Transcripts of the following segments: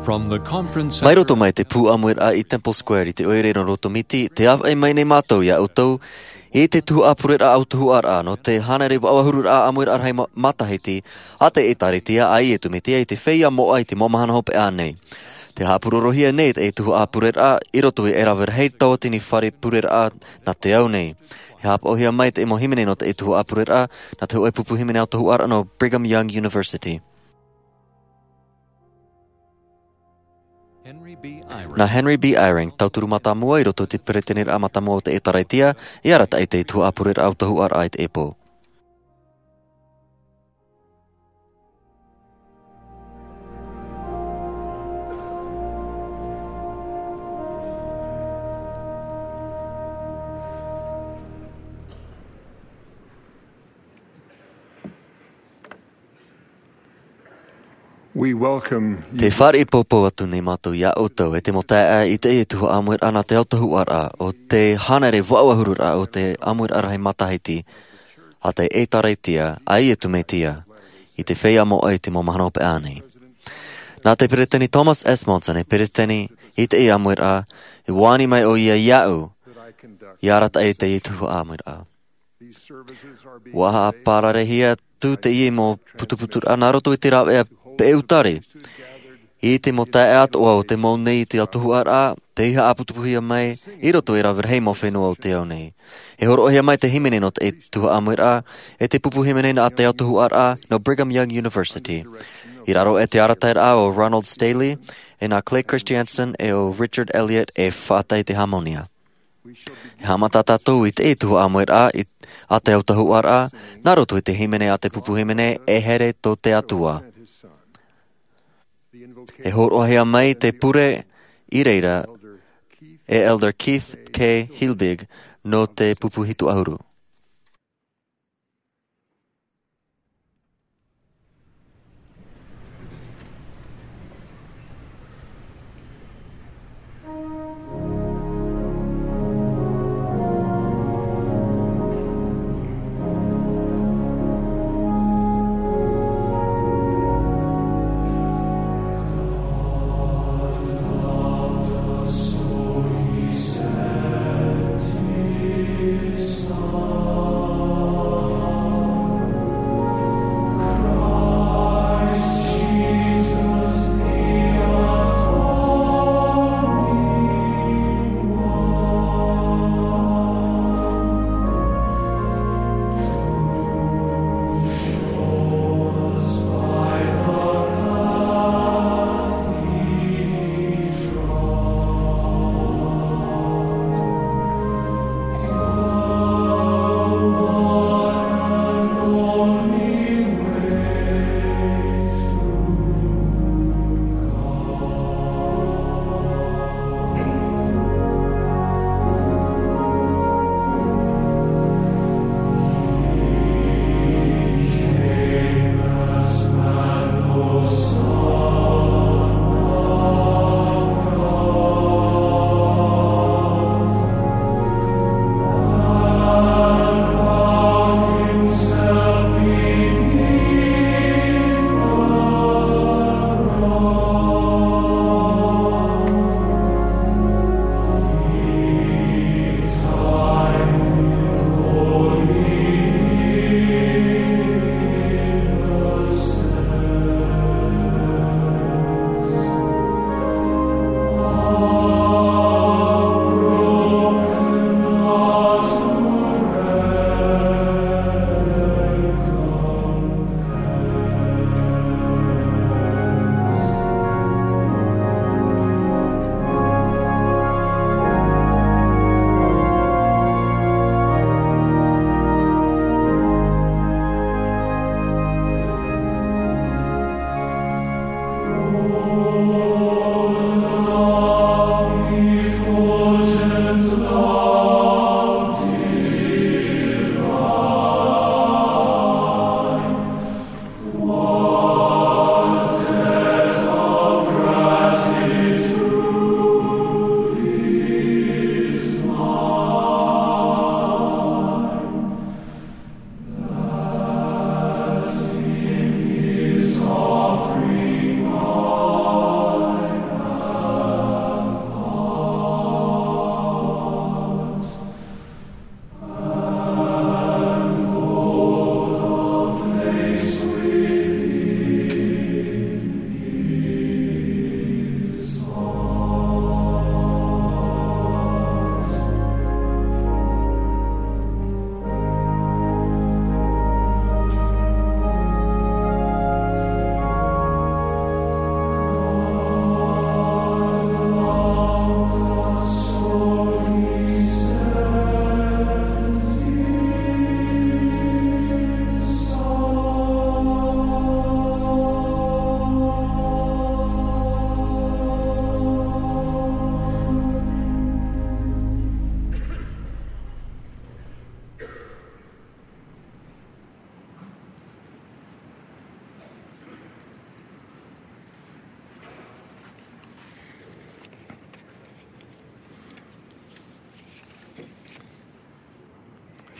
Mai roto mai te pū amuir a I Temple Square I te oerero roto miti, te awai mai nei mātou ia utou, I te tuhu apurir a autohu ar a no te hanare awahurur a amuir ar hai matahiti, a te etaritia a I e tumitia I te wheia moa I te momahana hope a nei. Te hapurorohia nei e tuhu apurir a, I roto I erawer hei tawatini whare purir a na te au nei. He hapohia mai te emo himene no te tuhu apurir a, na te hoe pupu himene au tohu ar no Brigham Young University. Na Henry B. Eyring, tauturu matamua I roto te peretenir a matamua o te etaraitia, I arata I te tuhu apurir au tohu ar a I te epo. We welcome Te whare popo atu nei mātou ia outou e te motae I te e tuhu amuir ana te autohu ar a o te hanare wauahurur a o te amuir ar hai matahiti a te e taraitia a I e tumetia I te whea mo ai te momahana ope ānei. Nā te pereteni Thomas S. Monson e pereteni I te e amuir a I wāni mai o ia iau I arata e te e tuhu amuir a. Waha pararehia tu te I mo putuputur a naroto I te rau ea pe utare. I te motae atoa o te mau nei te atohu ar a, te iha aputupuhia mai, I roto e rawer hei mo whenua o te au nei. He horohia mai te himene no te e tuhu amuir a, e te pupu himene na te atohu ar a no Brigham Young University. I raro e te aratair a o Ronald Staley, e na Clay Christiansen e o Richard Elliot e whaatai te harmonia. He hamata tātou I te e tuhu amuir a, a te atohu ar a, na roto I te himene a te pupu himene e here to te atua. E horohia mai te pure I reira e Elder Keith K. Hilbig no te pupuhitu ahuru. So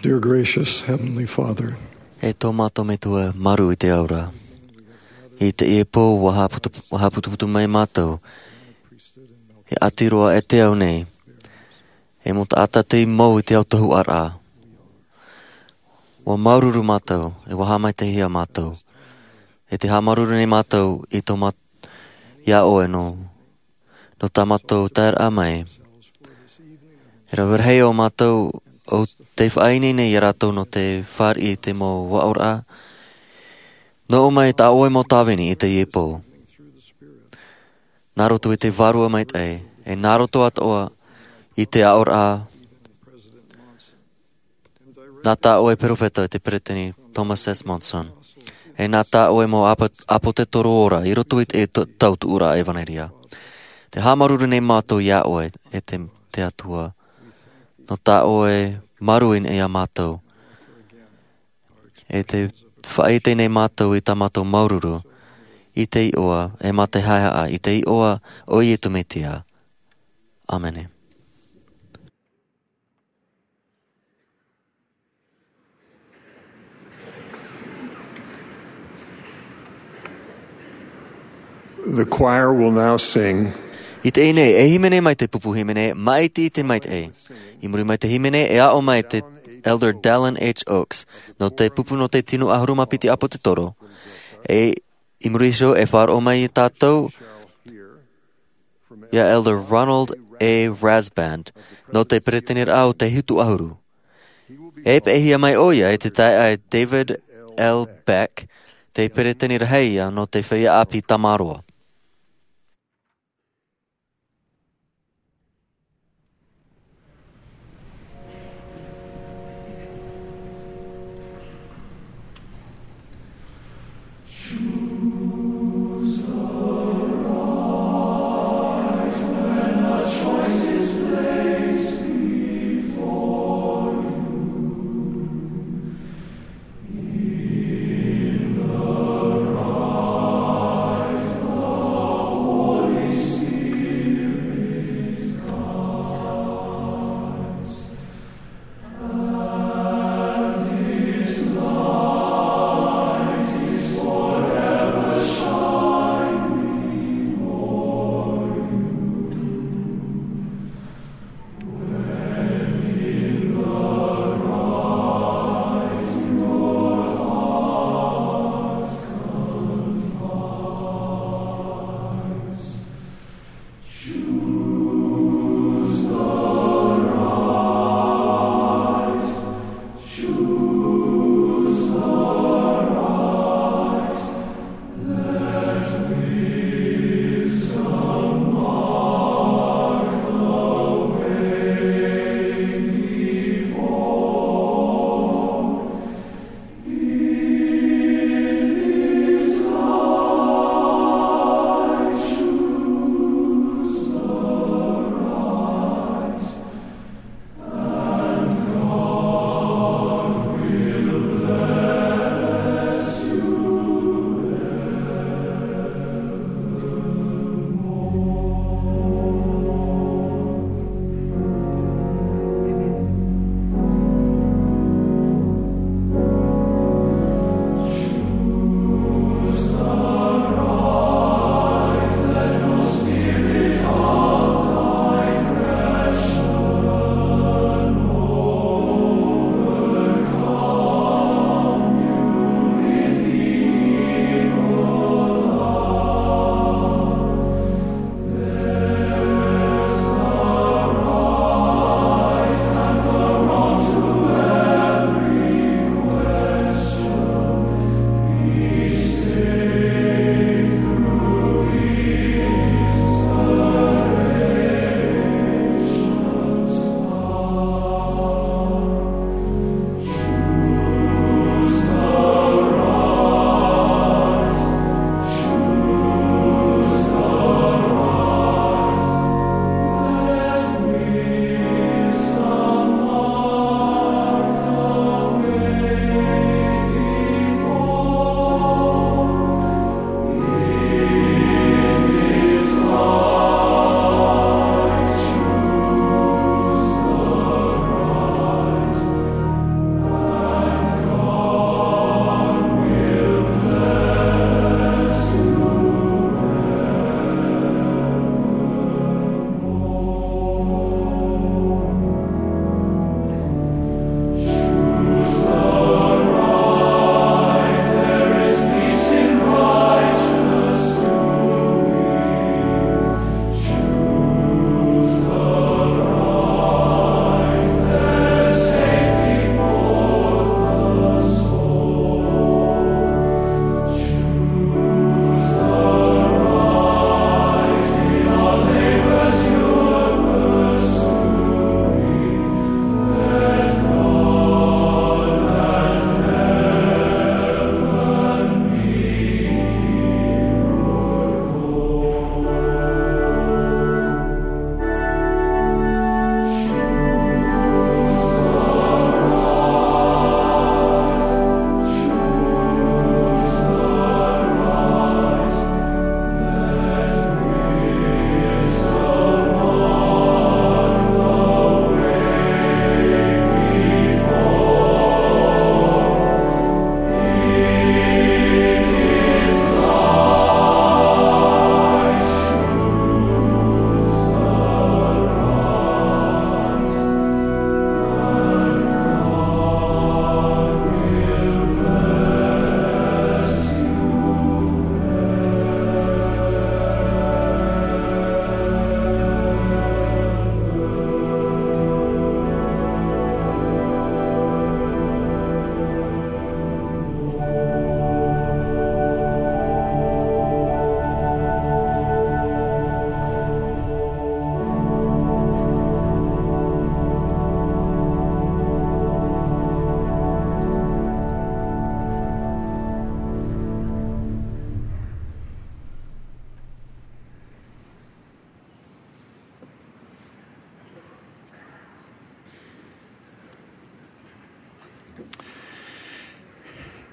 Dear gracious Heavenly Father, E tō mātou me tua maru I te aura. I te e pō wa haputuputu mai mātou. E atiroa e te au nei. E mo ta ata te mau I te au tohu ara. Wa maururu mātou. E waha mai te hia mātou. E te hamaruru nei mātou I tō ia oe no. No tā mātou tair amai. E rawerhei o mātou o te whaini nei I rātou no te whār I te mo waora. No o mai tā oe mo tāwini I te iepo. Nā roto I te varua mai tei. E nā roto atoa I te aora. Nā tā oe perofeta I te pereteni Thomas S. Monson. E nā tā oe mo apo te toro ora I roto I te tautu ura evaneria. Te hamaruru nei mātou ia oe e te atua. No tā oe maruin e a mātou. E te whaite nei mātou I tā mātou maururu. I te ioa e mā te haia I te ioa o I e tumetia. Amene. the choir will now sing I te ine, e himene mai te pupu himene, maiti te mait e. I muri mai te himene, e ao mai te Elder Dallin H. Oaks, no te pupu no te tinu ahuruma piti apo te toro. E I muri so e whār o mai I tātou, ia Elder Ronald A. Rasband, no te peretenir au te hitu ahuru. E pe hia mai oia e te tai ai David L. Beck, te peretenir heia no te whaia api tamaroa.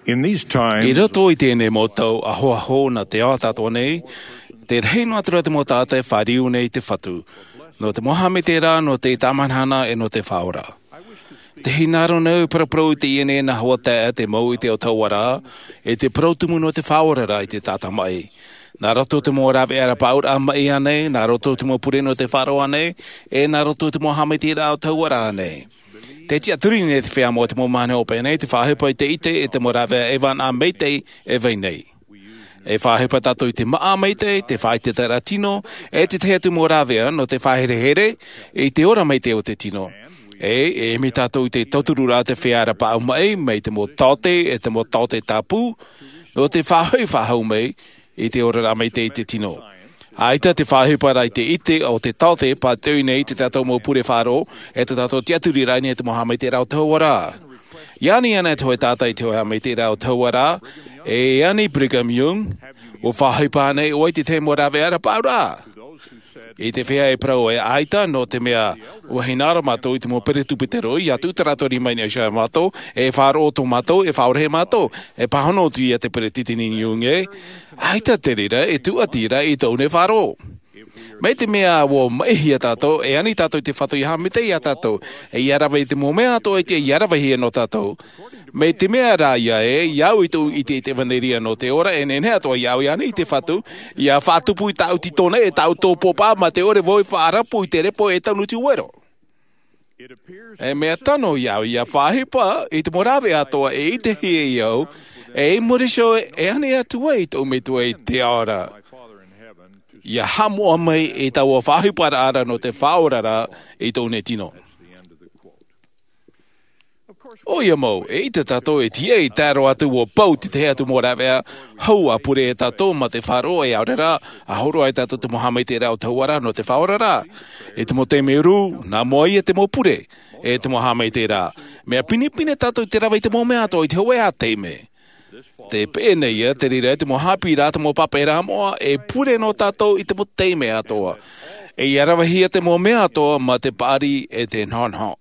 In these times, I roto I tēnei mō tau aho na te ao tātua nei, te rei no atura te mō tātai whariu nei te whatu, no te mohame te rā, no te tamanhana e no te whaora. Te hinaro nau paraprau i te iene na hawa te mau i te o tauara, e te prautumu no te whaora rā i te tāta mai. Nā roto te mō rawe ara paura a mai anei, nā roto te mō pure no te wharo anei, e nā roto te mō hame te rā o tauara anei. Te tia turi nei te whea mō te mō mane ope nei, te whahepa i te ite e te mō rawe ewan a meitei e vei nei. E whahepa tato i te maa meitei, te whae te tera tino, e te tea tu mō rawe no te whahere here, e te ora meitei o te tino. E mi tato i te toturu rā te whea ara pāu mai, mei te mō taute, e te mō taute tāpū, no te whahau whahau mei, i te ora rā meitei te tino. Aita te whahepa rai te ite o te taute pa teu nei te tātou mō pure whāro e te tātou tiaturi rai nei te moha mei te rau tauara. Iani ana te hoe tātai te hoa mei te rau tauara e iani Brigham Young o whahepa nei o te te mō rawe ara paura. I te whea e prau e aita no te mea o hinara mato i te mō peretupitero i atu taratori mai nei shia mato e whāro o tō mato e whaorehe mato e pahono tu i a te peretitini niunge aita te rira e tu atira i tau ne whāro. Mei te mea o maihi a tātou e ani tātou i te whatu i hamite i a tātou e iarawa i te mō mea ato e te iarawa hi no tātou. Me te mea rā ia e, iau i te vaneria no te ora, e nene ato iau i ane i te whatu, ia whatupu i tau titone e tau tō popa, ma te ore voi whaarapu i te repo e tau nuti uero. E mea tano iau, ia whahipa i te morawe atoa e i te hie iau, e morisho e ane atua i tau me tua i te ora. Ia hamu amai e tau a whahipa ara no te whaorara i tau ne tino. O ia mau, e te tato e tia i tāro atu o pau te te atu mō rawea, hau a pure e tato ma te wharo e aurera, a horo e tato te mohamei te rao tauara no te whaorara. E te mo te meru, nā moa ia te mo pure, e te mohamei te rā. Mea pine tato i te rawa i te mo mea ato i te hoa teime. Te pēne ia, te rira, te mo hapi rā, te mo papera moa, e pure no tato i te mo teime atoa. E iarawahia te mo mea atoa ma te pāri e te non-ho.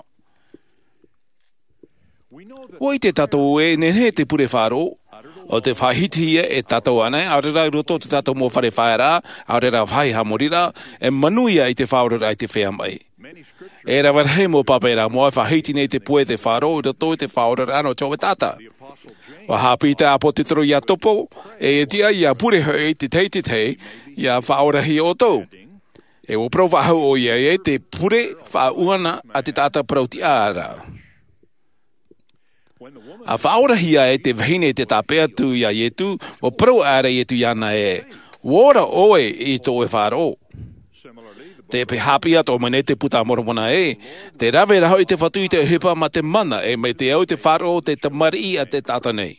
O i te tatou e nene te pure whāro, o te whahitiia e tatou anai, aurera roto te tatou mō whare whaera, aurera whai hamorira, e manuia i te whaorera i te whea mai. E rawarhei mō papera moa e whahiti nei te pue te whāro, i roto i te whaorera no tōwe tata. Wa hapi te apo te toro ia topo, e tia ia pure hoi te tei, ia whaorahi o tau. E o prau wahau o ia e te pure whauana a te tata prauti ara. A whaorahia e te vahine te tāpea tu ia ietu, o prau ara ietu iana e, wora oe i tō e whāro. Te pehapia tō mane te puta moromona e, te rawe raho i te whatu i te hipa ma te mana e me te au te whāro te tamari a te tāta nei.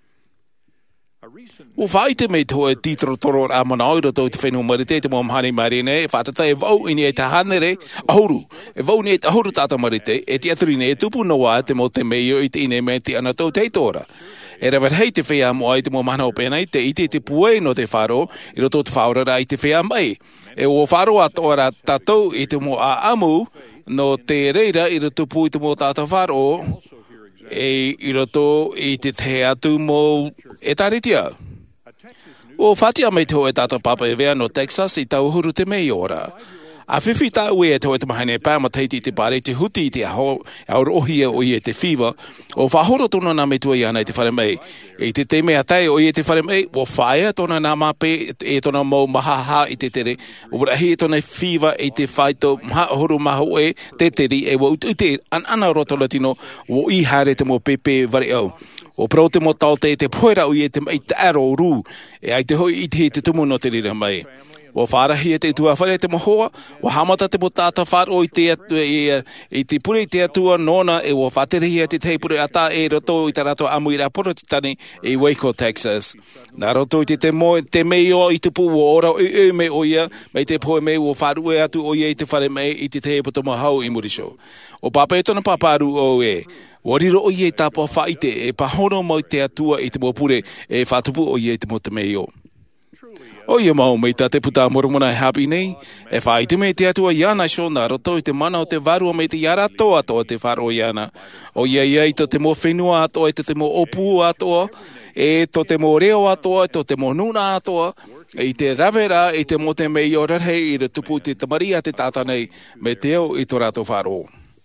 O whaite mei tō e titro toro a mana oira tō te whenua marite te mō mhani marine e whātata e vau ini e te hanere ahuru. E vau ni e te ahuru tāta marite e te aturi ne e tupu noa te mō te meio i te ine me te ana tō teitora. E rawar hei te whea moa i te mō mana o pēnei te ite te puei no te whāro i roto te whaorara i te whea mai. E o whāro atoara tātou i te mō a amu no te reira i roto pu i te mō tāta whāro e i roto i te atu mō e taritia. O whatia mei tō e tātou papa e wea no Texas i tau huru te mei ora. A whiwhi tāu e tō e te mahane pāma teiti te pare te huti i te aorohia o i e te whiwa. O whahoro tōna nā me tua i ana i te whare mei. E te te mea tai o i e te whare mei, o whaia tōna nā mape e tōna mau mahaha i te tere. O brahi e tōna whiwa i te whaito mahahoro maho e te teri e wa ute ana roto latino o i hare te mo pepe vari au. O prau te mo talte te poera o i e te mai te aro rū. E ai te hoi i te tumu no te rira mai. O wharahi e te tua whare te mohoa, o hamata te mo tāta wharo i te pure i te atua nona e o whaterehi e te teipure ata e roto i te rato amu i raporo titani i Waco, Texas. Nā roto i te mei o i te pu o ora e me o ia, mei te poe mei o wharu e atu o ia i te whare mei i te teipoto mahau i Murisho. O papa e tona paparu o e, wariro o ia i tāpua whaite e pahono mo i te atua i te mopure e whatupu o ia i te mo te mei o. O ia mau mei ta te puta moromona e hapi nei, e whai te mei te atua iana shona roto i te mana o te varua mei te iara toa toa te wharo iana. O ia i to te mo whenua atoa, e to te mo opu atoa, e to te mo reo atoa, e to te mo nuna atoa, i te ravera, i te mo te mei o rarhei, i re tupu te tamaria te tata nei, me teo i to rato wharo.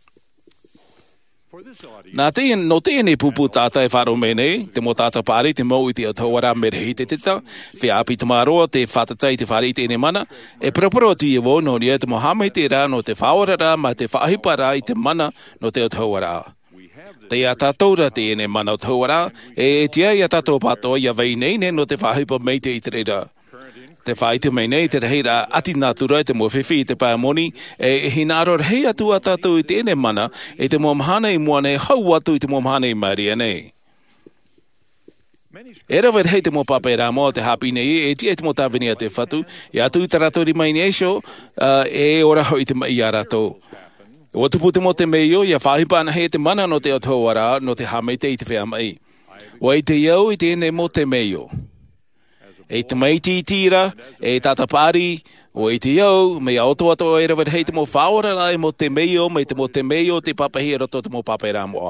Nā no tēnei pupu tāta e wharo me nei, te mo tāta pāri, te mau i te atawara me rehi te tita, whia api te māroa, te whatatai te whari tēnei mana, e praparo tu i wō no nia te mo hamei te rā no te whaorara ma te whaahipara i te mana no te atawara. Te a tātoura tēnei mana o tawara, e tia i a tātou patoa i a vei nei ne no te whaahipa mei te i te reira. Te whaite mei nei, te reheira ati nātura e te mo whiwhi i te pāmoni, e hinaro rehei atu a tātou i tēnei mana, e te mo mahana i mua nei, hau atu i te mo mahana i maria nei. E rawa rehei te mo pape rā moa te hapi nei, e tia te mo tāwini a te whatu, e atu i taratori mai nei sho, e ora hoi te mai a rātou. O tupu te mo te mei o, ia whahipana hei te mana no te atawara, no te hamei te i te whea mai. O e te iau i tēnei mo te mei o. E te maiti i tira, e tata pāri, o e te iau, me auto ato e rawa hei te mo whaora rai mo te meio, me te mo te meio, te papahi roto te mo papera moa.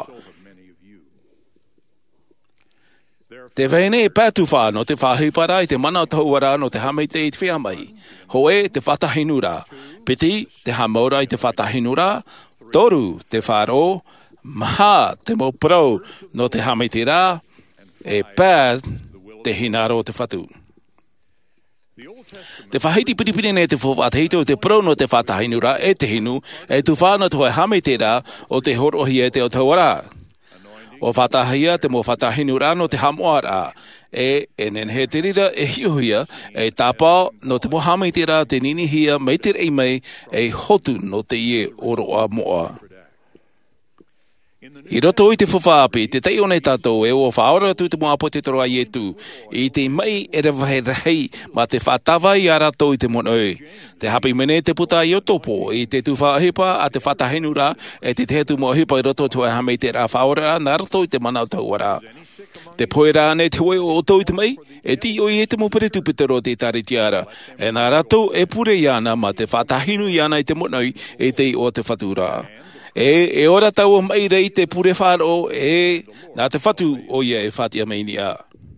Te whaine e pātu whāno, te whahipara i te mana tauara no te hamei te i te whea mai. Hoe te whatahinura, piti te hamaura i te whatahinura, toru te whāro, maha te mo prau no te hamei te rā, e pā te hinaro te whatu. Te whahiti piripiri ne te whawatahito te pro no te whatahinura e te hinu e tu whāna toi hame te rā o te horohi e te o tauara. O whatahia te mo whatahinura no te hamoara e enen he te rira e hiohia e tāpā no te mo hame te rā te ninihia mei te rei mei e hotu no te ie oroa moa. I roto i te whawhaapi, te tei o nei tātou e o whaora tu te moapo te toroa i etu, i te mai e rawahe rahei ma te whatawa i a rato i te monoi. Te hapi mene te puta i o topo, i te tu whaahipa a te whatahenura e te tehetu mo hipa i roto tu e hamei te rā whaora na rato i te mana o tauara. Te poera ne te oe o tau i te mai, e ti o i e te mopere tupitero te tari tiara, e nā rato e pure iana ma te whatahinu iana i te monoi e te o te whatura. E ora tau mai rei te pure whāro e nā te whatu o ia e whatia meinia.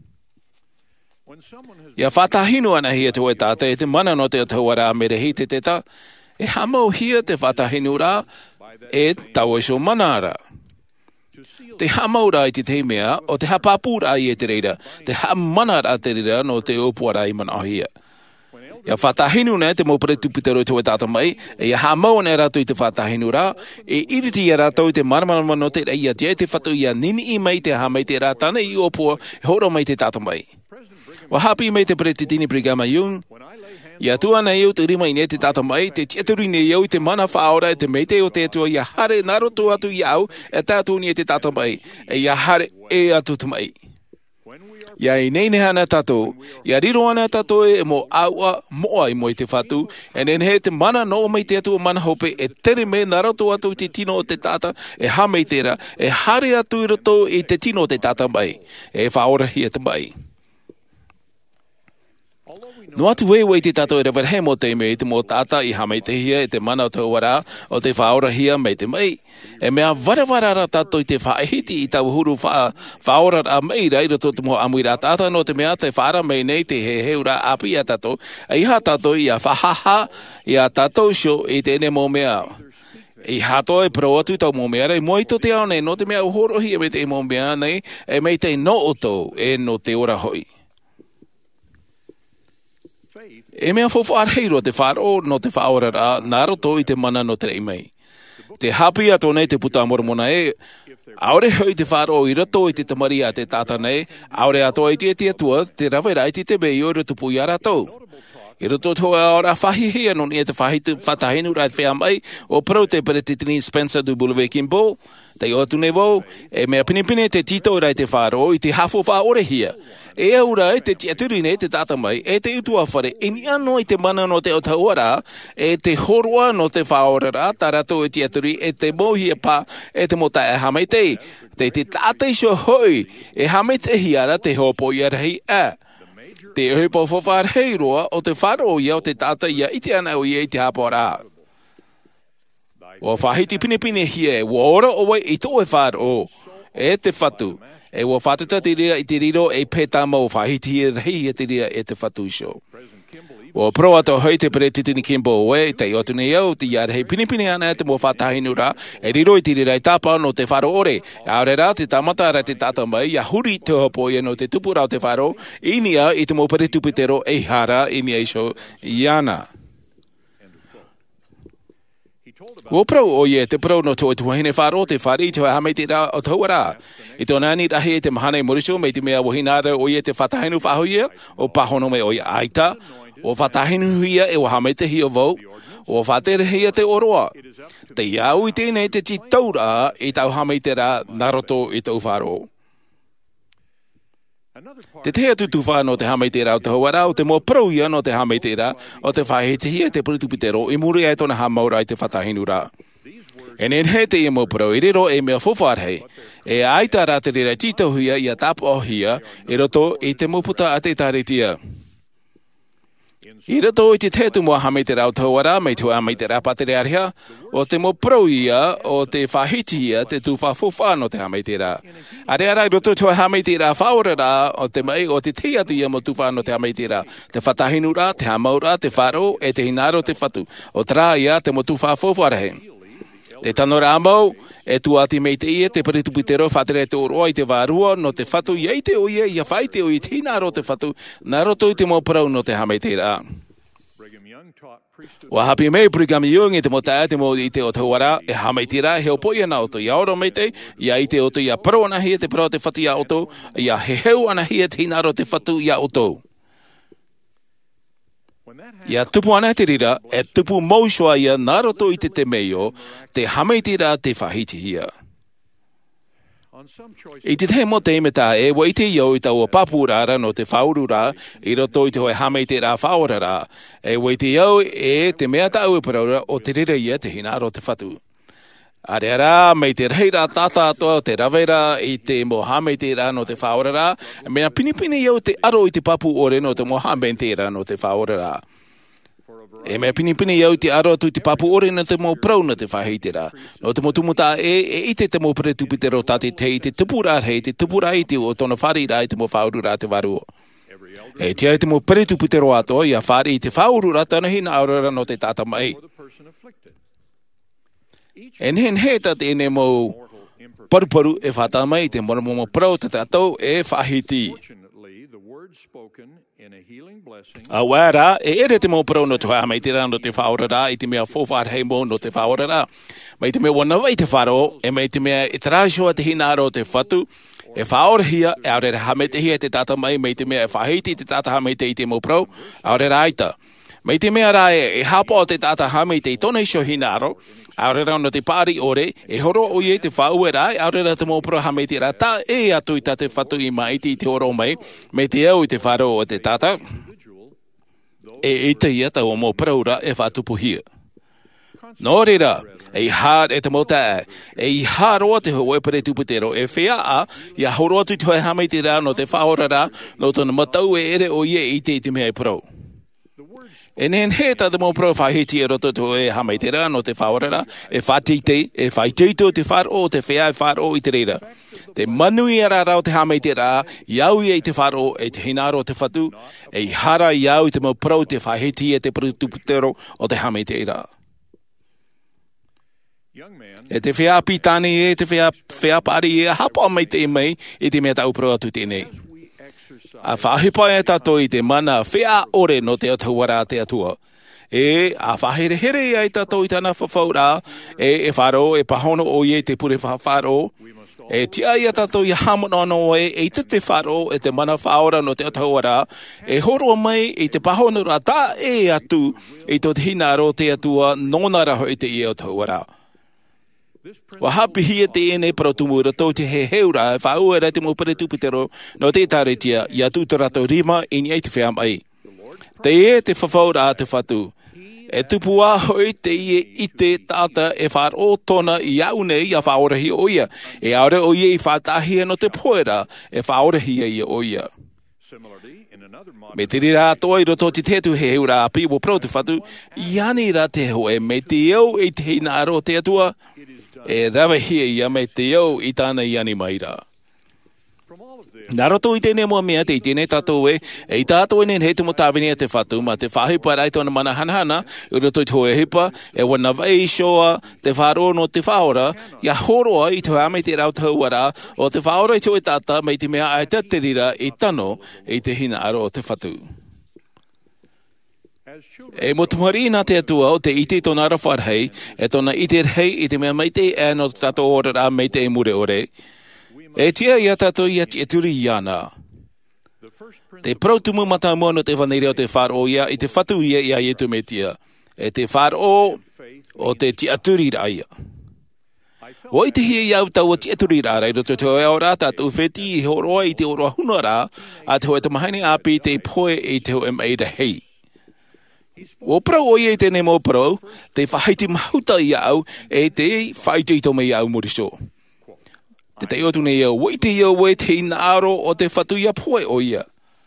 Ia whatahinu ana hia te oe tāta e te mana no te atawara me rehi te teta, e hamau hia te whatahinu rā e tau e so manara. Te hamau rā i te teimea o te hapapu rā i e te reira, te hamana rā te reira no te opua rā i mana hia. Ia whatahinu ne te mopere tupitero te oe tāta mai, e ia hamau ne rātou i te whatahinu rā, e iriti ia rātou i te maramarama no te rei a te whatu ia nini i mai te hamei te rā tāna i opua, e horo mai te tāta mai. Wa hapi mai te Presidini Brigham Young, ia tua nei o te rima i ne te tāta mai, te tieturi nei au i te mana whaora e te meite o te atua, ia hare naroto atu i au, e tātou ni e te tāta mai, e ia hare e atu te mai. Ia i nei hana tātou, ia riro ana tātou e mo aua moa i mo i te whatu, e nen he te mana no mai te atua mana hope, e tere me naroto atu te tino o te tāta, e hamei tera, e hare atu i roto i te tino o te tāta mai, e whaora hia te mai. No atu wei te tātou e rawarehe mo te mei te mo tāta i hamei te hia e te mana o te wara o te whaora hia mei te mei. E mea warawara tātou i te whaehiti i tau huru whaora a mei rei roto te mo amui rā tāta no te mea te whaara mei nei te he heura api a tātou. E iha tātou i a whahaha i a tātou sho i te ene mo mea. I hato e pro atu tau mo mea rei moi to te ao nei no te mea uhorohi e me te mo mea nei e mei te no oto e no te ora hoi. E mea whawharheiro te wharo no te whaora rā, nā roto i te mana no te rei mei. Te hapi ato nei te puta moromona e, aore hoi te wharo i roto i te tamari a te tāta nei, aore ato i te atua, te rawera i te mei o roto pui a ratou. I roto toa ora whahihia non i te whatahinu rai whea mai, o pro te Presidini Spencer W. Kimball, te o tune wau, e mea pinipine te tito rai te wharo i te hafo wha orehia. E aura e te tiaturi nei te tata mai, e te utua whare, e ni ano i te mana no te o tauara, e te horua no te whaorara, tarato e tiaturi, e te mohia pa, e te mota e hamei te. Te tata iso hoi, e hamei te hiara te hopo i arahi a. Te uhipo whawhar heiroa o te wharo ia o te tata ia iti ana o ia i te hapora. O whahiti pinipini hie, wa ora owe i to e wharo, e te whatu. E wa whatuta te rira i te riro e pētama o whahiti e rei e te rira e te whatu iso. O pro ato hoi te pere titini Kimball we, te otu nei au, te iare hei pinipini ana te mo whatahinu ra, e riro i te rira i tāpā no te wharo ore. Aore rā te tamata ara te tata mai, ia huri te hopo ia no te tupu rao te wharo, inia i te mo pere tupitero e hara, inia iso iana. O pro o ie, te pro no tō e tuahine wharo, te whari, te hamei te rā o tau rā. I tō nani rahi e te mahane moriso, mei te mea wahinara o ie te whatahinu whahoia, o pahono me o ia aita, o whatahinu hia e o hamei te hio vau, o whatere hia te oroa. Te iau i tēnei te titaura i tau hamei te rā naroto i tau wharo. Te tea tutu whāno te hamei te rā o te hauara, o te mō prau ia no te hamei te rā, o te whahete hia te purutupitero, i muri ai tona hamaura i te whatahinu rā. E nen he te ia mō prau, i riro e mea whawharhei, e aita rā te rira titohuia i a tapo hia, i roto i te muputa a te tāretia. I roto i te tētu mua hamei te rau tauara, mei tua hamei te rā patere arihia, o te mo prau ia, o te whahiti ia, te tūwha whawhano te hamei te rā. Are ara i roto tua hamei te rā whaora rā, o te mai, o te te atu ia mo tūwhano te hamei te rā. Te whatahinu rā, te hamau rā, te wharo, e te hinaro te whatu. O trā ia, te mo tūwha whawharahe. Te tano rā mau, e tu ati mei te ia, te paritupitero whatere te oroa i te wārua, no te whatu iei te o ia, ia whai te o i te hinaro te whatu, nā roto i te mo prau no te hamei te rā. Wa hapi mei Brigham Young i te mo tae te mo i te o tauara, e hamei te rā, he opo ia na oto, ia oro mei te, ia i te oto, ia pro ana hia te pro te whatu ia oto, ia he heu ana hia te hinaro te whatu ia oto. Ia tupu ana te rira, e tupu mausua ia nā roto i te meo, te hamei te rā te whahiti hia. I te te mo te imeta e wa i te iau i tau o papu rāra no te whauru rā, i roto i te hoe hamei te rā whaora rā, e wa i te iau e te mea tau e paraura o te rira ia te hinaro te whatu. Are rā, mei te reira tata atoa o te rawera i te mo hamei te rā no te whaora rā, mea pinipini iau te aro i te papu ore no te mo hamei te rā no te whaora rā. E mea pinipini iau te aro atu te papu ore na te mo prau na te whahite rā. No te mo tumuta e ite te mo paretupitero tate te i te tupura hei, te tupura i te o tona whari rā i te mo whauru rā te waruo. E tia i te mo paretupitero ato i a whari i te whauru rā tana hina aurora no te tata mai. E nehen he tate ene mo paruparu e whata mai te mo prau te tātou e whahiti. A wera, e ere te mo prau no te hamei te rā no te whaora rā, i te mea whowhar hei mo no te whaora rā. Mei te mea wana wai te wharo, e mei te mea e tarāsua te hinaro te whatu, e whaora hia, e aurere hamei te hia te tata mai, mei te mea e whahiti te tata hamei te i te mo prau, aurere aita. Mei te mea rā e hapa o te tata hamei te i tona iso hinaro, aurere no te pāri ore, e horo o ie te whaue rā, aurere te mo prau hamei te rā, tā e atu i tate whatu i maiti i te oro mai, mei te au i te wharo o te tata, e te ia tau o mo prau rā e whatupu hia. Nō reira, e hār e te mota e i hāroa te hoa pere tuputero, e whea a, ia horo atu te hoa hamei te rā no te whaora rā, no tona matau e ere o ie i te mea e prau. E nen he ta te mo prau whahiti e roto to e hamei te rā no te whaora rā, e whatite, e whaiteito te wharo, te whea e wharo i te reira. Te manui ara rau te hamei te rā, iau i te wharo e te hinaro te whatu, e hara iau i te mo prau te whahiti e te prutuputero o te hamei te rā. E te whea pitani e te whea pari e hapa mai te mei i te mea tau prau atu tēnei. A whahipa e tato i te mana whea ore no te atawara te atua. E a whahere here i tato i tana whawhaura, e wharo, e pahono o ie te pure whawharo, e tia i tato i hamonano e te wharo, e te mana whaora no te atawara, e horo mai i te pahono ra ta e atu, i to te hinaro te atua, nona raho i te i atawara. Wa hapi hia te ene protumura tau te he heura e whaua rei te mo paretupitero no te taretia i atu te rato rima i ni te whea mai. Te e te whawhaura te whatu. E tupu a hoi te ie i te tata e wharo tona i au nei a whaorahi o ia. E aore o ia i whatahia no te poera e whaorahi i o ia. Me te rira atoa I roto te tetu he heura api wo pro te whatu, iani ra te hoe me te iau I te hina aro te atua, e rawe hia ia me te iau I tāna iani maira. Nā roto I tēnei mua mea te I tēnei tātou e tātou enen he te mo tāwini te whatu, ma te whahipa rai tōna mana hanahana, I roto I tōe hipa, e wana wai shoa te wharo no te whaora, ia horoa I te ame te rau tauara, o te whaora I tōe tāta, mei te mea ai te rira I tano, I te hina aro o te whatu. E motumari nā te atua o te iti tōna arawharhei, e tōna iti rei I te mea mei te e no tātou ora rā mei te mure ore, e tia ia tātou ia te turi iana. Te prautumu mata mua no te whaneri o te wharo ia I te whatu ia ia I tu me tia. E te wharo o te tia turi raia. O I te hia iau tau o tia turi rārai roto te oe o rā tātou wheti I horoa I te oroa huna rā a te hoe te mahaini api te poe I te hoe meira hei. O prau o ia I tēnei mō prau, te whahaiti mahuta I au e te whaiti I tō mei au muriso. Te te otu nei au, wai te iau wai te inaro o te whatu ia poe o ia.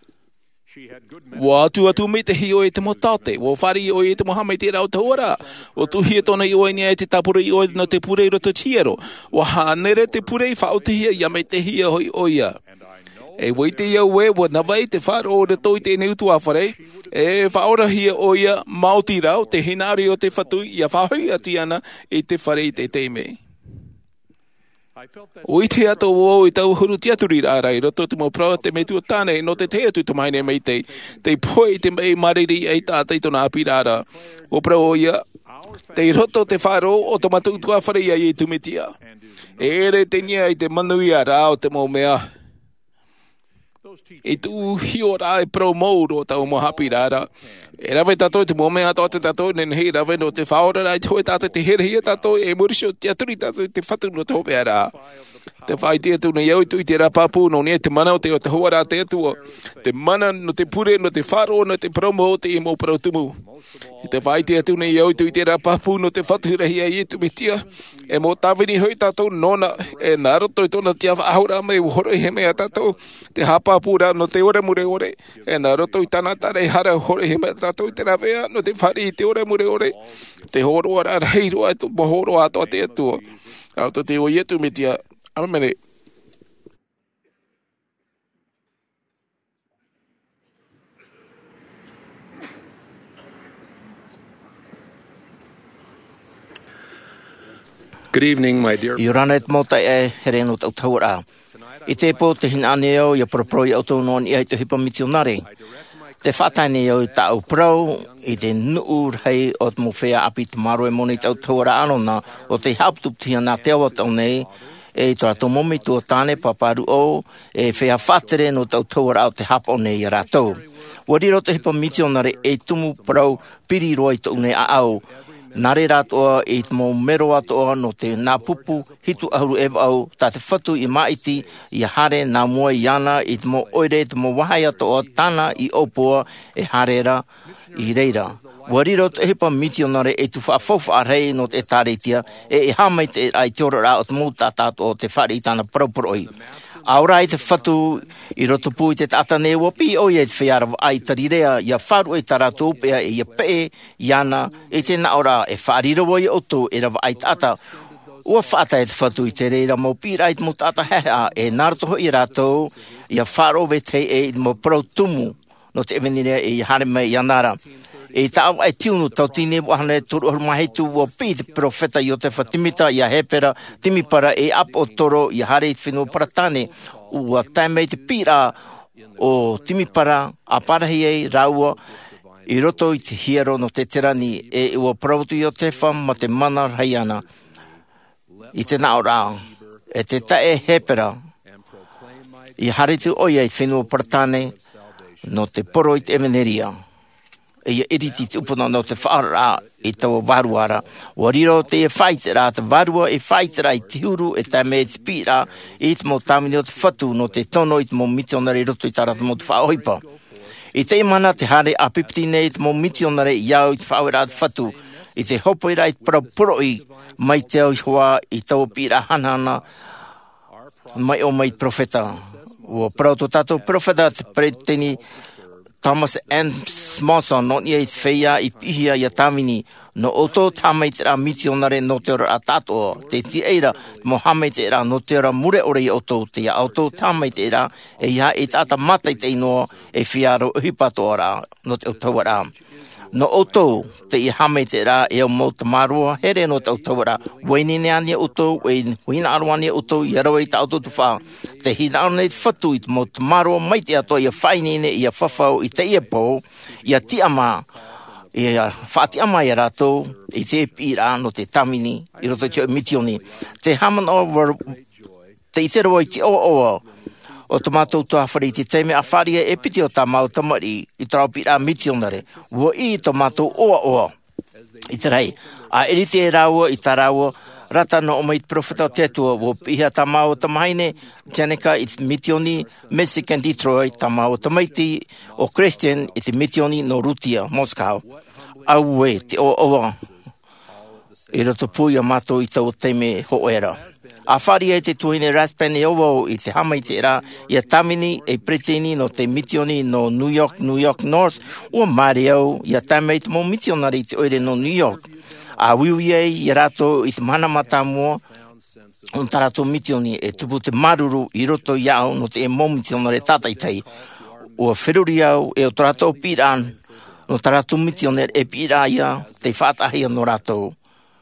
Wa atu me te hi o e te motate, wa whari o e te mohamei te rau tauara, o tuhia tōna I oe nia e te tapura I oe no te purei roto tiero, wa hanere te purei whaotihia ia me te hia hoi o ia. E wai te iau we, wa nawai te wharo o re toi tēnei utu awhare, e whaora hia o ia mauti rau, te hinari o te whatu, ia whahui ati ana I te whare I te teimei. O I te ato o I tau huru tiaturi rārai, roto te mo prawa te me tua tāne, no te te atu te maine mei te poe te mei mariri ei tātai tona api rāra. O prawa o ia, te roto te wharo o te matu tua whare ia I tumitia. E ere te nia I te manuia rā o te mo mea. E tu hio rā e pro mōro o tau mo hapi rāra. E rawe tātou te mōmea tō te tātou, nen hei rawe no te whaora rai tōe tātou te herehia tātou, e murisho te aturi tātou te whatu no te hopea rā. Te whai te atu no iau tui te rapapu, no nia te mana o te hoa rā te atua. Te mana no te pure, no te wharo, no te promo o te imo prautumu. Te whai te atu no iau tui te rapapu, no te whatu rahia I tu mitia. E mō tāwini hoi tātou nona, e nā roto I tōna tia whaahura mei horo he mea tātou. Te hapapu rā no te ore mure ore, e nā roto I tāna tare hara horo he mea tātou te rawea, no te whari I te ore mure ore. Te horoa rā reiroa e tu mohoro atoa te atua. Auto te o ietu mitia. Amene. Good evening, my dear. Iranet mota e hereno tau taura. I te po te hina aneo ia proproi autonon I te hipa misionari. Te whataine o tau prau I te nuu rei o te mowhea api te maro e moni tau taura anona o te hauptuptia nā te awa tau nei e tora tō momi tua tāne paparu o e whea whatere no tau taura o te hapa o nei I rātou. Wariro te hipa misionari e tumu prau piri roi tau nei a au. Nare rātoa I te mō mero atoa no te nā pupu hitu ahuru ewa au tā te whatu I maiti I hare nā mua I ana I te mō oire te mō wahai atoa tāna I opua e harera I reira. Wariro te hipa misionare e tu whaafauwha rei no te tāreitia e hamai te ai tiora rā o te mō tātāto o te whare I tāna parauparoi. Aura I te whatu I roto pū I te tātane wapi o I te whiara ai tarirea ia wharu e taratu pia e ia pe iana e te naora e wharirawa I oto e rawa ai tata. Ua whata e te whatu I te reira mō pira I te mō tata hea e nārtoho I rātou ia wharo ve te e mō prautumu no te evenirea e hare mai ianara. E tāu ai tiunu tau tine wahane turu oru maheitu wa pi te profeta I o te whatimita ia hepera timipara e ap o toro I hare I whenua paratane ua taimei te pira o timipara a parahi e raua I roto I te hiero no te terani e ua prautu I o te wham ma te mana reiana I te naora e te tae hepera I hare tu oia I whenua paratane no te poro I te emeneria. E iriti tupuna no te whaara I tau waruara. Wariro te e whaitera, te warua e whaitera I te huru e ta me te pira I te mō tamini o te whatu no te tono I te mō misionare roto I tarata mō te whaohipa. I te mana te hare a pipitine I te mō misionare iau I te whaoera te whatu. I te hopoira I te parapuroi mai te au hoa I tau pira hanana mai o mai profeta. ua prauto tato profeta preteni Thomas M. Smonson no ia feia I pihia ia tamini no oto tamai te ra misionare no te ora tato te eira Mohammed te ra no te ora mure ore oto te auto tamai te ra ia e tata matai te no e fiaro hipato ora no te otawara no oto te I hame te ra e o mo tamarua here no te otawara waini ne ania oto e huina arwani oto I arawa I ta auto tufa te hina ne fatu I mo tamarua mai te ato ia faini ne ia fafau I te ia po ia tiama ia whaatiama ia rato I te pira no te tamini I roto te mitioni te haman over te itero I te o o tomato to afari te teme afaria e piti o tamau tamari I trau pira mitionare wo I tomato o I terei a erite rawo I tarawo rata no o mai profeta te tua wo piha tamau tamaine Janica I mitioni Mexican Detroit tamau tamaiti o Christian I te mitioni no Rutia Moscow au e te o I roto pui a mato I tau teme ho era a whari e te tuine raspen e ovo I te hama I te ra ia tamini e pretini no te mitioni no New York North ua maari au ia tamei te mo mitionari te oire no New York a wiwi e I rato I te mana matamua un tarato mitioni e tupu te maruru I roto iau no te e mo mitionari tataitai ua whiruri au e o tarato piran no tarato mitionari e pira ia te whatahia no rato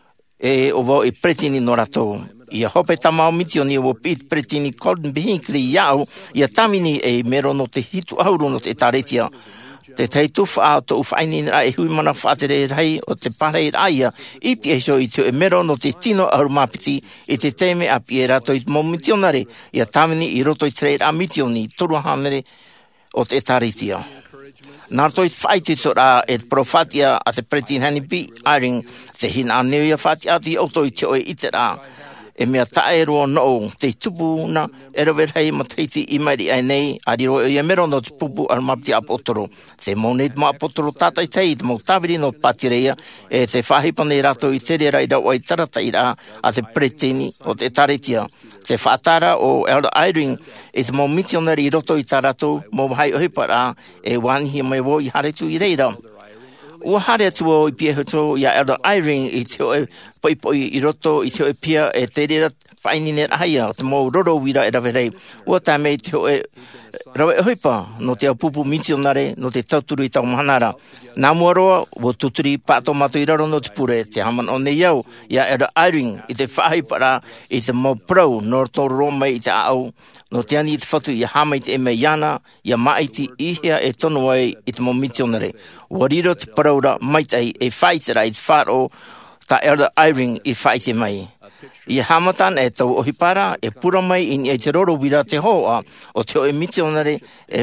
e ovo e pretini no rato ia hope tamau mitioni o pit pretini Colton Bihinkli iau ia tamini e mero no te hitu auru no te taretia te teitufa a to ufaini ra e hui mana whaatere rei o te parei raia I pieso I te e mero no te tino auru mapiti I te teme a piera to I mo mitionare ia tamini I roto I tre ra mitioni turu hanere o te taretia Narto I whaiti to ra e profatia a te pretini hani bi airing te hina aneo ia whati ati auto I te oe I te ra e mea tae roa no te tupu na e rawe rei mataiti I mairi ai nei a riro e mero no te pupu ar mapti apotoro te monet mo apotoro tatai tei te mo tawiri no patireia e te whahipane rato I tere rai rau ai tarata ira a te pretini o te taretia te whaatara o Elder Eyring e te mo misionari I roto I tarato mo hai ohipara e wanihi mai wo I haretu I reira ua hare atua I pia hoto ia Elder Eyring I te oe poipoi I roto I te oe pia e te rera whainine rahia te mo roro wira e rawe rei ua tame te oe rawe hoipa no te aupupu misionare no te tauturu I tau mahanara nā muaroa ua tuturi pato mato I raro no te pure te haman o nei au ia Elder Eyring I te whahipara I te mo prau no toro mai I te au no te ani I te whatu I hamai te eme iana ia maiti ihia e tono ai I te mo misionare ua riro te paraura maitai e whaitera I te wharo ta Elder Eyring I whaite mai I hamatan e tau ohipara e pura mai I te roro wira te hoa o te oe misionare e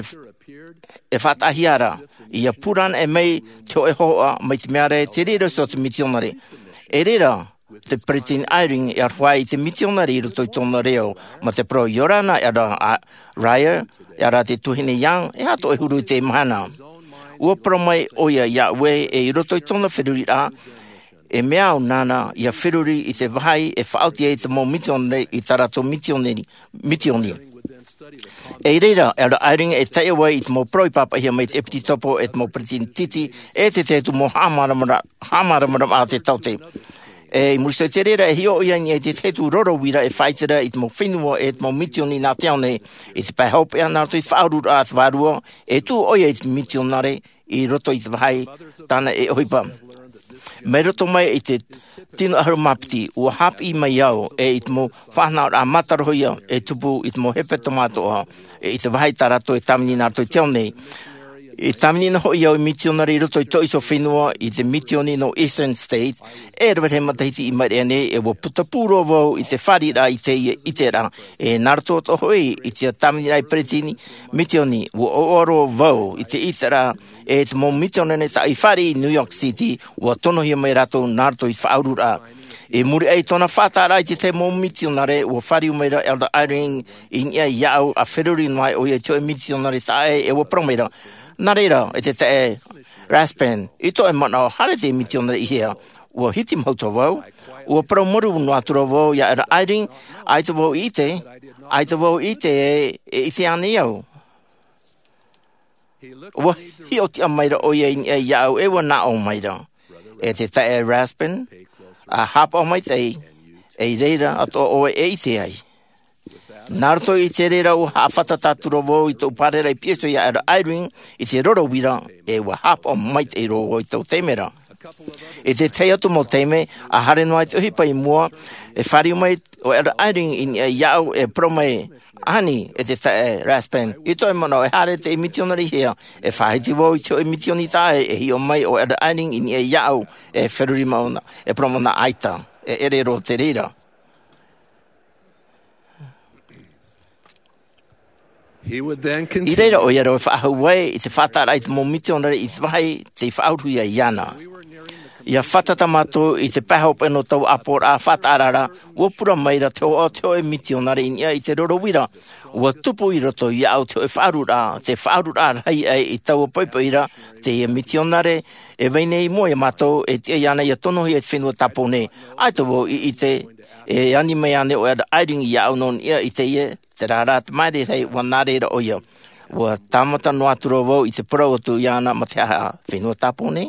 whatahiara ia puran e mai te oe hoa mai te meare te rero so te misionare e rera te pretini Eyring e arwhai te misionari I roto I tōna reo ma te pro Yorana e ara Raya e ara te tuhine yang e hato e huru I te mahana ua pro mai oia ia ue e I roto I tōna whiruri a e mea o nana ia whiruri I te vahai e whaauti e te mo misionari I tarato mitioni e reira Elder Eyring e tae away I te mo proi papa hia mai te epiti topo e te mo pretini titi e te te tu mo hamaramara a te taute e muriso te reira e hio iani e te tetu roro wira e whaitera I te mo whenua e te mo mitioni nā teone I te pai haupe anarto I whaurura a te warua e tu oia I te misionare I roto I te vahai tana e ohipa me roto mai I te tino aharu mapiti ua hapi mai au e I te mo whanau a matarohia e tupu I te mo hepe tomato e I te vahai tarato e tamini nārto I teone I tamini na hoi au I misionari roto I toiso whenua I te mitioni no Eastern States e rewere matahiti I mariane e wa putapuro wau I te wharira I te ra e narto to hoi I te tamini ai pretini mitioni wa oro wau I te itera e te mo misionane sa I whari New York City wa tono hia mai rato narto I whaurura e muri ai tona whatara I te mo misionare wa whari umeira Elder Eyring I nia iau a whiruri mai o ia te misionare sa e wa promeira Nā reira, e te raspen, I to e mana o hare te mitionare I hea, ua hiti mauta wau, ua praumuru no atura wau ia era airing, ai te wau ite, e ite ane au. Ua hi o ti a maira o ia e iau e wa na o maira. E te tae Raspen, a hapa o mai tei, e reira ato o e ite ai. Naruto i te reira o hawhata tātura wau i tau parera i pieso ia era airing i te roro wira e wa hapa o mai tei ro i tau teimera. E te tei atu mo teime, a hare noa te uhipa i mua, e whari mai o era airing i iau e promai ani e te tae Raspen. I toi mana e hare te emitionari hea, e whahiti wau i te emitioni tae e hi o mai o era airing i iau e wheruri mauna, e promona aita, e ere ro te reira. He would then I continue. reira o iaro e whaahuai i te whatarai te momitionari i te wahi te whaautu ia iana. Ia whatata mato i te pahope no tau apor a whatarara, ua pura maira te o te o e mitionari in ia i te rorowira, ua tupu i roto i au te o e whaarura, te whaarura rei ai i tau o poipoira, te e mitionare, e veine i moe mato e te iana i a tonohi e whenua tapone, ai tawo i te e ani mai ane o ada airing i au non ia i te ie, te rara te maere rei wanarera o ia, ua tamata no atura wau i te parau atu iana ma te aha whenua tapone.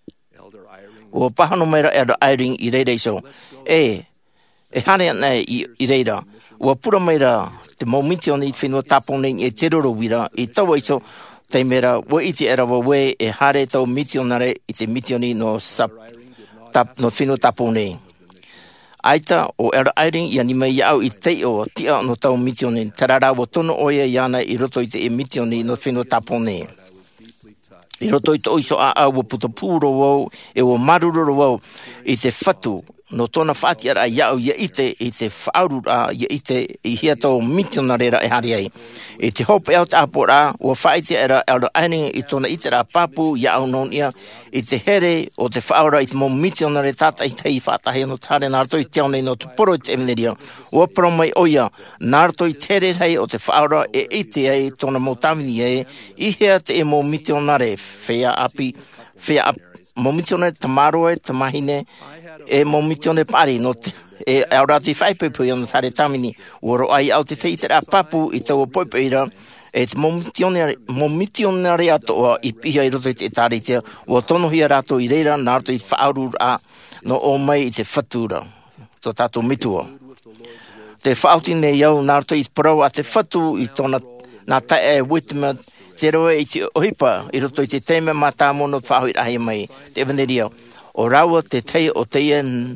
Ua pahano meira era airing i reira iso. E hare anei i reira. Ua pura meira te maumitioni i whenua tapone i te roro wira i taua iso te mera ua iti era wawe e hare tau mitionare i te mitioni no whenua tapone. Aita o era airing i anima i au i te o tia no tau mitioni tarara wa tono oia iana i roto i te e mitioni no whenua tapone. I roto i te oiso a au wa puta pūro wau e wa maruroro wau i te whatu no tona whati ara iau i te whaurura i hia tau mitionarera e hari ai. I te hope au te apora ua whaiti era airing i tona i te ra papu i au non ia i te here o te whaura i te mo mitionare tata i tei whatahe no tare Naruto i te aunei no te poro i te emeneria. Ua promai oia Naruto i tere rei o te whaura e ite ai tona mo tamini e i hea te e mo mitionare whea api mo mitionare tamaroe tamahine e mo mitione pari no te e aurati whaipepui o tare tamini uro ai au te teitera papu i tau poipeira e te mo mitionare atoa i piha i roto i te taritea ua tonohia rato i reira Naruto i whaurura no o mai i te whatura to tato mitua. Te whauti nei au Naruto i parau a te whatu i tona nā tae e Whitmer te roe i te ohipa i roto i te teime mata mono whahui rahi mai te evaneria. O rawa te tei o te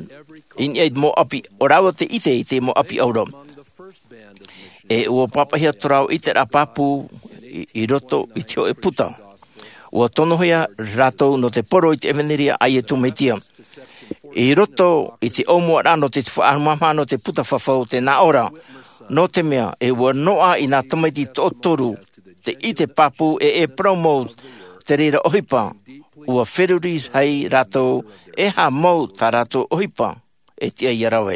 mo api, o rawa te ite i te mo api aura. E ua papahia torau i te rapapu i roto i te o e puta. Ua tonohia rato no te poro i te evaneria ai e tumetia. I roto i te omua rano te whaarumama no te puta whawhau te na ora. No te mea e ua noa i nā tamaiti tōtoru te ite papu e promo te reira ohipa. Ua wheruris hei rato e ha mau ta rato ohipa e tia iarawe.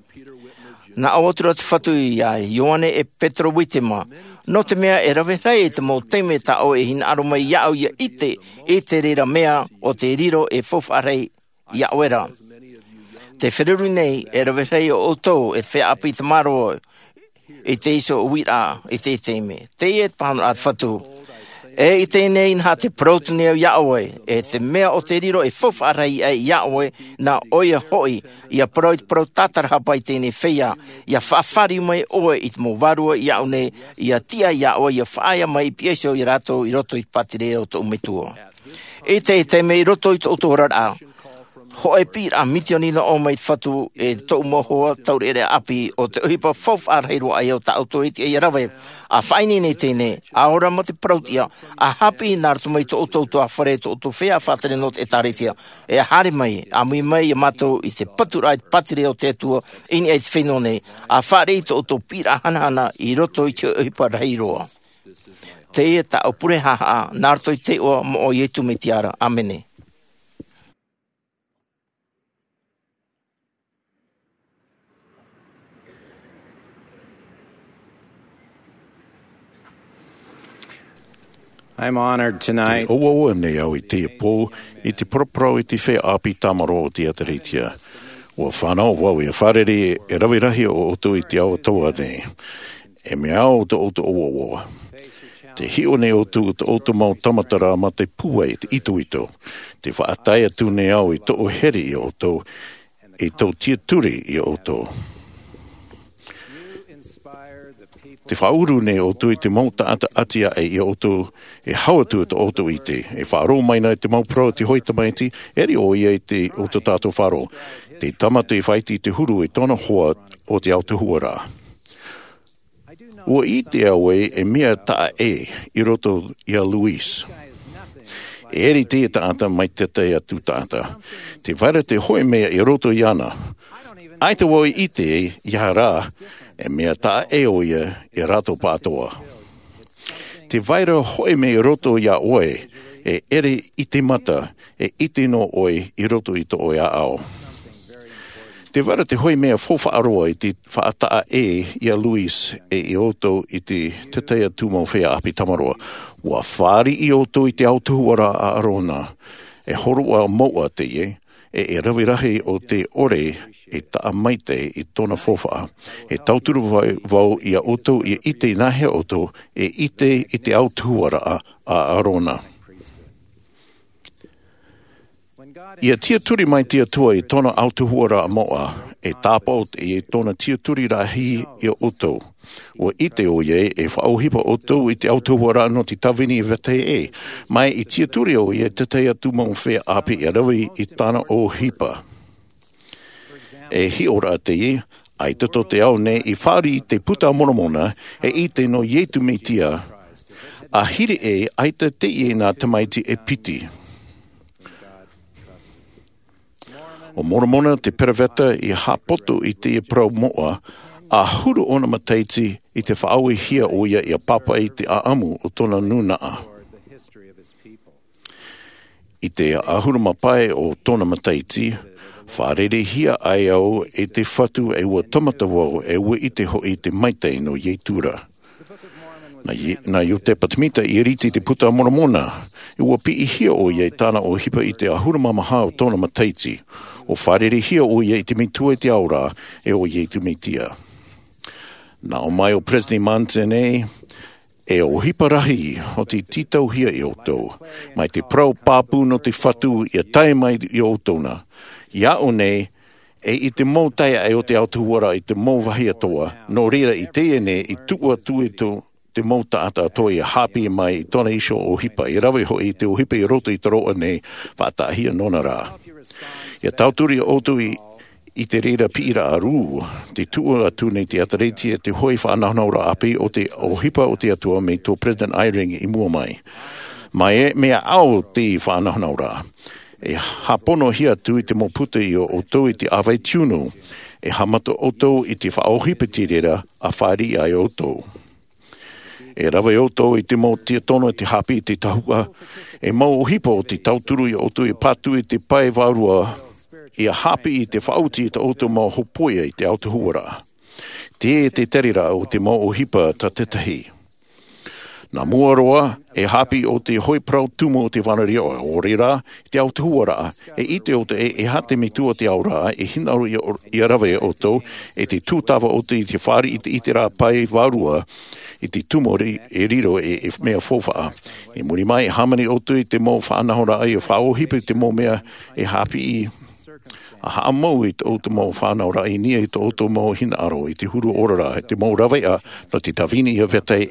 Na awatura te whatu i ai, Ioane e Petro Witema. No te mea e rawe rei te mo teime ta o e hina aroma i au ia ite e te reira mea o te riro e whawharei i awera. Te wheruru nei e rawe rei o otou e whea api te maro e te iso uira e te teime. Te e pānu at whatu. E i tēnei nā te protoni au Yahweh, e te mea o te riro e whawharei e Yahweh na oia hoi, ia parau tatarahapa i tēnei whea, ia whawhari mai oe i te mo varua i aune, ia tia Yahweh, ia whaia mai piesio i rato i roto i patire o te umetua. E te mei roto i te otorara, ho e pīr a mitioni na o mai whatu e tau mohoa taurere api o te uhipa whawharheiro ai o ta autoriti e rawe. A whaini nei tēne, a ora mo te prautia, a hapi Naruto mai to a whare to whea whatare no te taritia. E a hare mai, a mui mai i mato i te patura i patire o te atua, ini e te whenone, a whare to pīr a hanahana i roto i te uhipa reiroa. Te e ta o pure haha, Naruto i te oa mo o ietu me tiara. Amene. I'm honored tonight Oua nei au I te pō, I te propro I te whea api tamaro o te ataritia. Ua whanau wau I a wharere e rawirahi o otu I te au taua nei. E mea o te otu oua. Te hio nei otu te otu mau tamatara ma te pua I te ito. Te whaatai atu nei au I tō heri I otu, I tō tia turi I otu. Te whauru nei otu I te mau taata atia I otu, e hauatu te otu I te. E whaaro maina I te mau pro te hoi tamaiti, eri o ia I te otu tātou wharo. Te tamatu I whaiti te huru I tōna hoa o te Aotearoa. Ua I te aue e mea taa I roto I a Luis. E eri te taata mai te te atu taata. Te whaira te hoi mea I roto I ana. Ai te woi I te I hara, e mea taa o ia I rato pātoa. Te whaira hoi mea I roto I a oe, e eri I te mata, e iti no oe I roto I to oe a ao. Te wara te hoi mea fofa aroa I te whaataa I a Luis I oto I te tetea tūmau whea api tamaroa. Ua whāri I oto I te Aotearoa a arona. E horua moua te e rawirahi o te ore e taa maite I tōna fofa. E tauturu vau I a oto I ite nahe oto e ite I te Aotearoa a arona. Ia tia turi mai tia tua I tōna Aotearoa a moa, e tāpau I tōna tia turi rahi I oto. Ua ite o ie e whaohipa oto I te Aotearoa no te tawini I vete mai I tia turi o ie te teia tūmau whea api e rawi I tāna o hipa. E hi ora te ai tato te au ne I whāri te puta monomona e ite no ietu me tia, a hiri ai te nā tamaiti e piti. O moromona te peraweta I hapoto I te prau moa, a huru ona mataiti I te whaaui hia o ia I a papa I te aamu o tōna nunaa. I te ahuru mapai o tōna mataiti, whaarere hia ai au e te whatu e ua tamata wau e ua I te hoi te maitei no Ietura. Na yo te patamita I riti te puta moromona, e ua pi I hia o ia I tāna o hipa I te ahuru mamaha o tōna mataiti, o wharere hia o ia I te mitua te aura e o ia tu mitia. Na o mai o President Mantenei, e o hiparahi o te titau hia I otou, mai te prau pāpū no te whatu I a tae mai I outona. Ia o nei, e I te mou taia e o te Aotearoa I te mou wahi atoa, no reira I te ene I tua tue te mou taata atoa I hapi mai I tōna iso o hipa, I rawe ho I te o hipa I roto I te roa nei, whaatahia nona rā. Ia tauturi o otu I te reira pira aru, te tua atu nei te atareiti e te hoi whaanauraura api o te o hipa o te atua me tō President Eyring I mua mai. Mai e mea au te whaanauraura. E hapono hia tu I te moputa I o otou I te awai tiunu, e hamata otou I te whaohipa te reira a whaari ai otou. E rawe otou I te mo tia tono te hapi I te tahua, e mau hipa o te tauturu I otou I patu I te pai varua, I a hapi I te whauti I te otou mau hopoia I te Aotearoa. Te terira o te mau hipa ta tetahi. Nā mua roa, e hapi o te hoi prau tumu o te wanaria o rira, te Aotearoa, e ite o te e hate me tua te aura, e hinaru I a rawe o tō, e te tūtawa o te whāri I te itera pai varua, I te tumori e riro e mea fōwha. E muri mai hamani o tui te mō whanahora ai o whaohipa te mō mea e hapi I a haa mau I te o te mō whanaura I nia I te o te mō hina aro I te huru orara I te mō rawea no te tawini I a vetei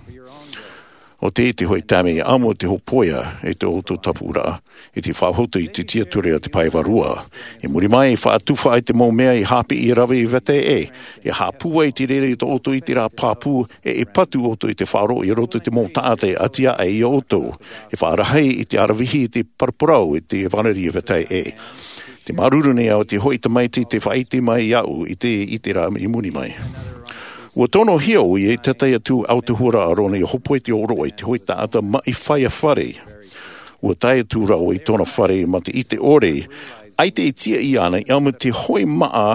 O te hoi tame I amo te hopoia e te o te tapura I te whahoto I te tiature a te paiwarua. E muri mai whaatuwha I te mō mea I hapi I rawe I vetei E hapua I te rere I te oto I te rā pāpū e patu oto I te wharo I roto I te mō tāte atia e I oto. E whaarahei I te arawihi I te parporau I te wanari I vetei Te maruru nei au te hoi tamaiti te whaiti mai iau I te rā I muni mai. Ua tono hia o I te taia tū Aotearoa arona I hopo I te oro I te hoi taata mai whaia whare. Ua taia tū rau I tōna whare ma te I te ore. Ai te tia I ana I amu te hoi maa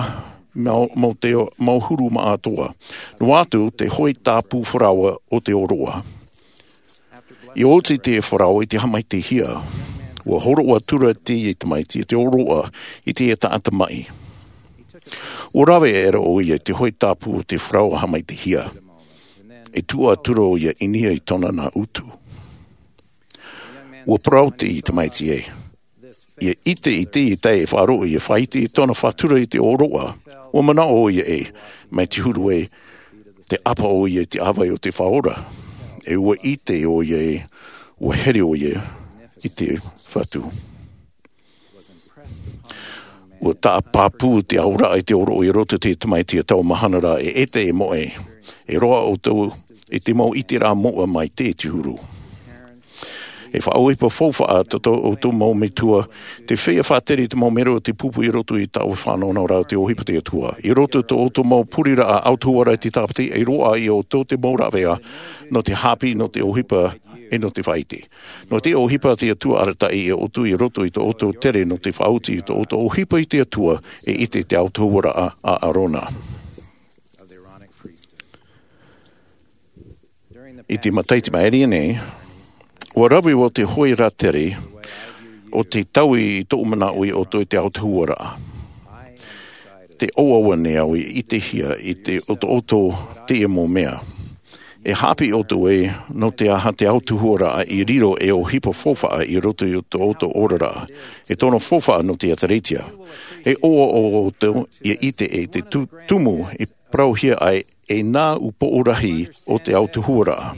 mau huru maa toa. No atu te hoi tāpū wharawa o te oroa. I oti te wharau i te hamai te hia. Ua horoa tura te i te maiti, te oroa i te taata mai. O rawe era o ia te hoi tāpu o te wharau hamai te hia. E tua turo o ia inia i tona na utu. Ua parau te i te maiti e. Ia ite i te i te e wharo i e whaiti i tona whatura i te oroa. Ua mana o ia e, mai te huru e, te apa o ia te awai o te whaora. E ua ite o ia e, ua here o ia i te whatu. Ua tā pāpū te aura i te oro i roto te tamaiti a tau mahanara e ete e moe. E roa o tau e te mau iti rā moa mai te huru. E whaoipa fōwha o tō mau me tua, te whea whāteri te mau mero te pupu i roto i tau whanau rau te ohipa te atua. I roto o tō mau purira a autuara i te tāpati, e roa i o tō te maurawea, no te hapi, no te ohipa, e no te whaiti. No te ohipa te atua arata i o tu i roto i tō oto tere no te whauti i tō oto ohipa i te atua e ite te autuara a arona. I te mataiti maeri nei, ua rawi o te hoi rateri o te taui i tō umana ui o tō i te autuara. Te oawa nea ui i te hia i te oto te e mō mea. E hapi o tō e no te aha te autuhora i riro e o hipa fōwha i roto i tō oto orara. E tōna fōwha no te ataritia. E o tō i ite e te tumu i prauhia ai e nā upo orahi o te autuhora.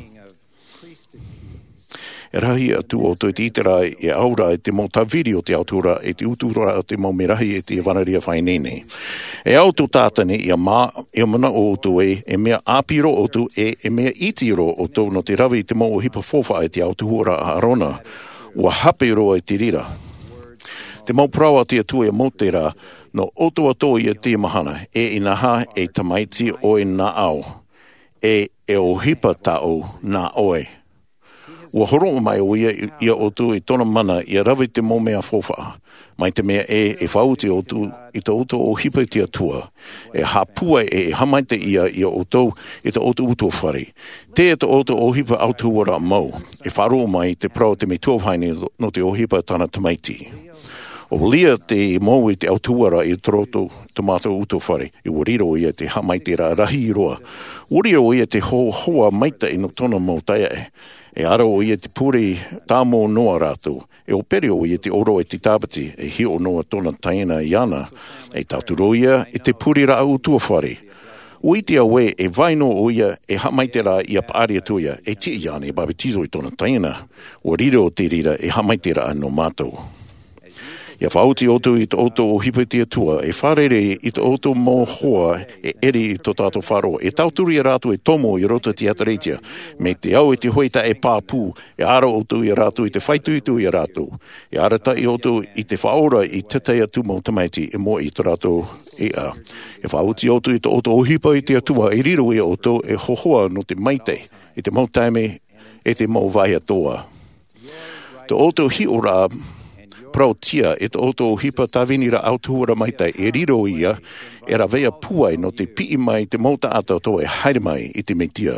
E rahi atu o tō i te itera e aura e te motaviri o te autura e te utura o te maumirahi e te wanaria whainene. E auto tātane i a mā e mana o tō e mea āpiro o tō e mea itiro o tō no te rawi te mau hipa fōwha e te autuhora a arona. Ua hape roa e te rira. Te mau prawa te atua e motera no oto ato i a te mahana e inaha e tamaiti o e nā au. E o hipa tau nā oe. Ua horo mai o ia o tu i tona mana i a rawi te mōmea fōwha. Mai te mea e whauti o tu i te oto o hipa i te atua. E hapua e hamaite ia o tau i te oto uto whare. Te te oto o hipa autuara mau. E wharo mai te prau te me tuawhaine no te o hipa tana tamaiti. O lia te mau i te autuara i troto tomato uto whare. I wariro ia te hamaite ra rahi i roa. Wariro ia te hoa maita i no tona mau taia e. E ara o ia te puri tāmo noa rātou. E o pere o ia te oro e te tāpati e hi o noa tona taina i ana. E tāturo ia e te puri rā utua whare. O iti awe e vaino o ia e hamaite rā i a pāria tuia e ti i ana e babetizo i tona taina. O rira o te rira e hamaite rā no mātou. Ia whauti oto i te oto o hipa te atua, e wharere i te oto mō hoa e eri i tō tātou wharo. E tauturi e rātu e tomo i roto te atareitia, me te au e te hoita e pāpū, e ara oto i rātu i te whaituitu i rātu. E arata i oto i te whaora i tetei atu mō tamaiti e mō i tō rātu e a. E whauti oto i te oto o hipa i te atua, e riro i oto e hohoa no te maite, i te mau taime e te mau vai atoa. Te oto hi o rā, prau tia e te oto o hipa tawini ra autuhura maita e riro ia e ra vea puai no te pii mai te mauta ata to e haere mai i te metia.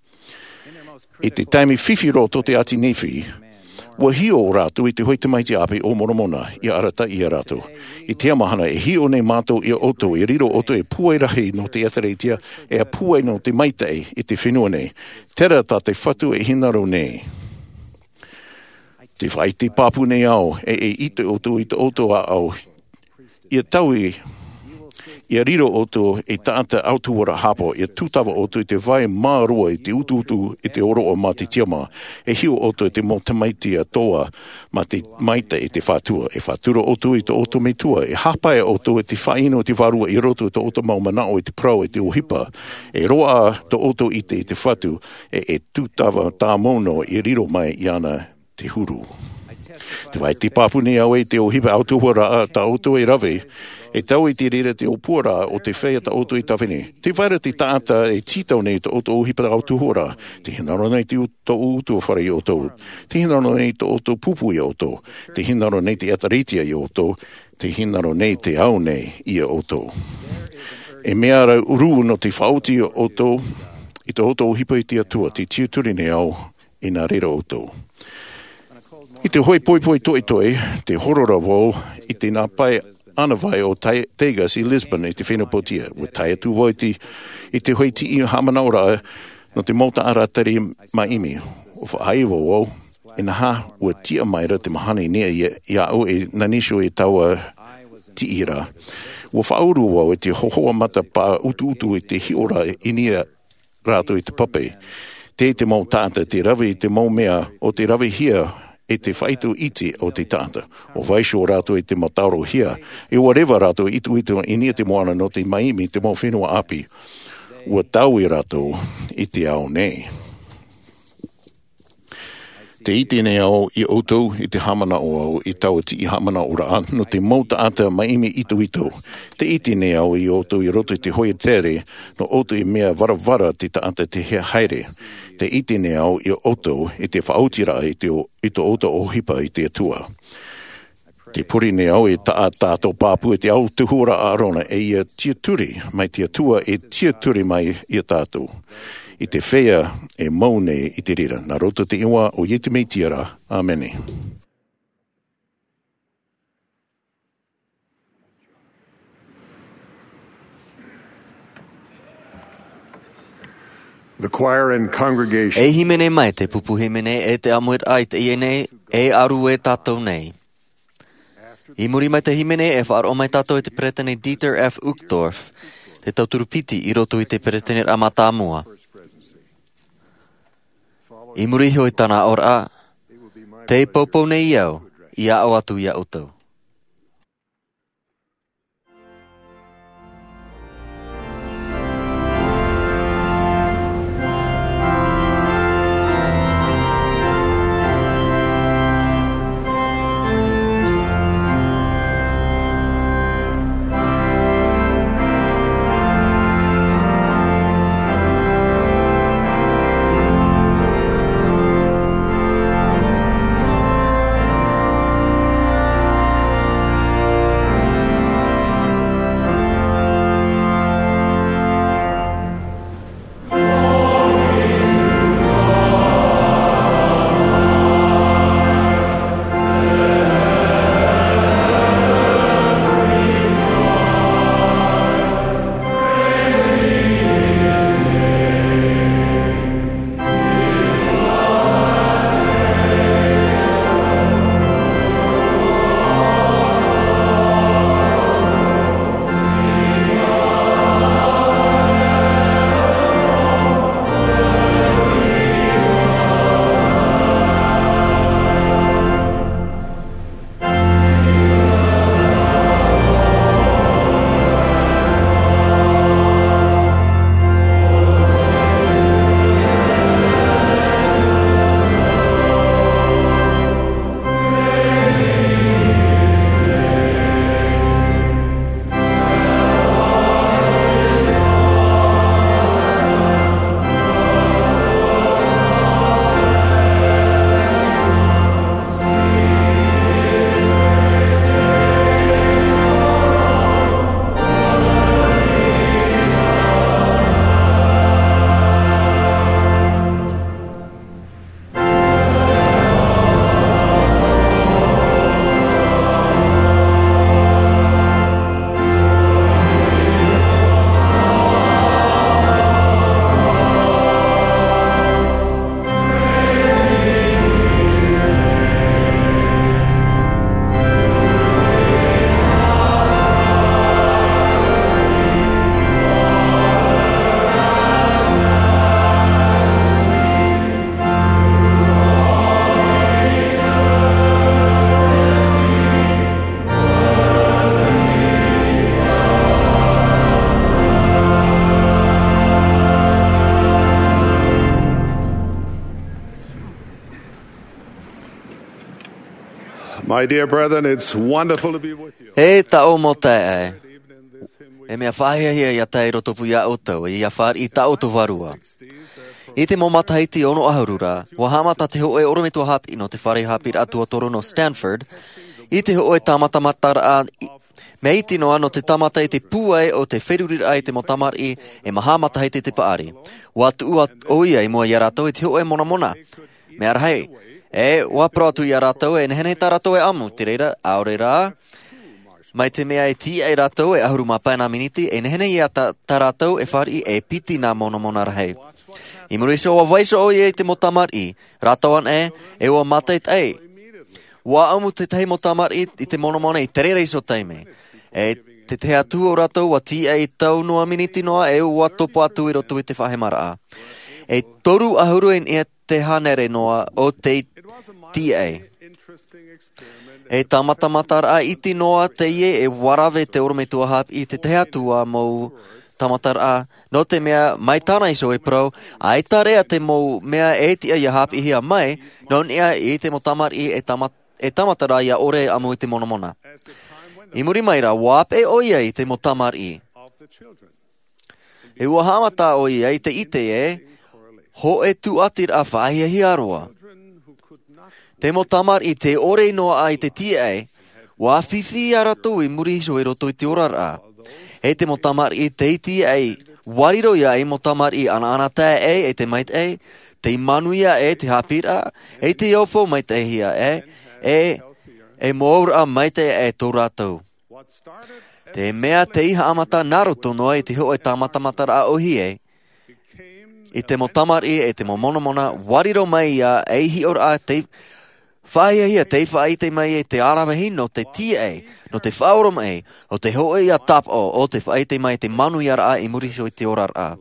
I te taimi whiwhiro to te ati nefi, ua hio o rātu i te hoite maiti api o moromona i arata i a rātu. I te amahana e hio nei mātou i oto e riro oto e puai rahi no te athareitia e a puai no te maita e i te whenua nei. Tera ta te whatu e hinaro nei. Te whai te papu nei au, e i te oto a au. Ia taui, ia riro oto e tāta autuara hapo, ia tūtawa oto i te vai mārua i te utu i te oro o mā te tiama. E hiu oto i te mō tamaiti a toa mā te maita i te whātua. E whātura oto i te oto me tua. E hapai oto i te whaino i te varua i roto i te oto mau manao i te prau i te ohipa. E roa te oto i te whatu e tūtawa tā mono i riro mai i ana te huru. Te vai te papuni au e te o hipa autuhora a ta auto e rave, e tau i te rere te opura o te whea ta auto i tawhine. Te waira te taata e titau nei te auto o hipa autuhora, te hinaro nei te auto utu whare i auto, te hinaro nei te auto pupu i auto, te hinaro nei te ataritia i auto, te hinaro nei te au nei i auto. E mea rau uru no te whauti i auto, i te auto o hipa i te atua, te tiuturi nei au, ina rira o tō. I te hoi poi toi, te horora wau, i te nā pai ana vai o Tegas I Lisbon I te whenapotia. Wa tai atu wau I te hoi ti I hamana ora no te mauta ara tari maimi. O whaaiwa wau, ina ha ua tia maira te mahane nea ia au e nanisho e taua ti ira. Ua whauru wau e te hohoa mata pā utu I te hiora inia rātou I te pape. Te mau tāta, te rawi te mau mea o te rawi hia e te whaitu iti o te tāta. O vaisho rātou I te matauro hia. E wharewa rātou itu inia te moana no te maimi te mau whenua api. Ua tau I rātou I te ao nei. Te iti nei au I outou I te hamana o au I tau ti I hamana o raa no te mauta ata maimi ito. Te iti nei au I outou I roto I te hoi tere no outou I mea varavara te taata te hea haere. Te iti nei au I outou I te whautira I te outou o hipa I te atua. Te puri nei au E tātou pāpu te au tuhura arona e ia tia turi mai te atua e tia turi mai I tātou. I te whea e maune I te rira. Nā roto te iwa o Iete mei tiara. Amene. The choir and congregation. E himene mai te pupu himene e te amuir ai te iene e aru e tātou nei. I muri mai te himene e whaaro mai tātou I te pretene Dieter F. Uchtdorf, te tauturupiti I roto I te pretene Amatamua. I muri hoi tana ora, te popo nei iau, I ao atu ia utou. My dear brethren, it's wonderful to be with you. E tau mo te e. E mea whahia hia ia te rotopu ia otau, ia whar I tau to varua. I te mo mataiti ono ahurura, wa hamata te hoe oromitua hapi no te whare hapi atua toro no Stanford, I te hoe tamatamatara me iti noa no te tamata I te puai o te wherurira ai te motamari e mahamata hei te paari. Wa tu ua o ia I mua ia rātou I te hoe mona mona. Me arhei, e wapro atu ia rātou e nehene tā rātou e amu, te reira, aore rā, mai te mea e ti e rātou e ahuru mapa nā miniti, e nehene ia tā rātou e whari e piti nā monomona rahei. I muri so wa vaiso o e te motamar I, rātou an e wa mateit e. Wa amu te tehi motamar I te monomona I tere reiso taime. E te te atu o rātou wa ti e tau noa miniti noa e wa topo atu I roto I te whahemara a. E toru ahuru en ia te hanere noa o te ti e. E tamata a iti noa te ie e warawe te orome tua hap I te te atua mou tamatar a. No te mea mai tāna iso e prau, a e tarea te mou mea e tia ia hap I hia mai, non ia I te mo tamar I e tamatara ia ore amu I te monomona. I muri mai ra, wape o ia I te mo tamar I. E ua hamata o ia I te ite e, ho e tu atir a whahia hi aroa. Te mo tamar I te ore noa ai te tia e, wa whiwhi a ratu I muri hiso e roto I te orar a. E te mo tamar I te iti e, wariro ia e mo tamar I ana tae e te mait e, te manuia e te hapira, e te iofo mait e hia e moura a mait e tō rātou. Te mea te iha amata naroto noa I te ho e tamata a ohi e, I te mo tamar I e te mo monomona, wariro mai ia e hi ora te whaia hia te whai te mai e te arawahi no te tia e, no te whaurom e, o te hoe ia tap o te whai te mai te manu iara a I muriso I te orar a.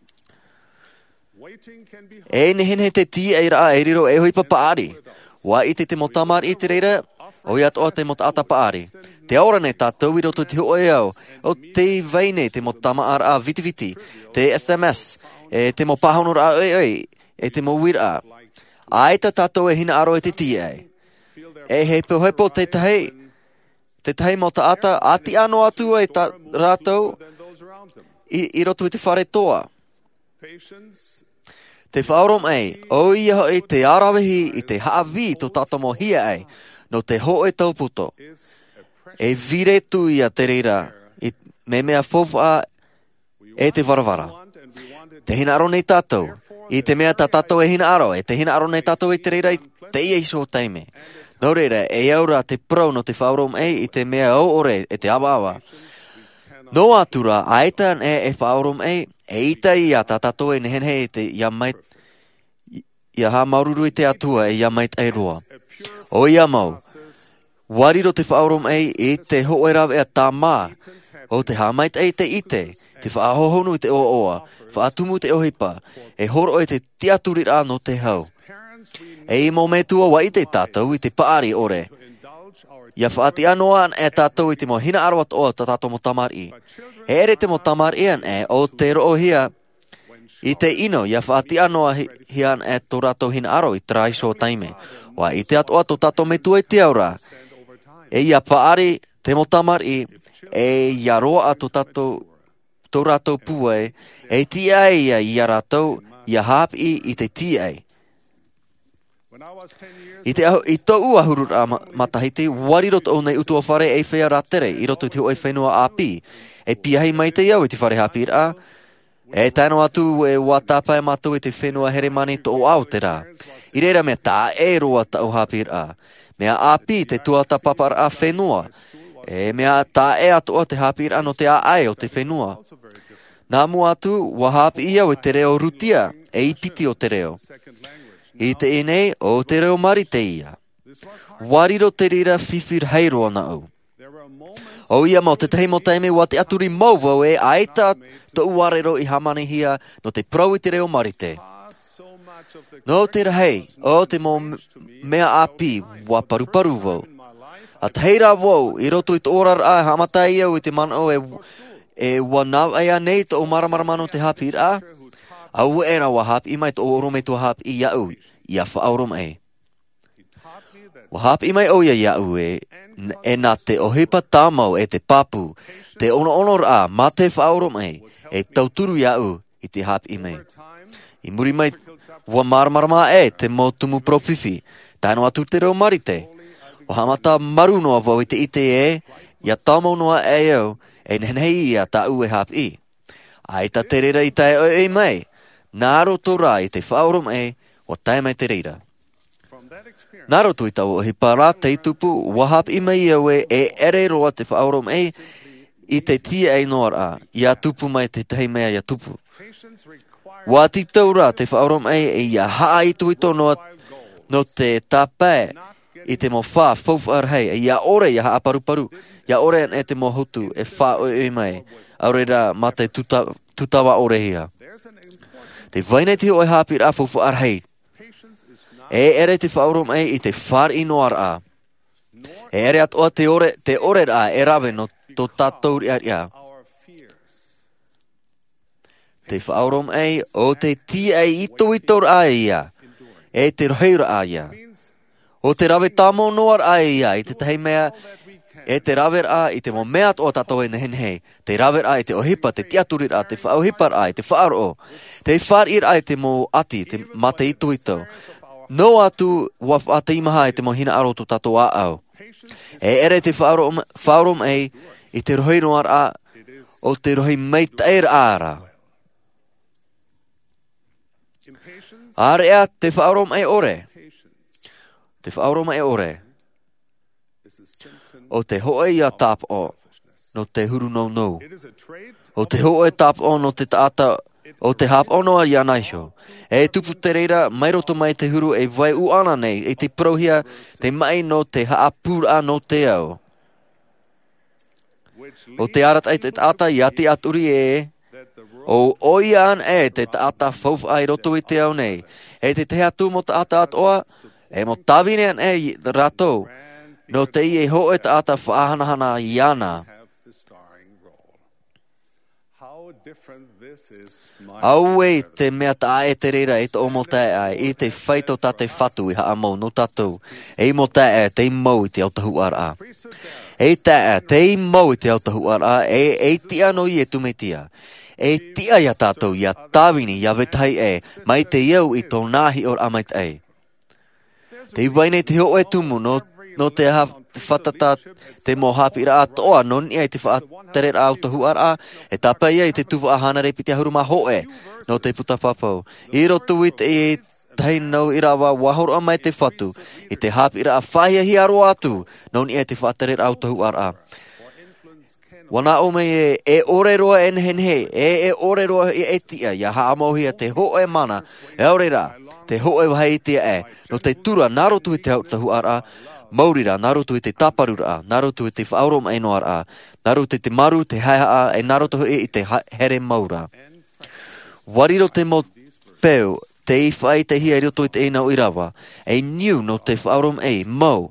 E nehene te tia e ra e riro e hoi papaari. Wa I te mo tamar I te reira, o ia toa te mo ata paari. Te aora ne tātou I roto te hoe au, o te veine te mo tamar a viti, te SMS, e te mo pahonor a e te mo wir a. Aita tātou e hina aro e te tia e. E hepo te tahi mo ta ata, ati ano atu e ta rātou I roto I te whare toa. Te whaorom e, o ia hoi te arawehi I te haawi to tātou mo hia e, no te ho e tauputo. E vire tu ia te reira, me mea fofa e te varavara. Te hina aro nei tātou. I te mea tā tātou e hina aro, e te hina aro nei tātou e te reira I te iso taime. Nō reira, e aura te prau no te whaurom I te mea o ore e te awa. Nō atura, aetan e whaurom e ita I a tā tātou e nehenhe e te iamait, ia ha maururu I te atua e iamait e roa. O ia mau, wariro te whaurom e te hoera e tā mā, o te hamait e te ite, te whaahohonu I te oa, whaatumu te ohipa, e horo e te tiaturir a no te hau. E mo me tua wa I te tātou I te paari ore. Ia whaati anoa an e tātou I te mo hina arawat o ta tātou mo tamar I. E ere te mo tamar I an e o te roo hia I te ino, ia whaati anoa hian e tō rātou hina aro I traiso taime. Wa I te atoa tō tātou me tua I te aura. E ia paari te mo tamar I, e ia roa a tō tātou tō rātou pua e tia ia ia rātou, ia hap I te tia e. I tō ua hurur a matahiti, wariro tō nei utua whare e whea rātere, I roto te o e whenua api. E piahi mai te iau I te whare hapir a. E tāno atu e watapa e matu I te whenua here mani tō au te rā. I reira mea tā e roa tau hapir a. Mea api te tuata papar a whenua. E mea tā e atoa te hapir a no te a ai o te whenua. Nā mua atu, wa hapi ia o te reo rutia, e I piti o te reo. I te enei, o te reo mari te ia. Wariro te rira whiwhir heiroa na au. O ia mau te tehi mo teime wa te aturi mauvau e aita to uarero I hamane hia no te prau I te reo mari te. No te rahei, o te mo mea api wa paruparu vau. A teira vau, I roto I te orar a hamata ia o I te mano e wanaw ea nei to o maramaramano te hapir a. Au era wa hap I mai to orome to hap I iau, ia whaorom e. Wa hap I mai o ia iau e nā te ohipa tāmau e te papu, te ono a ma te whaorom e tauturu iau I te hap I mai. I muri mai, wa maramarama e te mo tumu profifi, taino atu te reo marite. Wa hamata maru noa wau I te ite e, ia tāmau noa e au, e nenhei ia ta ue hap I. Aita te reira I tae o e mai, nā roto rā I te whaorom e, o tae mai te reira. Nā roto I tau hi para te tupu, wahap I mai awe e ere roa te whaorom I te tia e noara, ia tupu mai te tei mea ia tupu. Wā ti taura te whaorom ia haa I tui tonoa no te tapae I te mo wha fawhar hei, ia ore ia haa paru, ia ore an e te mo hutu e wha oi mai, aurera ma te tutawa ore hia. Te vaine te oi hapir a fawhar hei, e ere te whaorom I te whar I noar a. E ere atoa te ore a e rawe no to tātou ia. Te whaorom o te tia I ito a ia, e te roheira a ia. O te rawe tamo noar a ia, I te tahi mea, e te rawe a I te mo mea o tātou e nehen hei. Te rawe a I te ohipa, te tiaturir a, te whaohipar a, te whaaro. Te wharir a I te mo ati, te mate ito. No atu waf a te imaha I te mo hina aro to tātou a au. E ere te whaorom I te rohei noar a, o te rohei mei tair ara. Are a te whaorom ore. Te whaorom ore. O te hoe ia tap o, no te huru no. O te hoe tap o no te taata, o te hap ono a ia naisho. E tupu te reira, mai roto mai te huru e vai u ana nei, e te prohia, te mai no te haapura no te au. O te arat ai te taata ia te aturi o oian te taata fawf ai roto I te au nei. E te atu mo taata atoa, e mo tawine an rato, no te I hoe taata whaahanahana iana. Aue te mea ta te reira te o mo tae I te whaito ta te whatu I haa mau no tatou. E mo tae te mau I te autahu ara. E tae te mau I te autahu ara e tia no I tumetia. E tia ia tatou ia tawini ia vetai mai te iau I tō nahi or amait Te waine te ho tumu no te whatata te mo hapira atoa non I te whaatere a autahu ara e tapa ia I te tuwa ahana repiti ahuruma hoe no te puta papau. I roto I te tai nau I rawa wahoro mai te whatu I te hapira a whaia hi aro atu non I te whaatere a autahu ara. Wana o me e ore roa enhenhe, e ore roa I tia, ia haamohia te hoe mana, e aurera, te hoe wahai tia no te tura narotu I te autahu ara, maurira narotu I te taparura, narotu I te whaorom noara, narotu I te maru, te haiha e narotu I te here maura. Wariro te mo peu, te I whai te hia roto I te enau I rawa, e niu no te whaorom mau.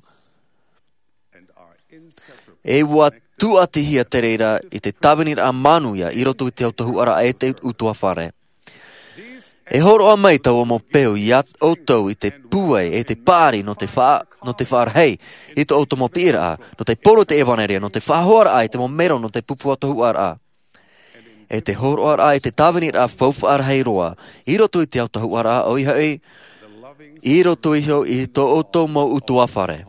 E wa tu ati hia te reira I te tawenir a manuia I roto I te autahu ara e te utua whare. E horo a mai tau o mo peu I autou I te puai e te pāri no te whaarhei I te auto mo pira a, no te poro te evaneria, no te whahoara a I te mo mero no te pupu atohu ara a. E te horo ara a I te tawenir a whauwhaarhei roa, I roto I te autahu ara a o I hei, I roto I hio I to auto mo utua whare.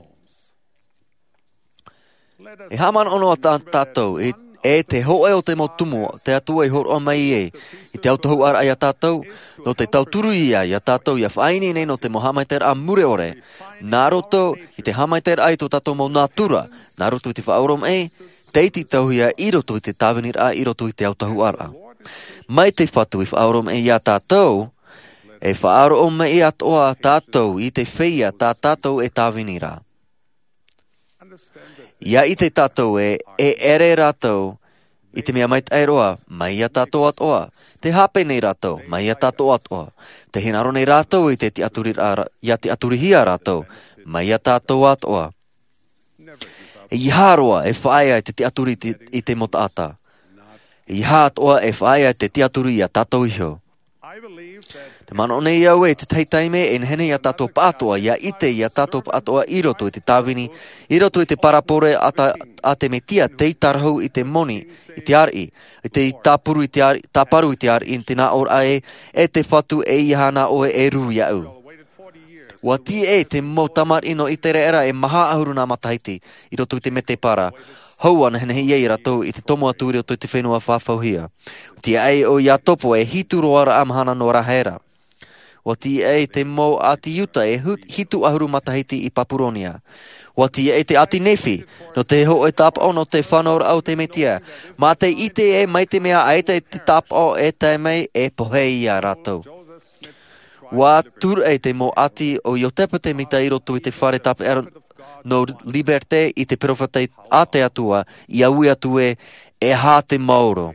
E haman ono a tātou, e te hoe o te mo tumu, te atua I horo mai I te autahu ara I a tātou, no te tauturu ia tātou ia whaini nei no te mo hamaiter a mure ore. Nā roto I te hamaiter ai to tātou mo nātura, nā roto I te whaorom teiti tauhia I roto I te tawenir a I roto I te autahu ara. Mai te whatu I whaorom ia tātou, e whaorom I atoa tātou I te wheia tātou e tawenira. Ia I te tātou e ere rātou, I te mea mait airoa, mai a tātou atoa. Te hape nei rātou, mai a tātou atoa. Te hinaro nei rātou I te aturihia rātou, mai a tātou atoa. E iharoa e whaia te aturi I te motaata. E ihatoa e whaia te aturi I a tātou iho. Te mana o nei au te teitaime e nehene I a tātou pātoa, ia ite I a tātou pātoa I roto I te tāwini, I roto I te parapore a te metia te itarhau I te moni, I te ari, I te tāparu I te ari, I te nā or ae, e te whatu e ihana o e rui au. Wa ti te mo tamar ino I te reera e maha ahuru nā mataiti, I roto I te mete para. Hau ana hene hei ratou I te tomo atu I roto I te whenua whawhauhia. Ti ai o ia topo e hitu roara amhana no rahera. Wa tia e te mo ati yuta e hitu ahuru matahiti I Papuronia. Wa tia e te ati nefi, no te ho e tapa o no te whanor au te metia. Ma te ite e mai te mea aita e te tapa o e te mei e pohei ia ratou. Wa tur e te mo ati o Iotepa te mita I roto I te whare tapa era no liberte I te profete a te atua I aui atu e hā te mauro.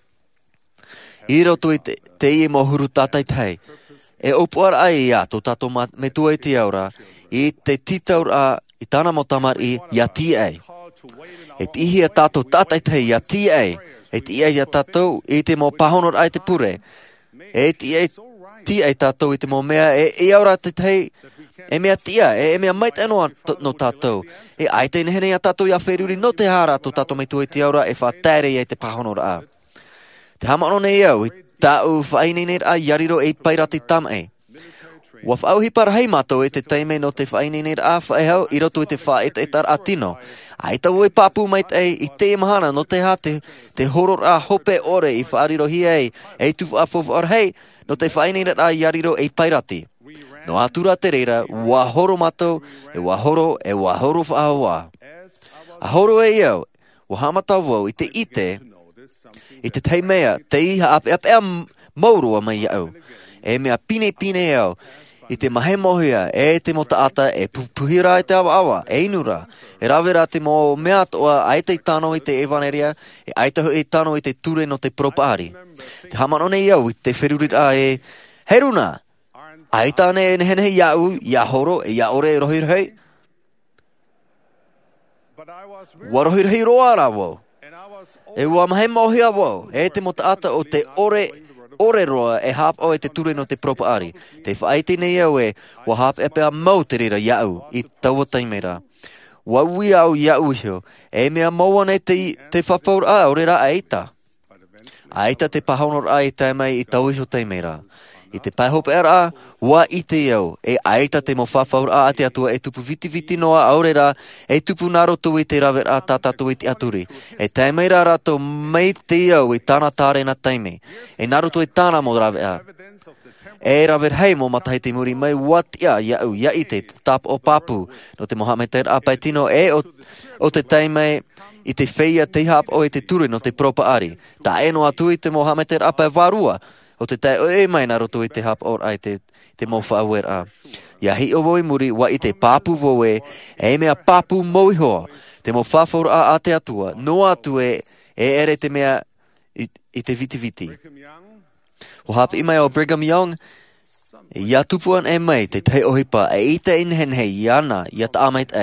I roto I te I mo huru tātai tei. E opuar ai ia tō tato me tua I te aura I te titaura I tāna mo tamari ia tia e. E pihi a tātou tātai tei ia tia e. E tia ia tātou I te mo pahonor ai te pure. E tia e tātou I te mo mea e aura te tei. E mea tia, e mea mait anoa no tātou. E ai te nehene a tātou ia wheruri no te hara tō tātou me tua I te aura e whātere I te pahonor a. Te hamano nei au I tāu whainenir a yariro e pairati tam e. Wa whau hipara hei mātou e te teime no te whainenir a whaehau I roto I te whaet e tar atino. Ai tau e papu mait e I te mahana no te ha te horor a hope ore I whaariro hi e tupu a fofu ar hei no te whainenir a yariro e pairati. No atura te reira, wa horo mātou e wa horo whaaua. A horo e iau, wa hamatau wau I te ite, I te teimea, te iha apea maurua mai iau. E mea pine au, I te mahe mohia, e te mo taata, e puhira I te awa, e inura. E rawera te mo mea toa, aita I tano I te evaneria, e aita I tano I te ture no te propaari. Te hamanone iau, I te wherurira e, heruna, aita ne nehene iau, ia horo, e ia ore rohirhei. Warohirhei roa ra wau. E ua mahe mohia wau, e te mo taata o te ore roa e hap o e te ture no te propaari. Te whaiti nei au e, wa hap e pea mau te rira iau, I taua taimera. Wa ui au iau hio, e mea mauane te whapaur a ore ra aita. Aita te pahonor a I taimei I tau iso taimera. I te paihope ara, wa I te iau, e aita te mo whapaur a te atua e tupu viti noa aurera, e tupu naroto I te rawer a tātātou I te aturi. E taimeira rato mei te iau I tāna tāre na taime. E naroto I tāna mo rawe a. E rawer hei mo matahi te muri mai wat ia iau, ia I te tap o papu, no te Mohamed apai tino e o te taime I te wheia te hap o e te ture no te propaari. Ta e no atu I te Mohamed apai varua, o te tai o e mai na roto I te hap or ai te mo whauer a. Ia hi o voi muri wa I te papu voe e mea papu moihoa. Te mo whafor a te atua, no atu e ere te mea I te viti. Ho hap I mai o Brigham Young, ia tupuan e mai te tei ohipa e I te inhen hei iana ia ta amait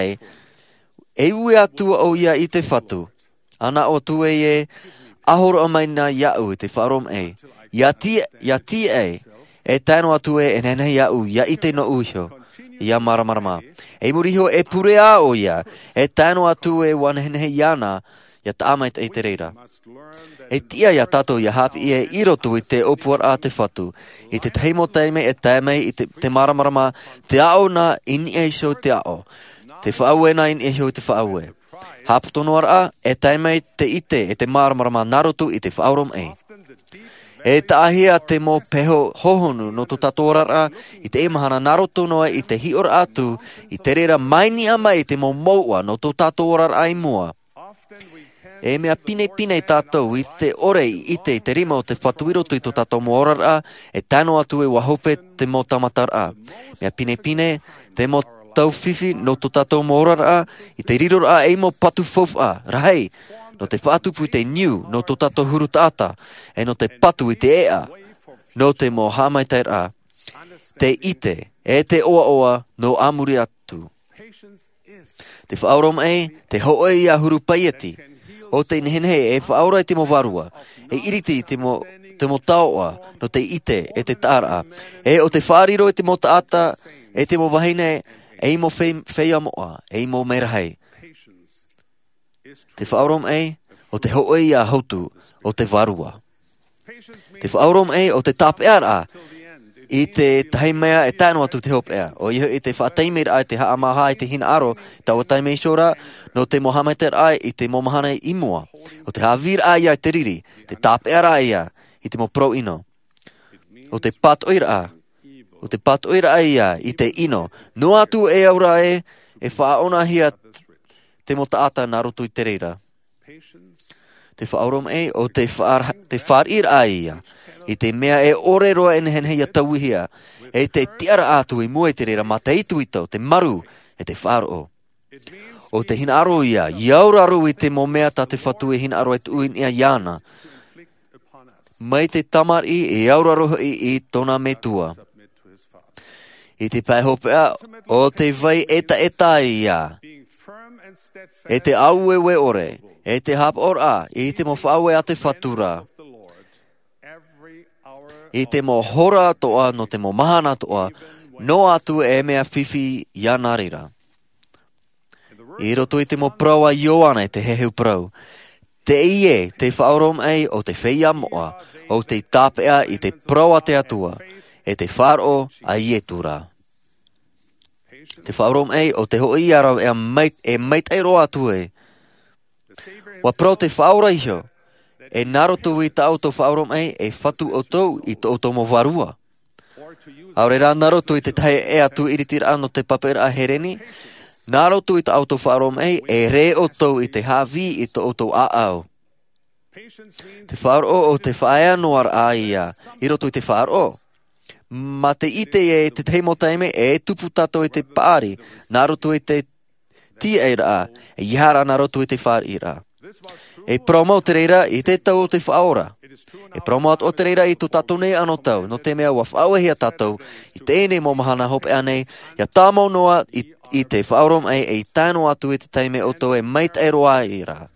e ui atua o ia I te whatu. Ana o tu e ahoro a mai na iau I te wharom e. Ia ti e tano atu e nene iau, ia I te no uho, ia maramarama. E muriho e purea o ia, e tano atu e wanene iana, ia taamait e te reira. E tia ia tato ia hapi e irotu I te opuar a te whatu. I te teimo teime e teimei I te maramarama, te ao na in e show te ao. Te whaue na in e show te whaue. Haputonoar a, e teimei te ite e te maramarama narotu I te whaurom e. E taahia te mo peho hohonu no to tatorara I te emahana naroto noa I te hior atu I te rera maini ama I te mo moua no to tatorara ai mua. E mea pine tātou I te ore I te rima o te whatuiro tui to tātou mo orara e tano atu e wahope te mo tamatar a. Mea pine te mo tau whiwhi no to tātou mo orara I te riror a e mo patu fof a. Rahei. No te whaatupu I te niu, no to tato huru tāta, e no te patu I te ea, no te mo hamaitai a. Te ite, e te oa no amuri atu. Te whaorom e, te hoe ia huru paieti. O te nehenhe e whaora te mo varua. E iriti te mo taoa, no te ite e te tāra. E o te whaariro e te mo taata, e te mo wahine, e mo whea moa, e mo merahei. Te whaorom e, o te hoe ia hautu, o te varua. Te whaorom e, o te tapeara, I te taimea e tāno atu te hopea. O iho I te whaataimir ai te haamaha I te hina aro, taua taimei shora, no te mohameter ai I te momahana I mua. O te havir ai ai te riri, te tapeara ia, I te mo pro ino. O te pat oira a, o te patoira ia I te ino. No atu e aura e whaona hia te mo taata nā roto I te reira. Te whaorom e o te whaarira ia. I te mea e ore roa e nehen hea tauihia. E te tiara atu I mua I te reira ma te itu itau, te maru e te whaaro. O te hina aro ia, iauraru I te mo mea ta te whatu e hina aro e tuin ia iana. Mai te tamari e auraru I tona me tua. I te paihopea o te vai eta ia. E te auewe ore, e te hap ora, I te mo whaue a te whatura. I te mo hora toa no te mo mahana toa, no atu e mea whiwhi iana rira. I roto I te mo praua Ioana te heheu prau. Te ie, te whaorom ei o te whia moa, o te tāpea I te praua te atua, e te wharo a ietura. Te whaorom ei o te hoi arau e mait e roa atu e. Wa prau te whaora iho, e naroto I ta auto whaorom ei e whatu o tau I to auto mo varua. Aure rā naroto I te tahe e atu iritira ano te papera a hereni, naroto I ta auto whaorom ei e re o tau I te hawi I to auto aau. Te whaoro o te whaea noar a ia, I roto I te whaoro. Ma te ite e te teimo taime e tupu tato I te pāri, naroto I te tieira, e ihara naroto I te whaira. E promo te reira I te tau o te whaora. E promo at o te reira I to tato nei ano tau, no te mea wa whaue tatou, I tēnei mo mahana hope anei, ia tāmau noa I te whaorom e tāno atu I te taime o tau e mait e roa ira.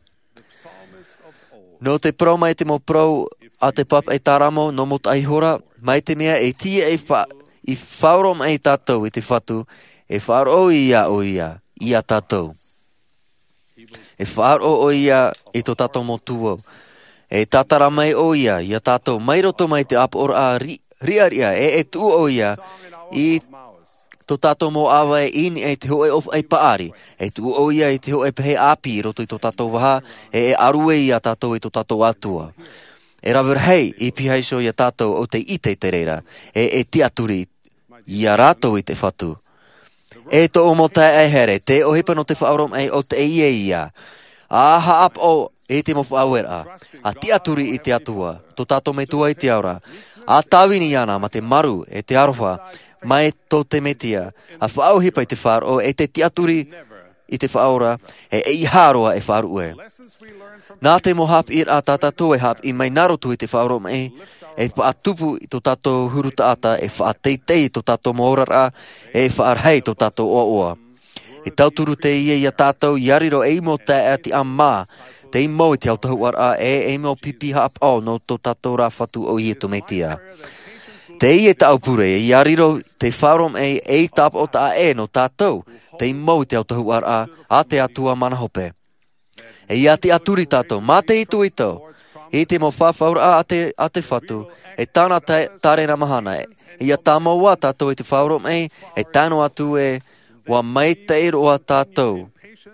No te promo e te mo prau a te pap e taramo no mot aihora, mai te mea e tia I whaorom e tatou I te whatu, e whaoro ia o ia tatou. E whaaro o ia I to tatou mo tuo. E tatara mai o ia tatou mai roto mai te apor a ria e tu o ia I to tatou mo awa e ini e te hoe of ai paari. E tu o ia I te hoe pehe api roto I to tatou waha e arue ia tatou I to tatou atua. E rawir hei I pihaiso ia tatou o te ite te reira e tiaturi ia rato I te whatu. E to o mo tae e here, te o hipa no te whaorom e o te ia. A haap o e te mo whaawera. A tiaturi I te atua, to tato me tua I te aura. A tawini ana ma te maru e te aroha, mai to te metia. A whaau hipa I te whaaro e te tiaturi I te whaora e iharoa e whaarue. Nā te mo hap Ir a tatato e hap I mai narotu I te whaorom e whaatupu I to tato hurutaata e whaateitei to tato moorara e whaarhei to tato oa. E tauturu te ia tātou iariro e mo te ati amma, te imo I te autahuara e mo pipi hap o no to tatou rā whatu o ia to metia. Te ie ta aupure e iariro te whaorom e tap o ta e no tātou, te imo I te autahuara a te atua manahope. E ia te aturi tātou, mā te itu ito, I te mo whawhaura a te whatu, e tāna tarena mahana e. Ia tāmo wā tātou I te whaorom e tāno atu e wa mai te roa tātou.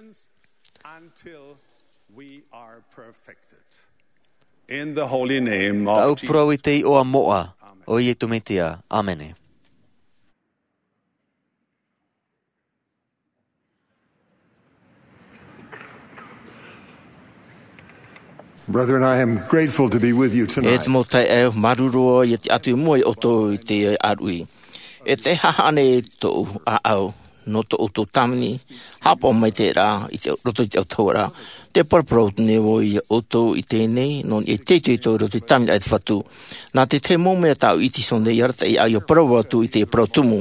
In the holy name of Tau Jesus. pro I te oa moa, o I tu metia. Amene. Brethren, I am grateful to be with you E tonight. te mo tai e maruro I te atu moi o tō I te arui. E te hahane tō au no tō o tō tamini, hapo mai te rā I te roto I te autaura. Te paraprau ne o I o tō I tēnei, non I te tō roto I tamini ai te whatu. Nā te te mōmea tāu I ti sonde I arata I ai o parau atu I te parautumu.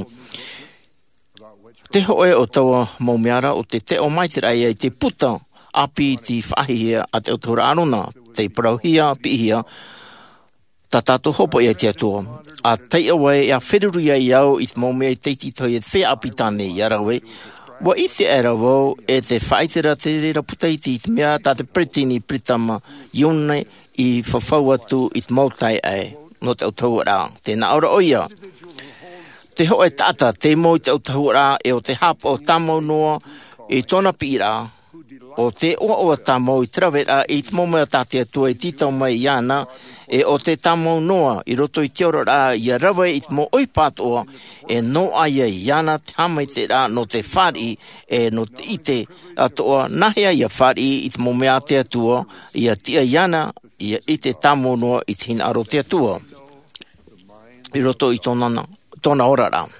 Te hoe o taua maumeara o te o mai te rai I te puta api ti whahihia a te autaura arona, te parauhia, pihia, ta tātou hopo I te atua. A tei awai a whiruru I au I te maumea I teiti toi e whea api tāne I arawe. Wa I te arawau e te whaitera te rera puta I te mea tā te pretini pritama ione I whawhau atu I te mautai ai no te autaura. Tēnā aura oia. Te hoe tata te mo I te autaura e o te hapa o tamau noa e tōna pira O te o tamo I trawera I te momea tātea tua I titau mai iana e o te tamo noa I roto I te ora rā I a rawe I te mo oipatoa e no aia iana te hamai te rā no te whari e no te ite atoa nahea I a whari I te momea te atua I a tia iana I te tamo noa I te hina aro te atua I roto I tōna ora rā.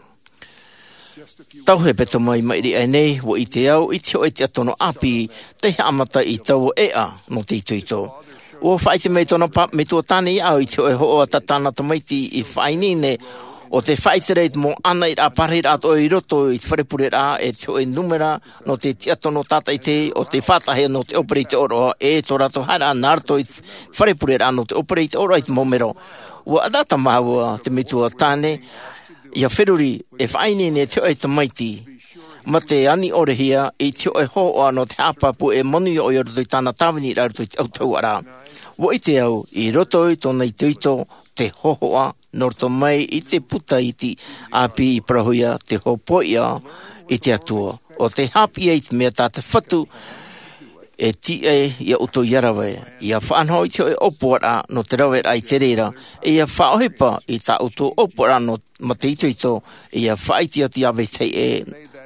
Tau he peta mai mairi ai nei, wo I te au, I te o e te atono api, te he amata I tau ea no te ituito. O whaite mei tona me tua tani au I te o e ho o tatana tamaiti I whainine, o te whaite reit mo ana I apare rato I roto I te wharepure rā e te o e numera no te atono tata I te, o te whatahe no te operate oro e to rato hara narto I te wharepure rā no te operate oro I te momero. Wa adata mahua te mitua tane, ia whiruri e whainine te o e tamaiti, ma te ani ore hia I te o e hoa no te hapapu e monu o I roto I tāna tāwini I roto I te autau ara. Wo I te au, I roto I tōna I tuito te hohoa, norto mai I te puta iti api I prahuia te hopoia I te atua. O te hapi e te mea tā te whatu, e ti e ia uto yarawe ia whanhoi te opora no te rawe ai te reira ia whaohipa I ta uto opora no mateitoito ia whaiti ati awe te e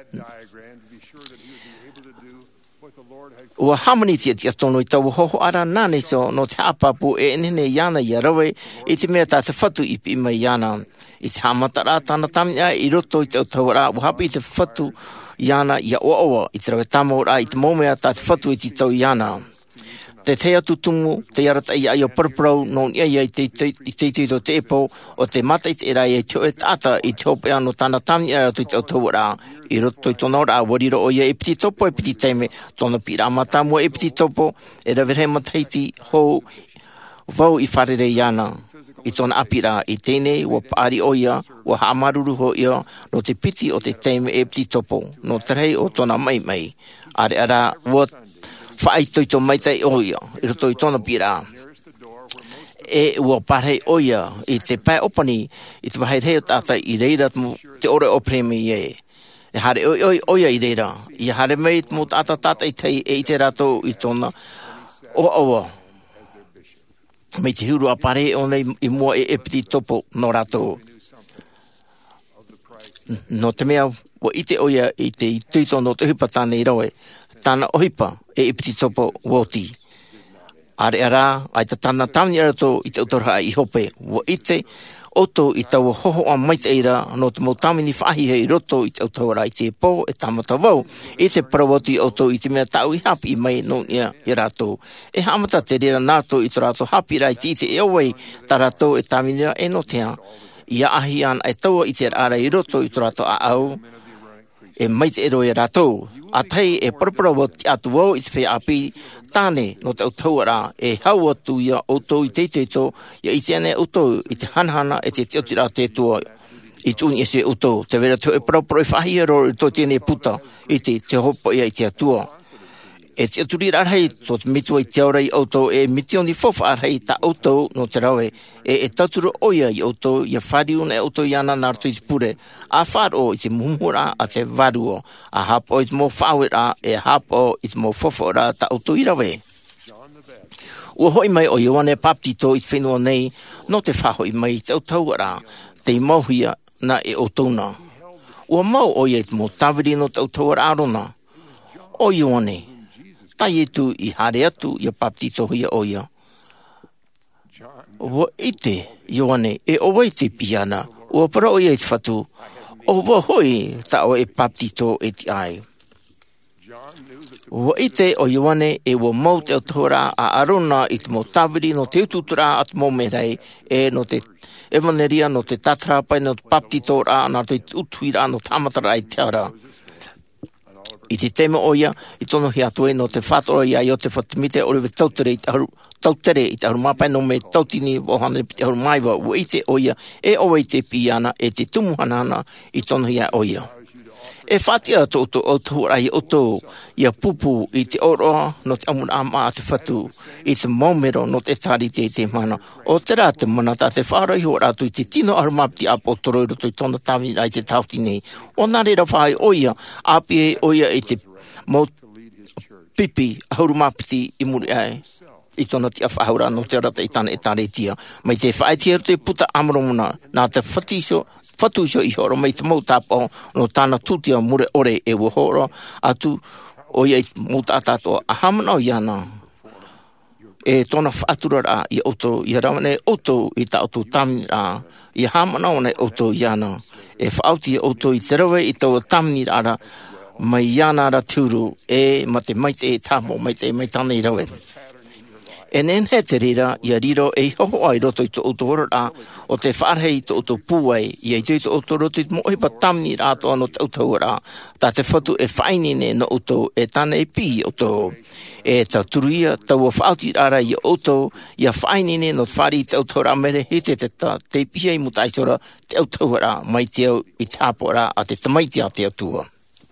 ua hamani te atono I tau hoho ara nane so no te hapapu e nene iana ia rawe I te mea ta te whatu I pi mai iana I te hamatara tāna tamia I roto I te autawara wahapi I te whatu iana ia oa I te rawe tamo ra I te momea ta te whatu I te tau iana. Te te atutungu, te arata I o parparau no ia I te tito te epo o te mata I te era I te oe tata I te hopea no tāna tami I te autau ra I roto I tōna ora wariro o ia e piti topo e piti teime tōna pira mata mua e piti topo e rawehe mataiti hou vau I wharere iana. I tōna apira I tēnei wa paari o ia, wa hamaruru ho ia, no te piti o te teime e piti topo, no te rei o tōna mai. Are ara, wa whaai toito maitai o ia, I roto I tōna pira. E wa parhei o ia, I te pai opani, I te wahai reo tātai I reira te ore o premi e. E hare o ia I reira, I hare mei mo tata I tei e I te rato I tōna oa. Me te huru apare o nei I mua e piti topo no rato. No te mea, wa I te oia I te tuito no te hupa tāne I rawe, tāna ohipa e piti topo woti. Are ara, ai ta tāna tāni arato I te utoraha I hope, wa I te oto I tau hoho a maita eira no te mo tamini whahi hei roto I te autawara I te po e tamata wau. I te parawati oto I te mea tau I hapi I mai no ia I rato. E hamata te rera nāto I te rato hapi rai te I te eowei ta rato e tamini e no tea. Ia ahi an ai taua I te ara I roto I te rato a au e maita ero e rato. A tei e paraparawa ti atu wau I te whea api tāne no te autawara e hau atu ia oto I te teito ia I te ane oto I te hanhana e te teotira te tua I tūni e se oto. Te vera te e parapara I whahi ero I tō tēne puta I te hopa ia I te atua. E te aturi arhei tō te mitua I te aurei oto e mitioni fofa arhei ta oto no te rawe e tauturu oia I oto ia whariuna e oto iana narto I te pure a wharo I te muhura a te varuo a hapo I te mo whawera e hapo I te mo fofora ta oto I rawe. Ua hoi mai o Ioane Paptito I te whenua nei no te whahoi mai te autauara te mauhia na e otona. Ua mau oia I te mo tawiri no te autauara arona. O Ioane. Tai etu I hare atu ia Paptito hia oia. Wa ite, Ioane, e owa I te piana, ua para oia I te whatu, o wa hoi ta o e Paptito e ti ai. Wa ite o Ioane e wa mau te autora a arona I te mo tawiri no te ututura at mo merei e no te evaneria no te tatrapai no te Paptito ra na te utuira no tamatara I te ara. I te teme oia, I tono hi atue no te whatoro ia I o te whatimite o rewe tautere I te harumapai no me tautini wohane te harumaiwa ua I te oia e oa I te piana e te tumuhanana I tono hi a oia. E whatia to o tuhurai o to ia pupu I te oroa no te amuna ama a te whatu I te maumero no te tari te mana. O te rā te mana ta te wharai ho rātu I te tino arumapti apo toro I roto I tona tāmi ai te tautini. O nā reira whai oia, api e oia I te mau pipi, ahuru mapiti I muri ai. I tona tia whahaura no te rata I tana e tare tia. Mai te whaetia te puta amaromuna, nā te whatu iso I horo mai te mautapo no tāna tūtia mure ore e wohoro atu o ia mauta atato a hamana o iana. E tona whaatura rā I auto, I rawane auto I ta auto tamni rā, I hamana o nei auto iana. E whaauti auto I te rawe I tau tamni rā mai iana rā tūru e ma te maite e tāmo, maite tana I rawe. E nen he te rira, ia riro e hoho ai roto I to auto rā, o te wharhei I to auto pūai, ia I to auto roto I te mohipa tamni rā toa no te auto rā, tā te whatu e whainine no auto e tana e pi auto. E tau turuia, tau o whaauti rā I auto, ia whainine no te whari te auto rā mere he te te pihei mutaitora te auto rā, mai te au I tāpo rā a te tamaiti a te autua.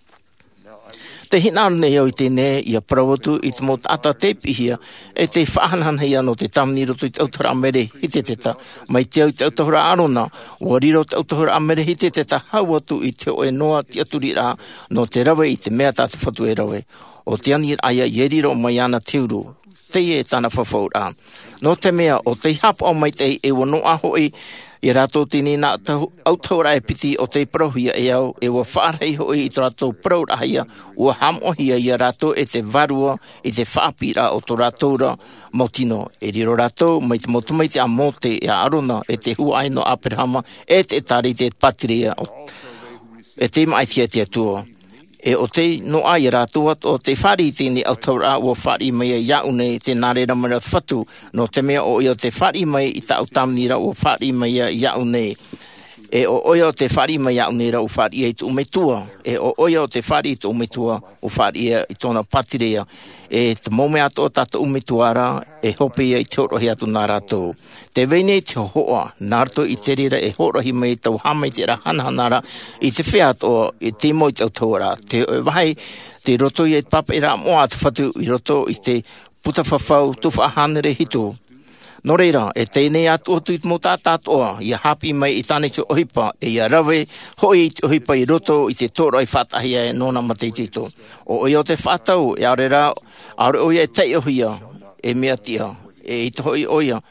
Te hinaro nei au I tēne, ia parawatu I te mot ata te pihia, e te whahanana ia no te tamni roto I te autora mere hite teta, mai te au te autora arona, o riro te autora mere hite teta, hau atu I te oe noa te aturi rā, no te rawe I te mea tātu whatu e rawe. O te ani aia I riro mai ana teuru, te e tāna whawhau rā. No te mea, o te hapa o mai te e wano aho I rato tini nā autaura e piti o te prohia e au, e wa whārhei hoi I tō rato praurahia, ua hamohia I rato e te varua, I te whāpira o tō ratoura mautino. E riro rato, mai te motumaiti a mote e a arona, e te huaino a perhama, e te tari te patiria, e te maithia te atua. E o te no ai rātua o te whari tēne autaura o whari mai iaune te nare ramara whatu no te mea o te whari mai I ta autamnira o whari mai iaune. E o oia o te whari mai iaune ra o whari I tu umetua. E o oia o te whari I tu umetua o whari I tōna patirea. E te mome ato o tata umetuara e hope I te horohi atu nā rātou. Te weine te hoa, nā rato I te rira e horohi mai tau hamai te rahananara I te whiato I te moi tau tauara. Te wahai te roto I te papa I rā moa te whatu I roto I te puta whawhau tu whahanere hitu. No reira, e tēnei atu atu I te mota tātoa, I hapi mai I tāne te ohipa, e ia rawe, hoi I te ohipa I roto I te tōra I whatahia e nona matei tito. O oi o te whatau, e aure rā, aure oia e tei ohia, e mea tia, e I te hoi oia,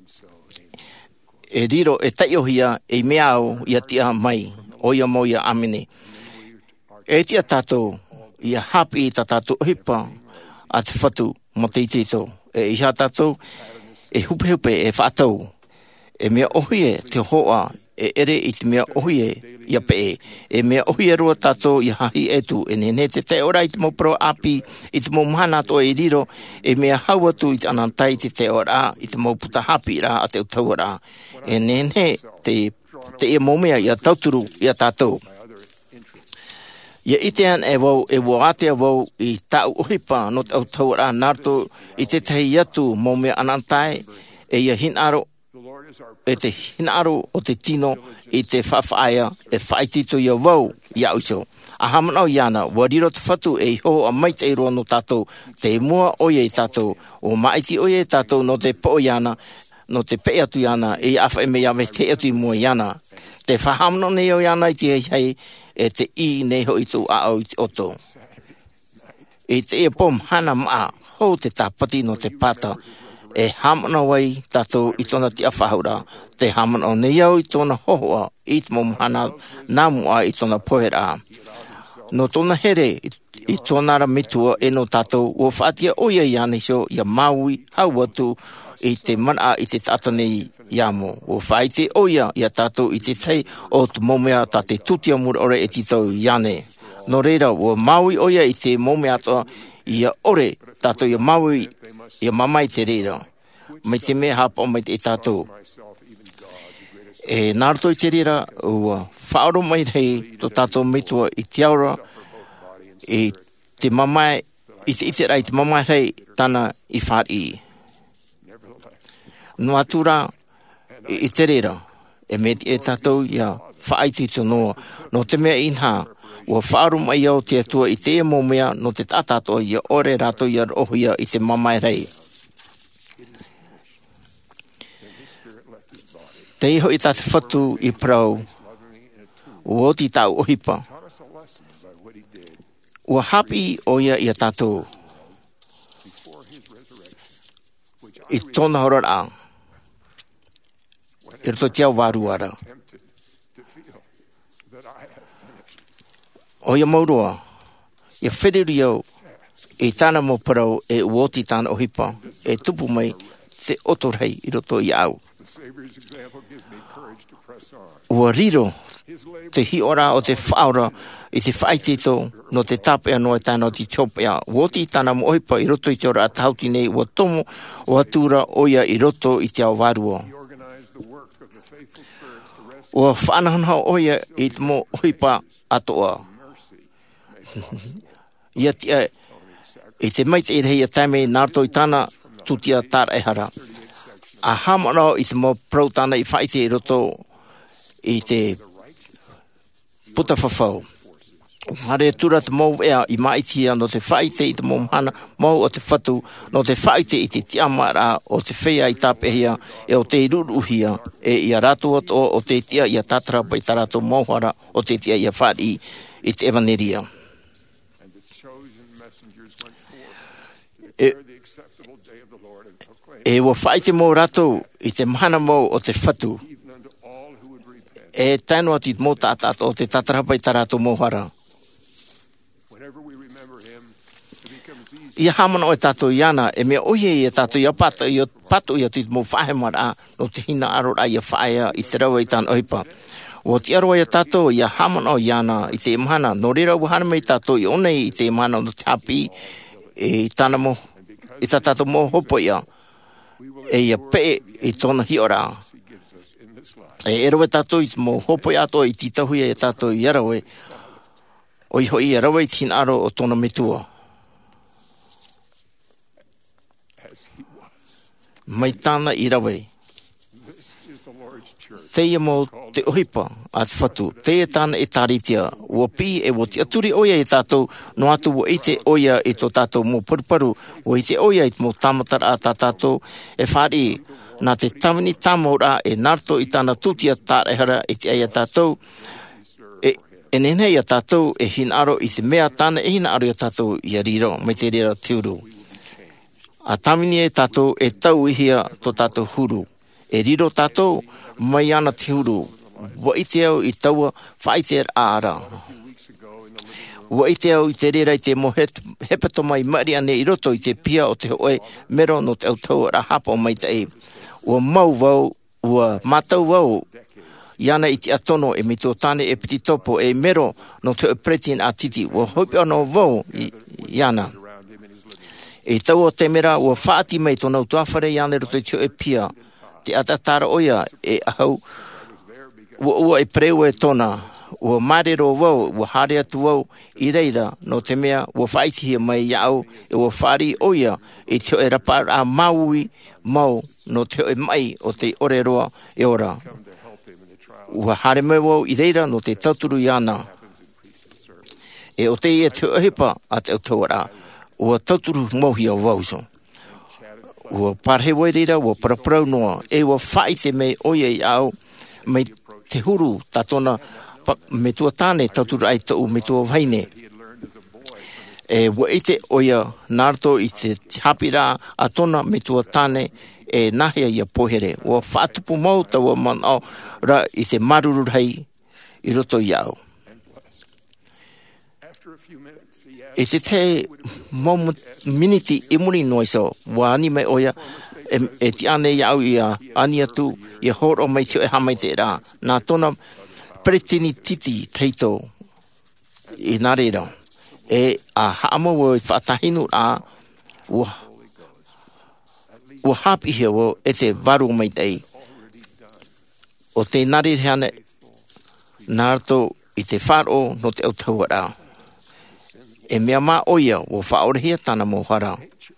e riro e tei ohia, e mea au, ia tia mai, oia moia amene. E tia tātou, ia hapi I tā tātou ohipa, a te whatu matei tito, e iha tātou, e hupe e whātau, e mea ohie te hoa, e ere I te mea ohie ia pe e mea ohie roa tātou I hahi etu, e nene te ora I te mo pro api, I te mo mahana to e riro, e mea hau atu I te anantai te ora, I te mo puta hapi rā a te utau rā, e nene te e momea ia tauturu ia tātou. Ia itean e atea wau I tau ohipa no te autau rā nārto I te tehi atu mo mea anantai e ia hinaro e te hinaro o te tino I te whawhaia e whaitito ia wau ia uso. A hamanau iana, wariro te whatu e ho a maite roa no tātou te mua oia I tātou o maiti oia I tātou no te po iana no te pe atu iana e awha e mea me te atu I mua iana. Te whahamno nei o iana I te hei e te I nei ho I tu ao I te oto. E te e pom hana maa ho te tāpati no te pata e hamana wai tātou I tōna te awhahaura. Te hamana nei au I tōna hohoa I te mom hana nāmua I tōna poera. No tōna here I tōna ra mitua e no tātou o whaatia oia I ane sio ia maui hau atu I te mana I te tātanei iamo. O whaite oia ia tātou I te tei o te momea tā te tutia mura ore e titau iane. No reira, o maui oia I te momea toa ia ore tātou ia maui ia mamai te reira. Mai te mea hapa o mai te tātou. E nārato I te reira, ua whaoro mai rei to tātou mitua I te aura I te mamai, I te rai te mamai rei tana I whari. No atura I te reira, e me e tātou ia whaaiti to noa, no te mea inha, ua whaaro mai au te atua I te emo mea no te tātātoa ia ore rato ia rohia I te mamai rei. Te iho I tāte whatu I prau, ua oti tau ohipa. Ua hapi o ia I a tātou, I tōna hora a. I roto te au waru ara. O ia maurua, ia whiriri au, e tāna mo parau, e uoti tāna ohipa, e tupu mai, te otorhei I roto I au. Ua riro, te hiora o te whaora, I te whaitito, no te tapea no e tāna o te tiopea. Uoti tāna mo ohipa I roto I te ora a tahauti nei, ua tomo, ua tura oia I roto I te au warua. Ua whanahana oia I te mo ohipa atoa. Ia tia, I te maite I rei a taime nārto I tāna tutia tāra e hara. A hamara I te mo prau tāna I whaite I roto I te puta whawhau. Hare tura te mou ea I maitia no te whaite I te mou hana mou o te whatu no te whaite I te tiamara o te whea I tāpehia e o te iruruhia e I a ratu o te tia I a tātarapa I tarato mouhara o te tia I a whari I te evaneria. E wa whaite mō rato I te mahana mō o te whatu. E taino ati mō tātāto o te tatarapa I tarato mōhara. Ia hamana o e tātou iana, e mea oie I e tātou ia pato I ati mō whahemara no te hina arora I a whaea I te rawa I tāna ohipa. O te aroa I a tātou ia hamana o iana I te imahana, no rira wahana mei tātou I onei I te imahana no te hapi e tāna mō, I tā tātou mō hopo ia. E ia pe I tōna hiora. E eroe tātou I mō hopo ia ato I titahui e tātou I arawe. O I hoi I arawe I tina aro o tōna metua. Mai tāna I rawe. Teia mō te ohipa a te whatu. Teia tāna e tāritia. Ua pi e wo te aturi oia I tātou no atu wo I te oia I tō tātou mō paruparu. Wo I te oia I mō tāmatara a tā tātou e whari. Nā te tamini tāmaura e narto I tāna tūtia tārehara I te aia tātou. E nenei a tātou e hinaro I te mea tāna e hinaro I a tātou I a riro. Me te rira tiuru. A tamini e tātou e tau ihia tō tātou huru. E riro tātou mai ana te huru. Wa I te au I taua whaite ara. Wa I te au I te rera I te mo hepato mai mari ane I roto I te pia o te hoe mero no te au tau ra hapa o mai te e. Ua mau wau, ua matau wau. Iana I te atono e mito tāne e piti topo e mero no te pretin a titi. Ua hopi ano wau iana. E tau o te mera ua whaati mai tōna utuawhare iana roto I tio e pia. Te atatara oia e ahau. Ua e preu e tōna. Ua marero wau, ua hare atu wau I reira no te mea ua whaitihia mai iau e ua whari oia e teo e rapar a maui mau no teo e mai o te ore roa e ora. Ua hare mai wau I reira no te tauturu iana. E o te e teo hipa a te autawara. Ua tauturu mohi o wauso. Ua parhe wai reira, ua paraparau noa. E ua whaite mei oia I au mai te huru tatona me tua tāne tauturu ai tau me tua waine. E ua ite oia nārto I te hapira a tona me tua tāne e nahia ia pohere. Ua whaatupu mau taua manao ra I te maruru hei I roto I au. E te miniti I muri noiso, wa ani mai oia, e ti ane iau I a ani atu, I horo mai tio e hamai te rā. Nā tōna pretini titi teito I nā reira. E a haamo wo I whaatahinu a, ua hapi hea wo e te varu mai tei. O te nare heane, nārto I te wharo no te autaua rā. E mea mā oia o whaorehia tāna mōhara.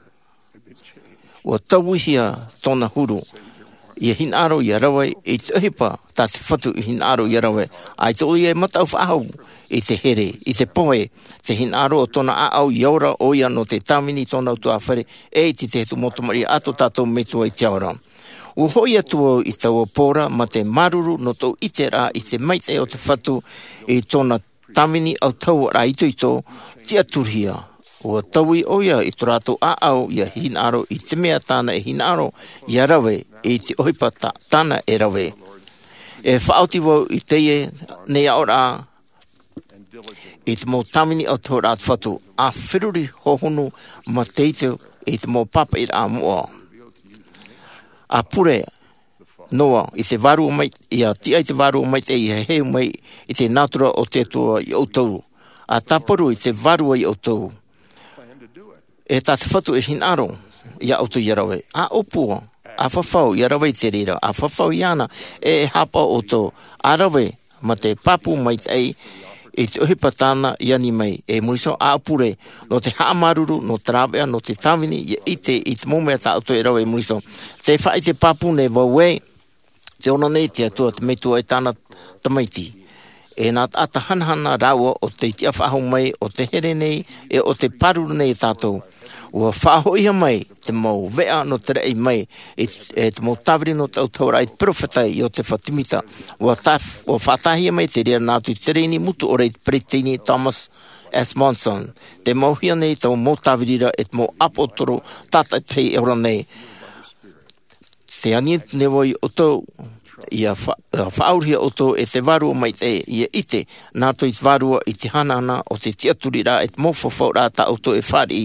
O tauhia tōna huru. I hinaro I rawai I te uhipa tā te whatu I hinaro I rawai. Ai tō I e matau whahau I te here, I te poe. Te hinaro o tōna aau I aura oia no te tamini tōna utua whare e te te tu motomari ato tātou me tua I te aura. O hoi atua I taua pōra ma te maruru no tō I te rā I te maite o te whatu I tōna tamini au tau ra ito te aturhia Ua taui o ia I turato au ia hinaro I te mea tāna e hinaro ia rawe I te ohipa tāna e rawe. E whaoti wau I teie nei aora I te mō tamini o tō rāt whatu a whiruri hohonu ma teiteo I te mō papa I rā mua. A pure noa I te varu mai ia tia I te varu mai te I he mai I te natura o te toa I outou. A taparu I te varu I outou. E tā te whatu e hinaro I outou I rawe. A opua, a whawhau I rawe te rira. A whawhau I ana e hapa o tō. A rawe ma te papu mai te I te ohipa tāna I ani mai. E muriso a apure no te haamaruru, no te rawea, no te tawini I te momea tā outou e rawe muriso. Te whai te papu ne wawe te ona nei te atua te meitua e tāna tamaiti. E nā ata hanahana rawa o te tia whahau mai o te here nei e o te paruru nei tātou. Ua whahoia mai te mau vea no te rei mai e te mau tawiri no te autaura I te profetai I o te whatimita. Ua whatahia mai te rea nātu te reini mutu o rei Pretini Thomas S. Monson. Te mauhia nei tau mau tawirira e te mau apotoro tata tei eura nei. Te aniet nevoi o tau ia whaauria o tō e te varua mai te ia ite nātu I te varua I te hanana o te tiaturi rā e te mōwhawhau rā tā o tō e whari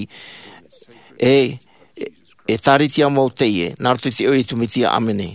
e tāritia mau te ie nātu te oi tumitia amene.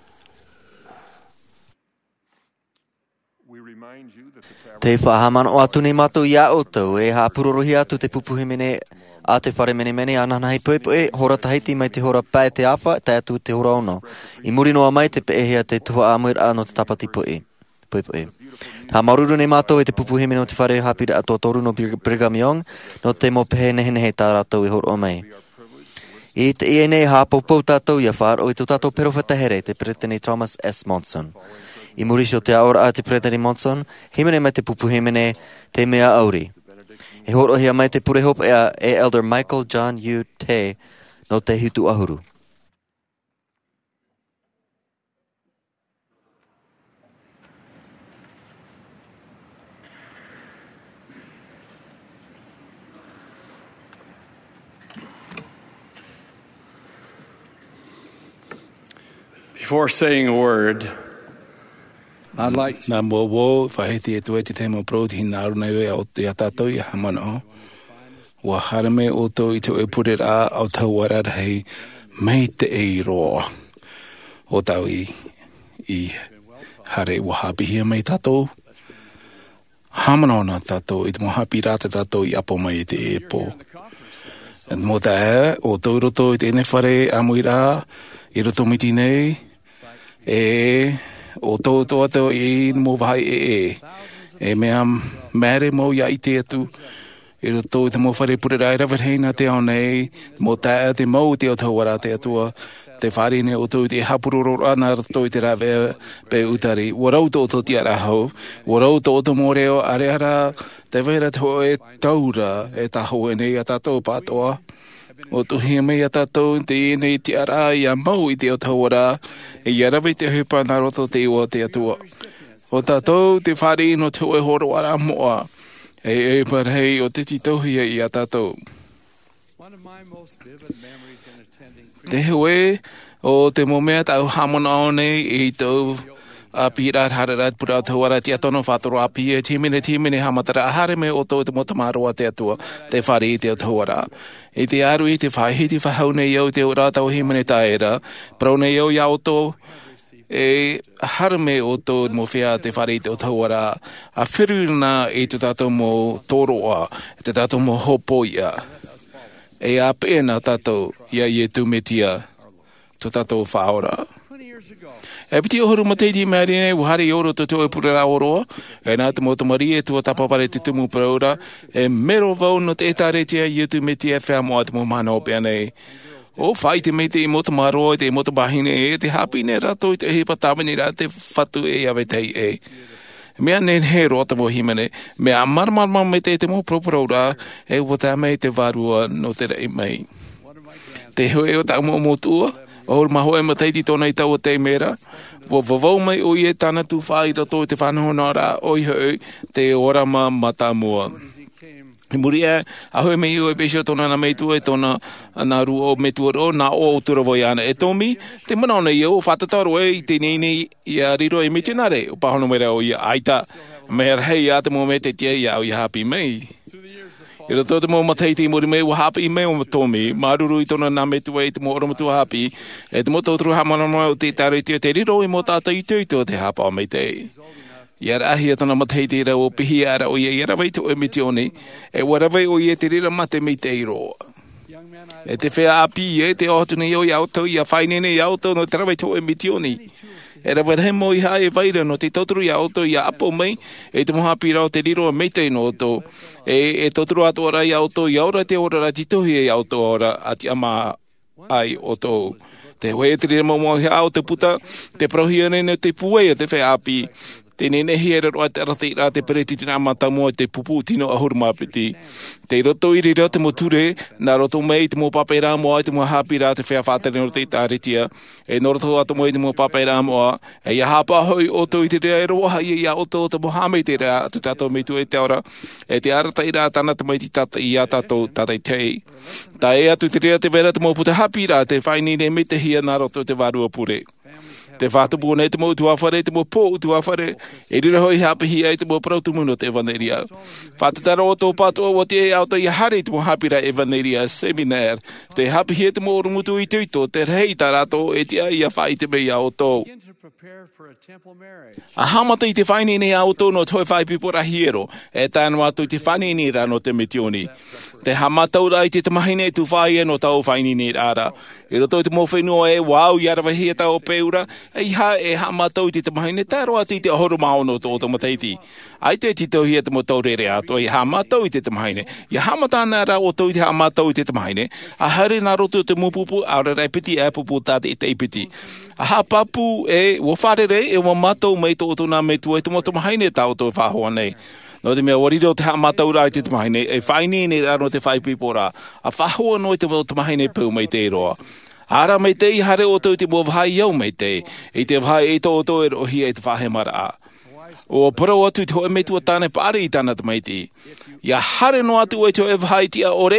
Te whahamana o atu nei mātou ia o tau e hāpurorohi atu te pupuhi mene a te whare mene mene anana hei poe hora tahiti mai te hora pae te awha te atu te hora ono. I muri noa mai te peehea te tuha amuir a no te tapati poe. Tā maruru nei mātou e te pupuhi mene o te whare hapira ato toru no Brigham Young no te mo pehe nehe tā rātou I horo o mai. I te ie nei hāpopou tātou ia whāro I tu tātou perowhata here te Pretini Thomas S. Monson. I muri sio te aora a te Pretini Monson, himene mai te pupuhi mene te mea auri. He horohia mai te purehopa e Elder Michael John U. Te no te hitu ahuru. Before saying a word, I'd like to... Nā mua wō, whaheti e tuai te temo proti hina aru nei wea o te atatou I hamano. Wa harame o tō I te oe pure rā au tau warara hei mei te e roa. O tau I hare wa hapihia mei tātou. Hamano nā tātou, I te mo hapi rāta tātou I apo mai te e pō. Mō tā e, o tō roto I te ene whare amui rā, I roto miti nei, o tō atau I mō wahai e mea mere mō ia I te atu, I roto I te mō whare pure rai rawirheina te ao nei, mō tae te mō te o tau wara te atua, te whare ne o tō te hapuroro ana roto I te rawe pe utari, warau tō tō tia rahau, warau tō tō mō reo are ara, te wera tō e taura e taho e nei a tātou pātoa, o tuhi mei a tātou te nei te ara I a mau I te o tauara e iarawe te hupa nā roto te iwa te atua. O tātou te whare no te oe horo ara moa e parhei o te titohia I a tātou. Te hoe o te momea tau hamona o nei I tau a pira hararat pura tawara te atono whātoro a pia timine hamatara a hare me o tō te motamaroa te atua te whare I te tawara. I te aru I te whahiti whahau nei au te ora tau himene taera, prau nei au ia o tō e hare me o tō mo whia te whare I te tawara a whiruna I te tātou mo toroa, te tātou mo hopoia. E a pēna tātou ia I e tūmetia to tātou whaora. E piti o huru mateiti mea rene, uhari oro to te oepura oroa, e nā te motomari e tua tapapare te tumu praura, e mero vau no te etaretia I utu me tia whea moa te mo mana o pia nei. O whai te mei te I motomaroa, te motobahine e, te hapine rato I te hepa tamani rā te whatu e awe tei e. Mea nen he rota mo himene, mea marmarma me te mo propraura, e wata mei te varua no te rei mei. Te hoe o tau mo motua, o maho e mataiti tōna I tau o te mera, wo vavau mai o I e tāna tu whai rato I te whanoho nā rā, oi hoi te orama mata mua. Muria, a hoe me iu e pesho tona na meitu e tona na ru o metu o na o tura voiana e tomi, te mana ona iu, whatataru e te nini i a riro e mitinare, o pahono mera o i aita, mea rei a te mo me te tia i au i hapi mei. I roto te mo mataiti mori mei wa hapi i mei o tomi, maruru i tona na metu e te mo ora matu hapi, e te mo tauturu hamana mo o te tare tia te riro i mo tata i tuito te hapa o mei te. Ia rahi e tona mataiti ra o pihi ara o ia rawai te o emitioni, e warawai o ia te rira mate mei te iroa. E te whea api e te otuni o iauto, ia whainene iauto no te rawai te o emitioni. E rawai he mo i hae vaira no te tauturu iauto ia apo mei, e te mohapi rao te riro mei te no to, e tauturu ato ora iauto, iaura te ora ra jitohi e iauto ora ati ama ai o to. Te hoe te rira mo mo hi au te puta, te prohiane no te puea te whea api, te nenehi e roa te arati rā te pereti tina amata mua te pupu tino ahuru mapiti. Te roto iri rā te mo ture, nā roto mei te mo pape rā moa, te mo hapi rā te whea whātare no te tāretia, e no roto ato mei te mo pape rā moa, e ia hapa hoi o to i te rea e roa i a o to te mo hame te rea, tu tato mei tu e te ora, e te arata i rā tana te mei ti tata i a tato tatai tei. Ta e atu te rea te vera te mo puta hapi rā, te whaini ne me te hia nā roto te varua pure. Te whātupu nei te mo utuawhare, te mo pō utuawhare, e rira hoi hapihi ai te mo prautumuno te evaneria. Whātatara o tō pātua o te e auto i hare te mo hapira evaneria seminar, te hapihi e te mo orumutu i tuito, te rei tā rato e tia i a whai te mei au tō. A hamata i te whainini au tō no toi whai pipora hiero, e tānu atu i te whainini rā no te metioni. Te hamatau rai te mahine tu whai e no tau whainini rāra. E roto te mo whenua e wau i arawa hia tau peura, e ha e hamatau i te mahine, tā roa ti te ahoro maono tō o mataiti. Ai te tito hia te mo taurere ato, e hamatau i te mahine. I hamatana rā o tau i te hamatau i te mahine, a hare nā roto te mupupu, aura rai piti e pupu tāte i te ipiti. A hapapu e wawharere e wa matau mei tō tō nā mei tua, e te mo te mahine tau tō whahoa nei. No te mea wariro te hamatau rā i te mahine, e whaini nei rā no te whaipipora, a whahoa no i te mahine pau mei te roa. Ara mei te i hare o tau te mo whai iau mei te, i te whai e tō tō e rohi e te whahe mara a. O parau atu te hoe mei tua tāne pāre i tāna te mei te. Ia hare no atu e te e whai tia ore,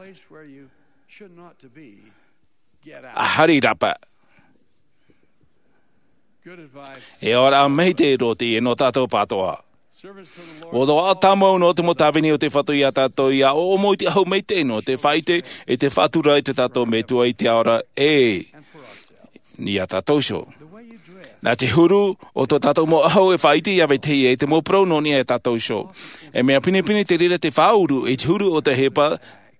a hari rapa. E ora mei te roti e no tātou pātoa. O do a tamau no te mo tawini o te whatu i a tātou i a o mo i te hau mei te no te whaite e te whatura i te tātou me tua i te aora e ni a tātou sho. Nā te huru o tō tātou mo ahau e whaite i awe te e te mo prauno ni a tātou sho. E mea pini te rira te whauru e te huru o te hepa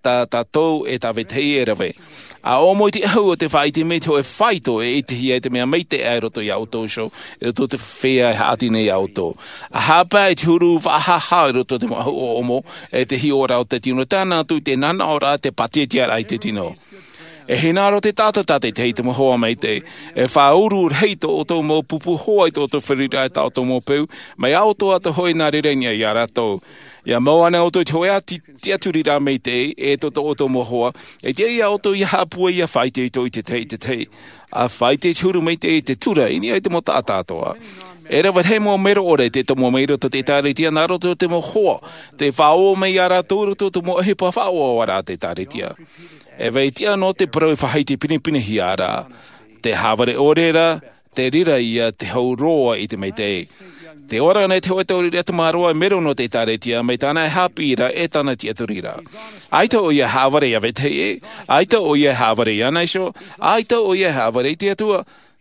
tātou e tawe te e rawe. A o mo i te ahau o te whaite me te o e whaito e te hi e te mea mei te ai roto i auto sho, e roto te whea e haati nei auto. A hapa e te huru whahaha e roto te mo ahau o omo e te hi ora o te tino. Tāna tu te nana ora te patetia rai te tino. E hinaro te tātate te te mo hoa mei te, e whauru reito o tō mo pupu hoa i tō tō whirira e tau tō mo pēu, mai auto ata hoi nā rerengia i a rato. Ia moana o tō te hoa ti aturi rā mei te, e tō tō o tō mo hoa, e te ia auto i hapua i a whaite i tō i te te. A whaite te huru mei te i te tura, ini ai te mo tātātoa. E rawa he mo mero ore te tomo meiro to te tāretia nā roto te mo hoa, te whao mei a rato roto te mo ahipa whao o rā te tāretia. E veitia no te parau whahaiti pinipini hi ara, te haware orera, te rira ia te hau roa i te mei te. Te ora nei te hoetauri rea te maroa mero no te tāretia, mei tāna e hapira e tāna ti aturira. Aita o ia haware ia vete e, aita o ia haware ia naisho, aita o ia haware i te atua,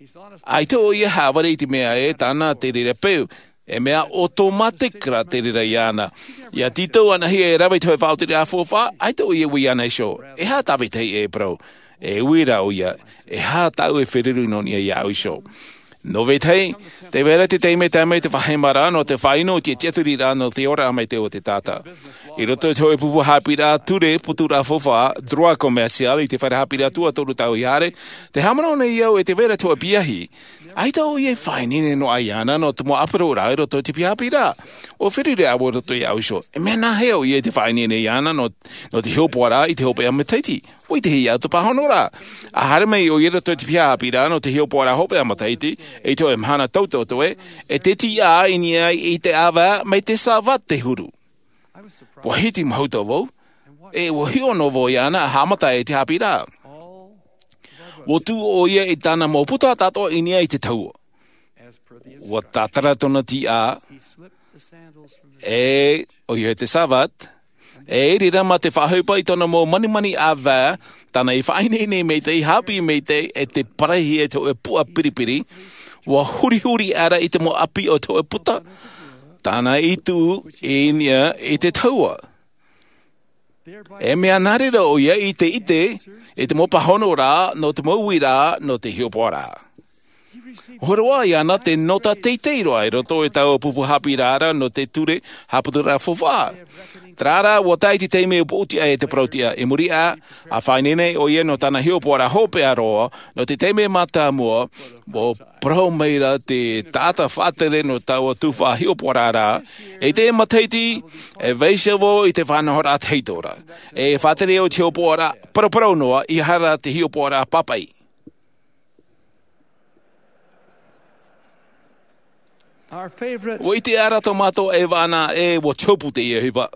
aita o ia haware i te mea e tāna te rira peu. E mea automatic ra te rira iana. Ia tito ana hi e rawe toi whao te rea fōwha, aita o ia ui ana sho. E ha tawe tei e bro. E uira o ia. E ha tau e whiriru no ni a iau sho. No vetei, te vera te teime tāmei te whahemara no te whaino te teturi rā no te ora amai te o te tata. I roto te hoe pupu hapi rā ture putu rā whowha, droa komersial i te whare hapi rā tua toru tau i hare, te hamana o nei iau e te vera tua piahi. Aita o ie whainine no ai ana no te mo aparo rā i roto te piapi rā. O whirire awo roto i au sho. E mena heo ie te whainine i ana no te heopoa rā i te hope amataiti. Oi te hi au te pahono rā. A hare mei o ie roto te piapi rā no te heopoa rā hope amataiti, e to e mhana tautoto e te ti a ini ai i te awa mai te sawa te huru. Wa hiti mahauta vau. E wa hio no vo iana hamata e te hapira. Wa tu o ia e tana mo puta tato inia i te taua. Wa tatara tona ti a. E o ia te savat. E rira ma te whahaupa i tona mo mani a vā. Tana i whaine me te i hapi me te e te parahi e te o e pua piripiri. Wa huri ara i te mo api o te o e puta. Tana i tu e nia i te taua. E mea narira o ia i te e te mo pahono rā, no te maui rā, no te hiopo rā. Horoa i ana te nota teitei roa e roto e tau pupu hapi rāra no te ture haputura fofā. Trara wa taiti teime uputia e te protia e muri a whainene o ia no tana hiopo rā hope a roa no te teime mata mua o pro meira te tata whatere no tau tuwha hiopo rā e te mataiti e veisavo i te whanahora teitora. E whatere o te hiopo rā pro noa i hara te hiopo rā papai. Wo i te ara tomato e wana e wo chopu te ia hipa.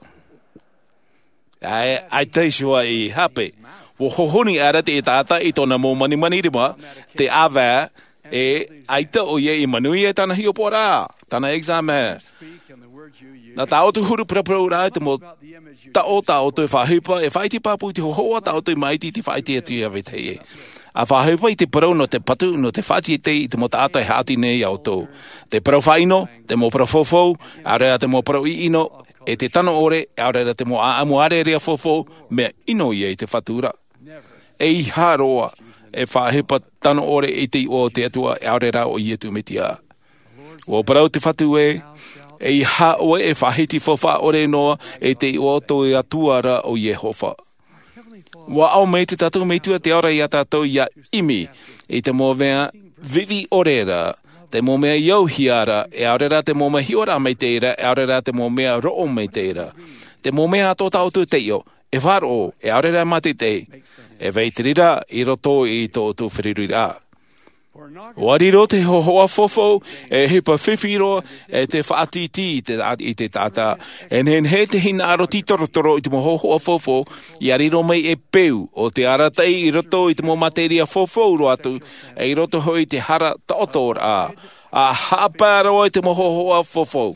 Ai teisua i hape. Wo hohoni ara te tata i tona mo mani rima te awa e aita o ia i manui e tana hiopo rā. Tana exame. Na tau tu huru prapro rā te mo tao te whahupa e whaiti papu te hohoa tao te maiti te whaiti atu i awe te e. A whahupa i te parau no te patu no te whati te i te mo tātai hati nei au tō. Te parau whaino, te mo parau fofou, a rea te mo parau i ino, e te tano ore, a rea te mo aamu are rea fofou, mea ino i e te whatura. E i haroa, e whahupa tano ore i te o te atua, a rea o i etu metia. O parau te whatu e i haoe e whahiti fofa ore noa, e te o to e atuara o Jehova. Wa au mei te tatou mei tua te ora i a tatou i a imi, i te mō mea vivi orera, te mō mea iau hiara, e aurera te mō mea hiora mei teira, e aurera te mō mea roo mei teira. Te mō mea ato tau tu teio, e wharo, e aurera mati te, e veitirira i roto i tō tu whiririra. Wariro te hohoa fofo, e hipa whiwhiro, e te whaatiti i te tata, e nen he te hina aro titorotoro i te mo hohoa fofo, i ariro mei e peu, o te aratei i roto i te mo materia fofo uro atu, e i roto hoi te hara taotor a haparo i te mo hohoa fofo.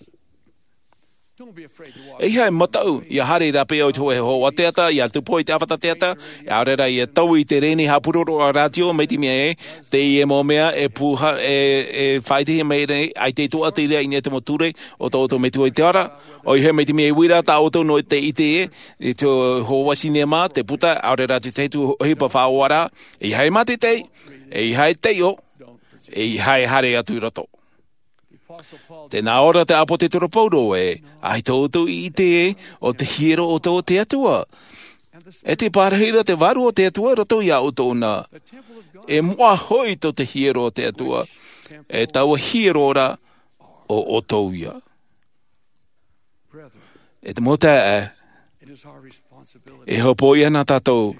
E hai matau, i a hare rape o te hoe hoa teata, i a tupo i te awhata teata, i a rera i a tau i te reni hapuroro a ratio, mei ti mea te i e mō mea, e puha, e whaitehi mei rei, ai te tua te rea i ne te moture, o tō tō mei tua i te ara, o i he mei ti mea i wira, tā o tō no te i te i te hoa sinema, te puta, a rera te teitu hipa whaoara, i hai mate te, i hai teio, i hai hare atu roto. Tēnā ora te apo te toropauro e, ai tōtou i te e, o te hiero o tō te atua. E te pārahira te waru o te atua roto i au tōna. E mua hoi tō te hiero o te atua, e taua hiero ora o tōu ia. E te mota e hopo ia nā tātou.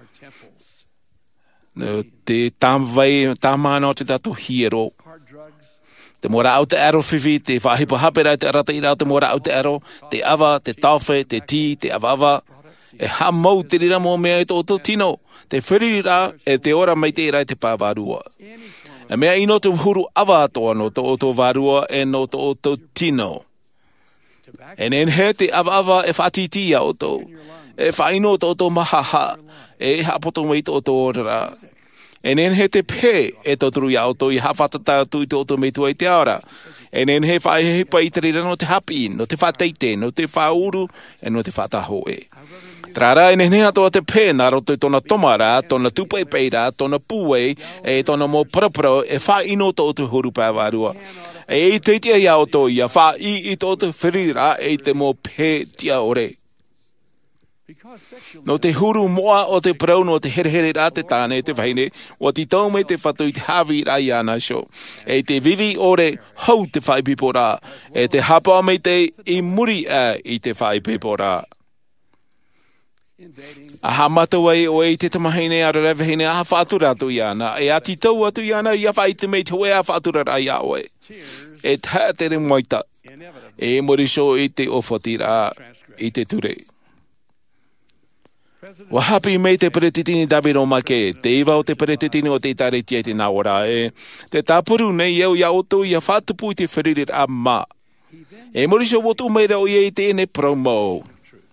Te tāmana o te tātou hiero. Te mora au te aro whiwhi, te whahipa hapera te arata i rau te mora au te aro, te awa, te tawhi, te ti, te awawa. E ha mau te rira mō mea i tō tino. Te whirira e te ora mai te rai te pāwarua. E mea ino te huru awa atoa no tō warua e no tō tino. E nen he te awa e whatiti a o tō. E whaino tō mahaha. E hapoto mai tō ora. E nen he te pē e tōturu i auto i hawhatata tui tōtō me tua i te aora. E nen he whaehepa i te rira no te hapi, no te whateite, no te whauru, e no te whataho e. Trara e nen he atoa te pē nā roto i tōna tomara, tōna tupepeira, tōna pūe, e tōna mō parapara, e whaino tōtō huru pāwarua. E i te tia i auto i a wha i tōtō whirira e te mō pē tia ore. No te huru moa o te parau no te here rā te tāne te whaine, o te taume te whatu i te hawi rā i ana sho. E te vivi ore hau te whaipipo rā, e te hapa me te i muri i te whaipipo rā. A hamatua o e te tamahine a rewahine a whātura atu i ana, e ati tau atu i ana i a whai te mei te wea whātura rā i aoe. E tā te re moita. E moriso I te ofotira I te ture. Wa hapi me te peretitini David o make, te iwa o te peretitini o te tareti te nawara e. Te tapuru nei eu ia oto ia whatupu I te whiririt a ma. E moriso wotu meira o ia I te ene promo.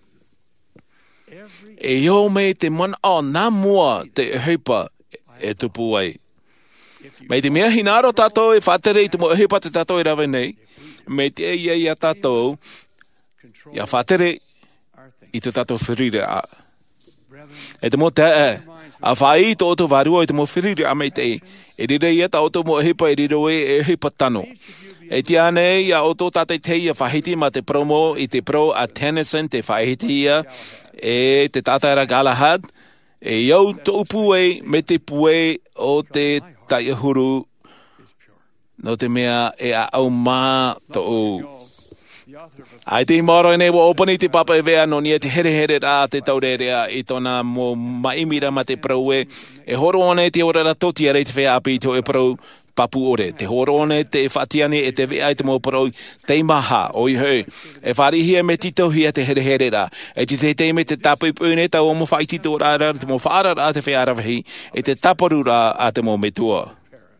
E yo me te mana o nā mua te hepa e tupu ai. Me te mea hinaro tātou e whatere I te mo hepa te tātou e rawe nei. Me te ia tātou ia whatere I te tātou whirire a. E te mo te a whai to oto varua I te mo whirire a me te e rire ia ta oto mo hepa e riro e hepa tano. E te ane ia oto tātai te ia whahiti ma te promo I te pro a Tennyson te whahiti ia e te tātaira Galahad e iau to upu e me te pue o te taiahuru no te mea e a au mā to u. Ai te maro nei wa opani te papa e vea no nia te here rā te taurerea I tona mo maimira ma te praue e horo one te orara toti a rei te whea api to e prau papu ore. Te horo one te whatiani e te vea I te mo prau te maha oi hei. E wharihia me tito hia te here rā. E te me te tapu I pune tau o mo whaitito rā te mo whaara rā te whea arawahi e te taparu rā a te mo metua.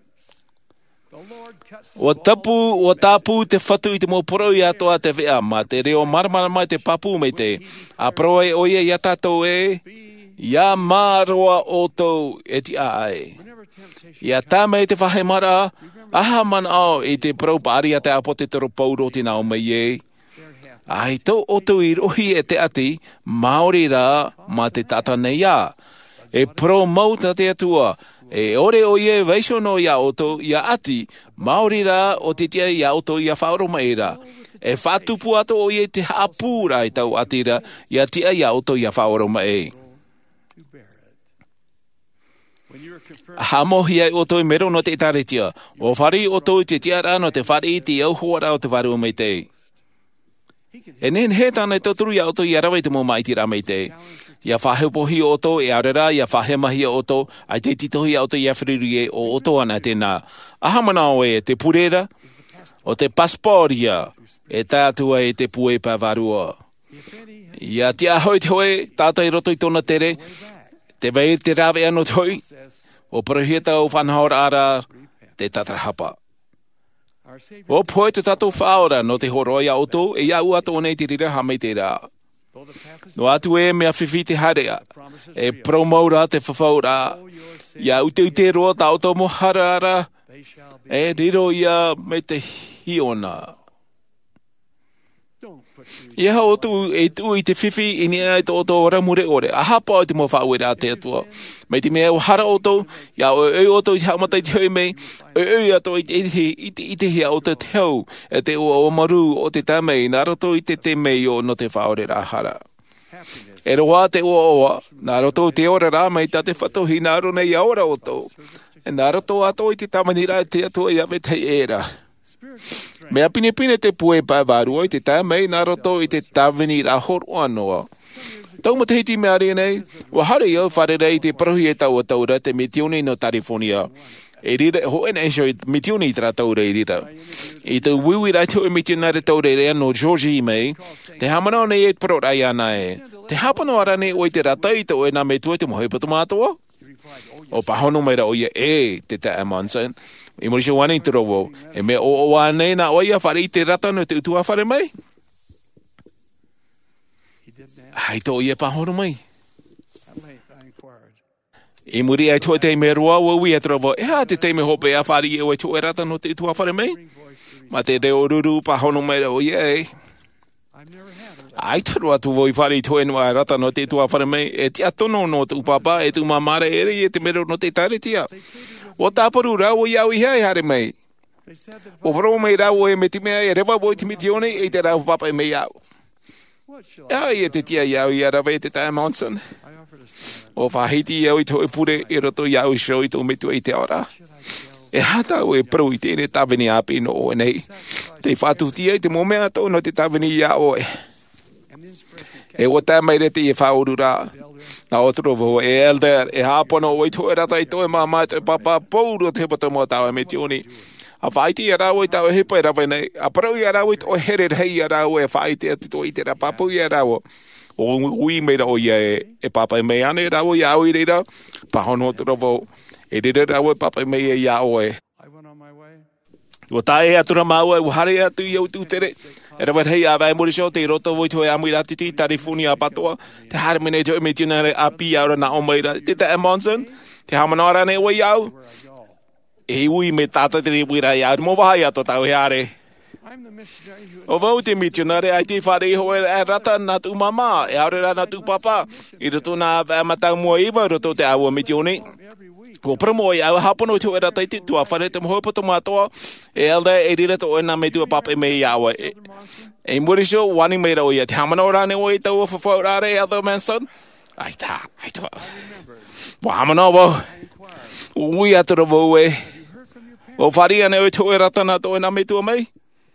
O tapu te whatu I te mo porau I atoa te vea ma te reo maramara mai te papu me te a proe oia I atatou e ia māroa o tau e ti ae. Ia tāme te whahe mara aha man au I te prau paari a te apo te toro pauro te nao mai e. Ai tau o tau I rohi e te ati Māori rā ma te tata nei a. E pro mauta te atua. E ore o ie veisono ia oto ia ati, Māori rā o te tia ia oto ia whaoro mai rā. E whatupu ato o ie te hapūra I tau atira, ia tia ia oto ia whaoro mai. Hamohi ai oto I mero no te taretia, o whari oto I te tia rā no te whari I te au huara o te waru mai te. E nen he tāna toturu ia oto ia rawe te mo mai tira mai te. Ia whahepohi oto e arera, ia whahemahi oto, ai te titohi oto ia whiriri o oto ana tēnā. Ahamana o e te purera, o te pasporia, e tātua e te pue pa varua. Ia te ahoi te hoe, tātai roto I tōna tere, te vei te rawe ano toi, o parahita o whanhaora ara, te tatarahapa. O poe te tatou whaora no te horoia oto, e iau ato o nei te rira hamei te rā. No atu e mea whiwhi te harea, e promaura te whawhaura, ia ute roa ta auto mo harara, e riro ia me te hiona. Ia o tu e tu I te whiwhi ini ai to oto ramure ore, a hapa o te mo whauera te atua. Me te mea o hara oto, ia o e oto I hamatai te hoi mei, e ato I te hia o te teo, e te o maru o te tamei, nā roto I te mei o no te whaore rā hara. E roa te oa, nā roto te ora rā mei ta te whatohi nā ro nei aora oto, e nā roto ato I te tamanira te atua I ave tei era. Mea pine te pue pa varua I te tamei, nā roto I te tawini rā horo anoa. Tau matahiti mea rea nei, wa hare iau wharerei te parohi e tau a taura te mitioni no Tarifonia. E rira, ho ena esho I mitioni I tera taura I rira. I tau wiwi rai tau e mitiona re taura rea no Georgie mei, te hamana o nei e pro rai ana e. Te hapano ara nei o I te rata I tau e nā me tua te mohe patu mātua. O pahono meira o ia e te ta amansan. I morisho wane I te rowo. E me o wane na oia whare I te rata no te utua whare mai. Hai to ia pahono mai. I muri ai toi te me roa o ui atrovo. E ha te te me hope a whari e o e to e rata no te utua whare mai. Ma te reo ruru pahono mai o ia e. Ai taro atu voi whare I toi noa rata no te utua whare mai. E tia tono no te upapa e tu mamare ere e te mero no te taretia. O tāparu rau o iau I hea hare mai. O wharo mai rau e me ti mea e rewa boi ti mitione e te rau papa e me iau. Ai e te tia iau I arawe te tae Monson. O whahiti iau I toi pure e roto iau show I tō metu e te ora. E hata o e pro I te re tawini api no o nei. Te whatutia I te momea tō no te tawini iau e. E o tā mai rete I whauru rā. Nā otoro e elder e hāpono o I tō e rata I tō e māmai tō e papa pouro te pata mō tāua me tioni. A whaiti a rau e tau e hipo e rawe nei. A parau i a rau e to here rei a rau e whaiti a tito i te ra papu i a rau. O ui meira o ia e papa e mei ane rau i au i reira. Pahono tu ravo e reira rau e papa e mei e ia o e. Ua tae atura maua e uhare atu i au tu tere. E rawa hei a vai mori te roto voi toi amui ratiti tarifuni a patoa. Te hare mene jo e me tina a pi aura na o meira. Te te Monson. Te hamanora ne o i au. E ui me tata te riwira i au. Mo wahai ato tau he are. O vau te missionary ai te whare ho e rata na tu mama. E aure na tu papa. I roto na matau mua iwa roto te aua mitione. Ko promo i au hapono tu e rata i te tua whare te mhoipoto matoa. E elda e rira to o na me tua papa e me i aua. E murisho wani meira o ia. Te hamano rane o i tau o whawhau rare elda Manson. Ai ta. Wa hamano wo. Ui atura wo e. O whare ane o i to e rata na to e na me tua mei.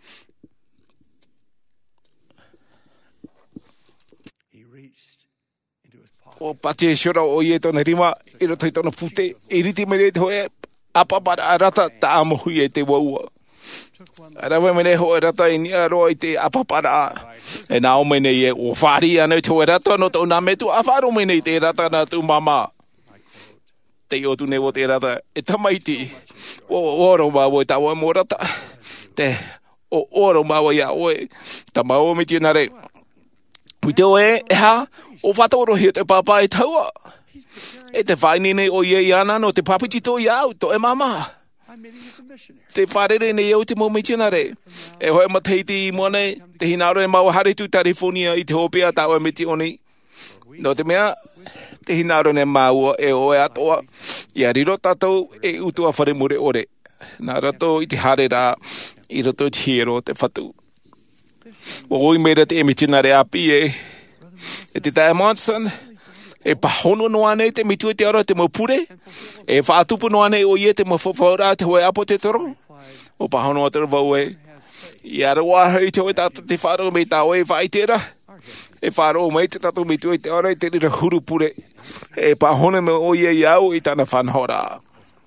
O pati e shura o ie tona rima, i roto i tona pute, i riti me re te hoe, apapara a rata ta amohui e te waua. A rawa me re ho e rata i nia roa i te apapara e nao me ne e o whari ane te hoe rata no tau na metu a wharo me ne te rata na tu mama. Te o tu ne o te rata e tamaiti, o oro mawa i tawa mo rata, te o oro mawa ia oe, ta mawa me tina re. Ui te oe, e ha, o whatoro hi te papa e taua. E te whainene o ie i ana no te papitito i au, to e mama. Te wharere ne iau te momitinare. E hoe mateiti i mone, te hinaro e mau hare tu tarifonia i te hopea tau e miti oni. No te mea, te hinaro ne mau e oe atoa. I a riro tatou e utua whare mure ore. Nā rato i te hare rā, i roto i te hero te whatu. O oi meira te emitinare api e te tae Monson, e pahono no ane te mitu e te ora te mopure, e whaatupu no ane o ie te mawhawhaura te hoe apo te toro, o pahono o te rau e, i arawa hei te hoe tata te wharo me ta oe whaitera, e wharo mei te tatu mitu e te ora i te rira hurupure, e pahono me o ie i au i tana whanhora.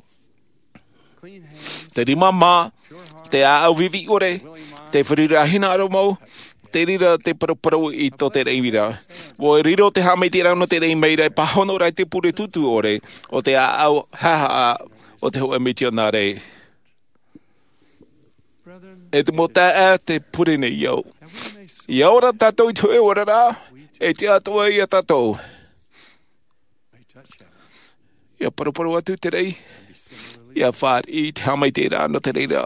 Te rima mā, te au vivi ore, te whirira hina aro mau, te rira te paraparo i to te reimira. Wo e riro te hame te rauno te reimeira e pahono rai te pure tutu ore, o te au haha o te hoa mitia nā rei. E te mota te pure nei iau. I aura tatou i tue ora rā, e te atua i a tatou. Ia paraparo atu te rei, ia whār i te hame te rauno te reira.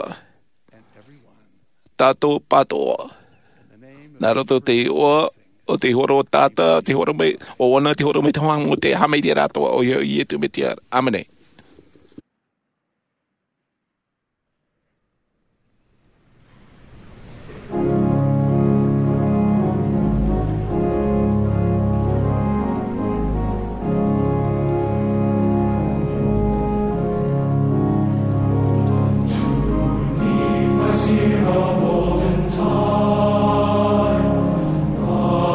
Tato patoa. Nā roto te o te horo tata, te horo me, o ona te horo me te hoang o te hamei te ratoa o i e tu me te amane.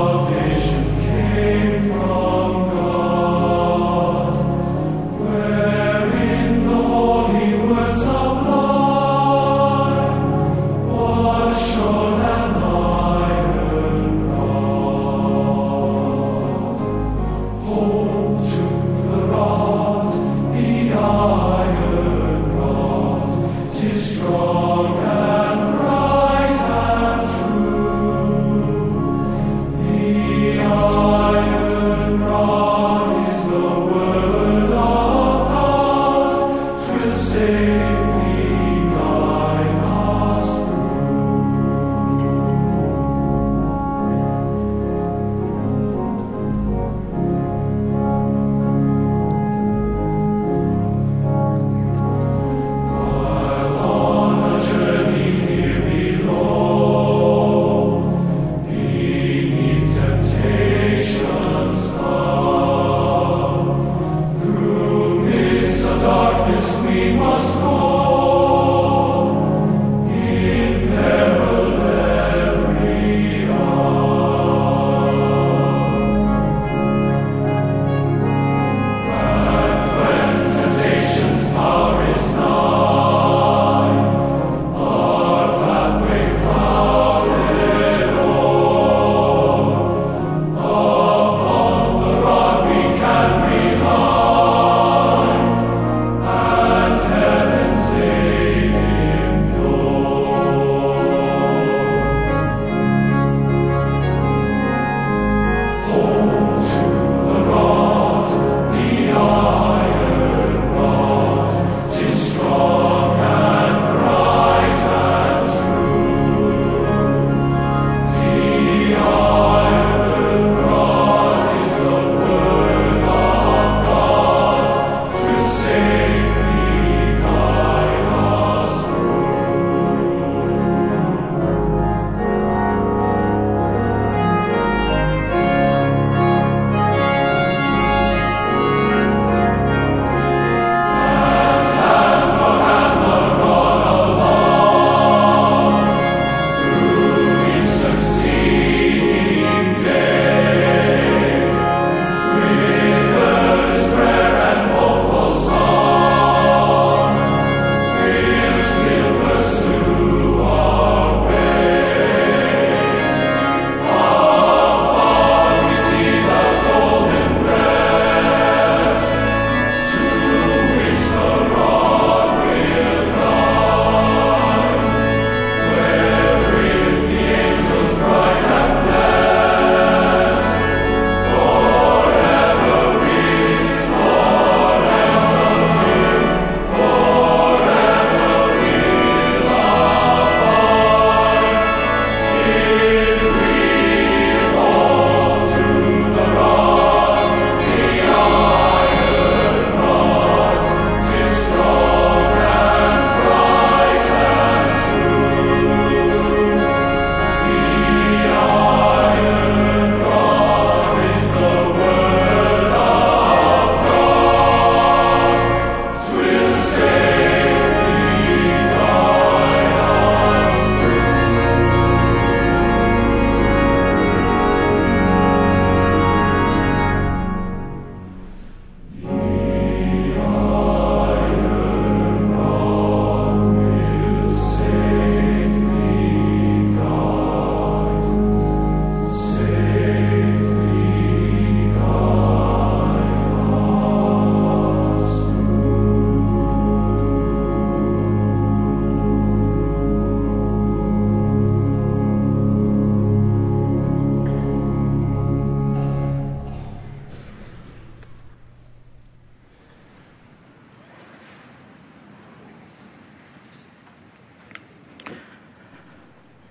Where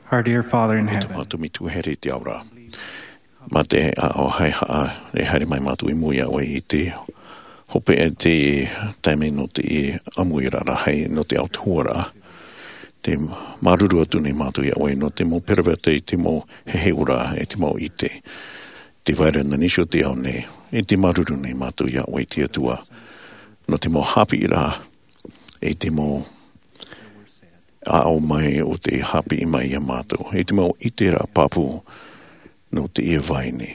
Our dear Father in Te heaven, mātou mitu here te aura. Ma te o hai haa, e haere mai mātou I mui awe I te hope e te taime no te e amui rara hei no te autuara. Te maruru atu nei mātou I awe no te mo perawete I te mo hehe ura e te mo I te vaira na nisho te au nei. E te maruru nei mātou I awe te atua. No te mo hapi I rā e te mo ao mai o te hapi I mai I mātou. E te mo I te rā papu no te ia vai nei.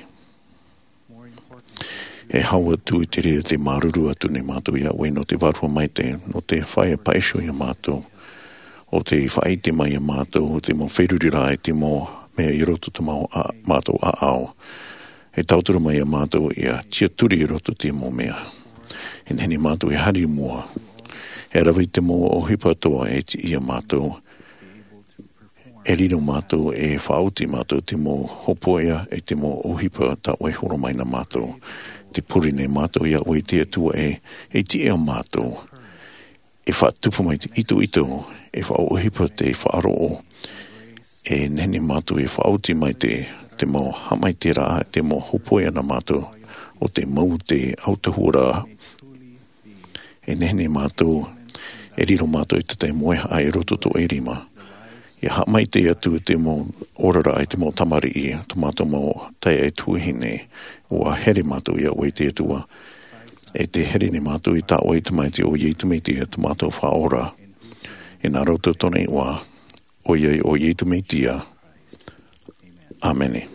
E haua tu I te rea te maruru atu nei mātou I awe no te varua mai te, no te whaia paisho I mātou. O te whaite mai I mātou, o te mo wherurira e te mo mea I roto te mātou a ao. E tautura mai I mātou ia tia turi I roto te mo mea. E nene mātou e hari mua. E rawi te mo o hipa toa e te ia mātou. E rino mātou e whauti mātou te mo hopoia e te mo o hipa ta oe horo mai na mātou. Te purine mātou ia oe te atua e te ea mātou. E whatupu mai te ito e whao hipa te whaaro e nene mātou e whauti mai te mo hamai te rā, te mo hopoia na mātou o te mau te autahura. E nene mātou e riro mātou I te moeha ai roto to e rima. E hamai te atu te mo orara I te mo tamari I, te mātou mo te e tuihine ua here mātou ia oe te atua. E te here ni mātou I ta oe te mai te o ieitu mei tia te mātou whaora. E nā roto tone ua o iei o ieitu mei tia. Amene.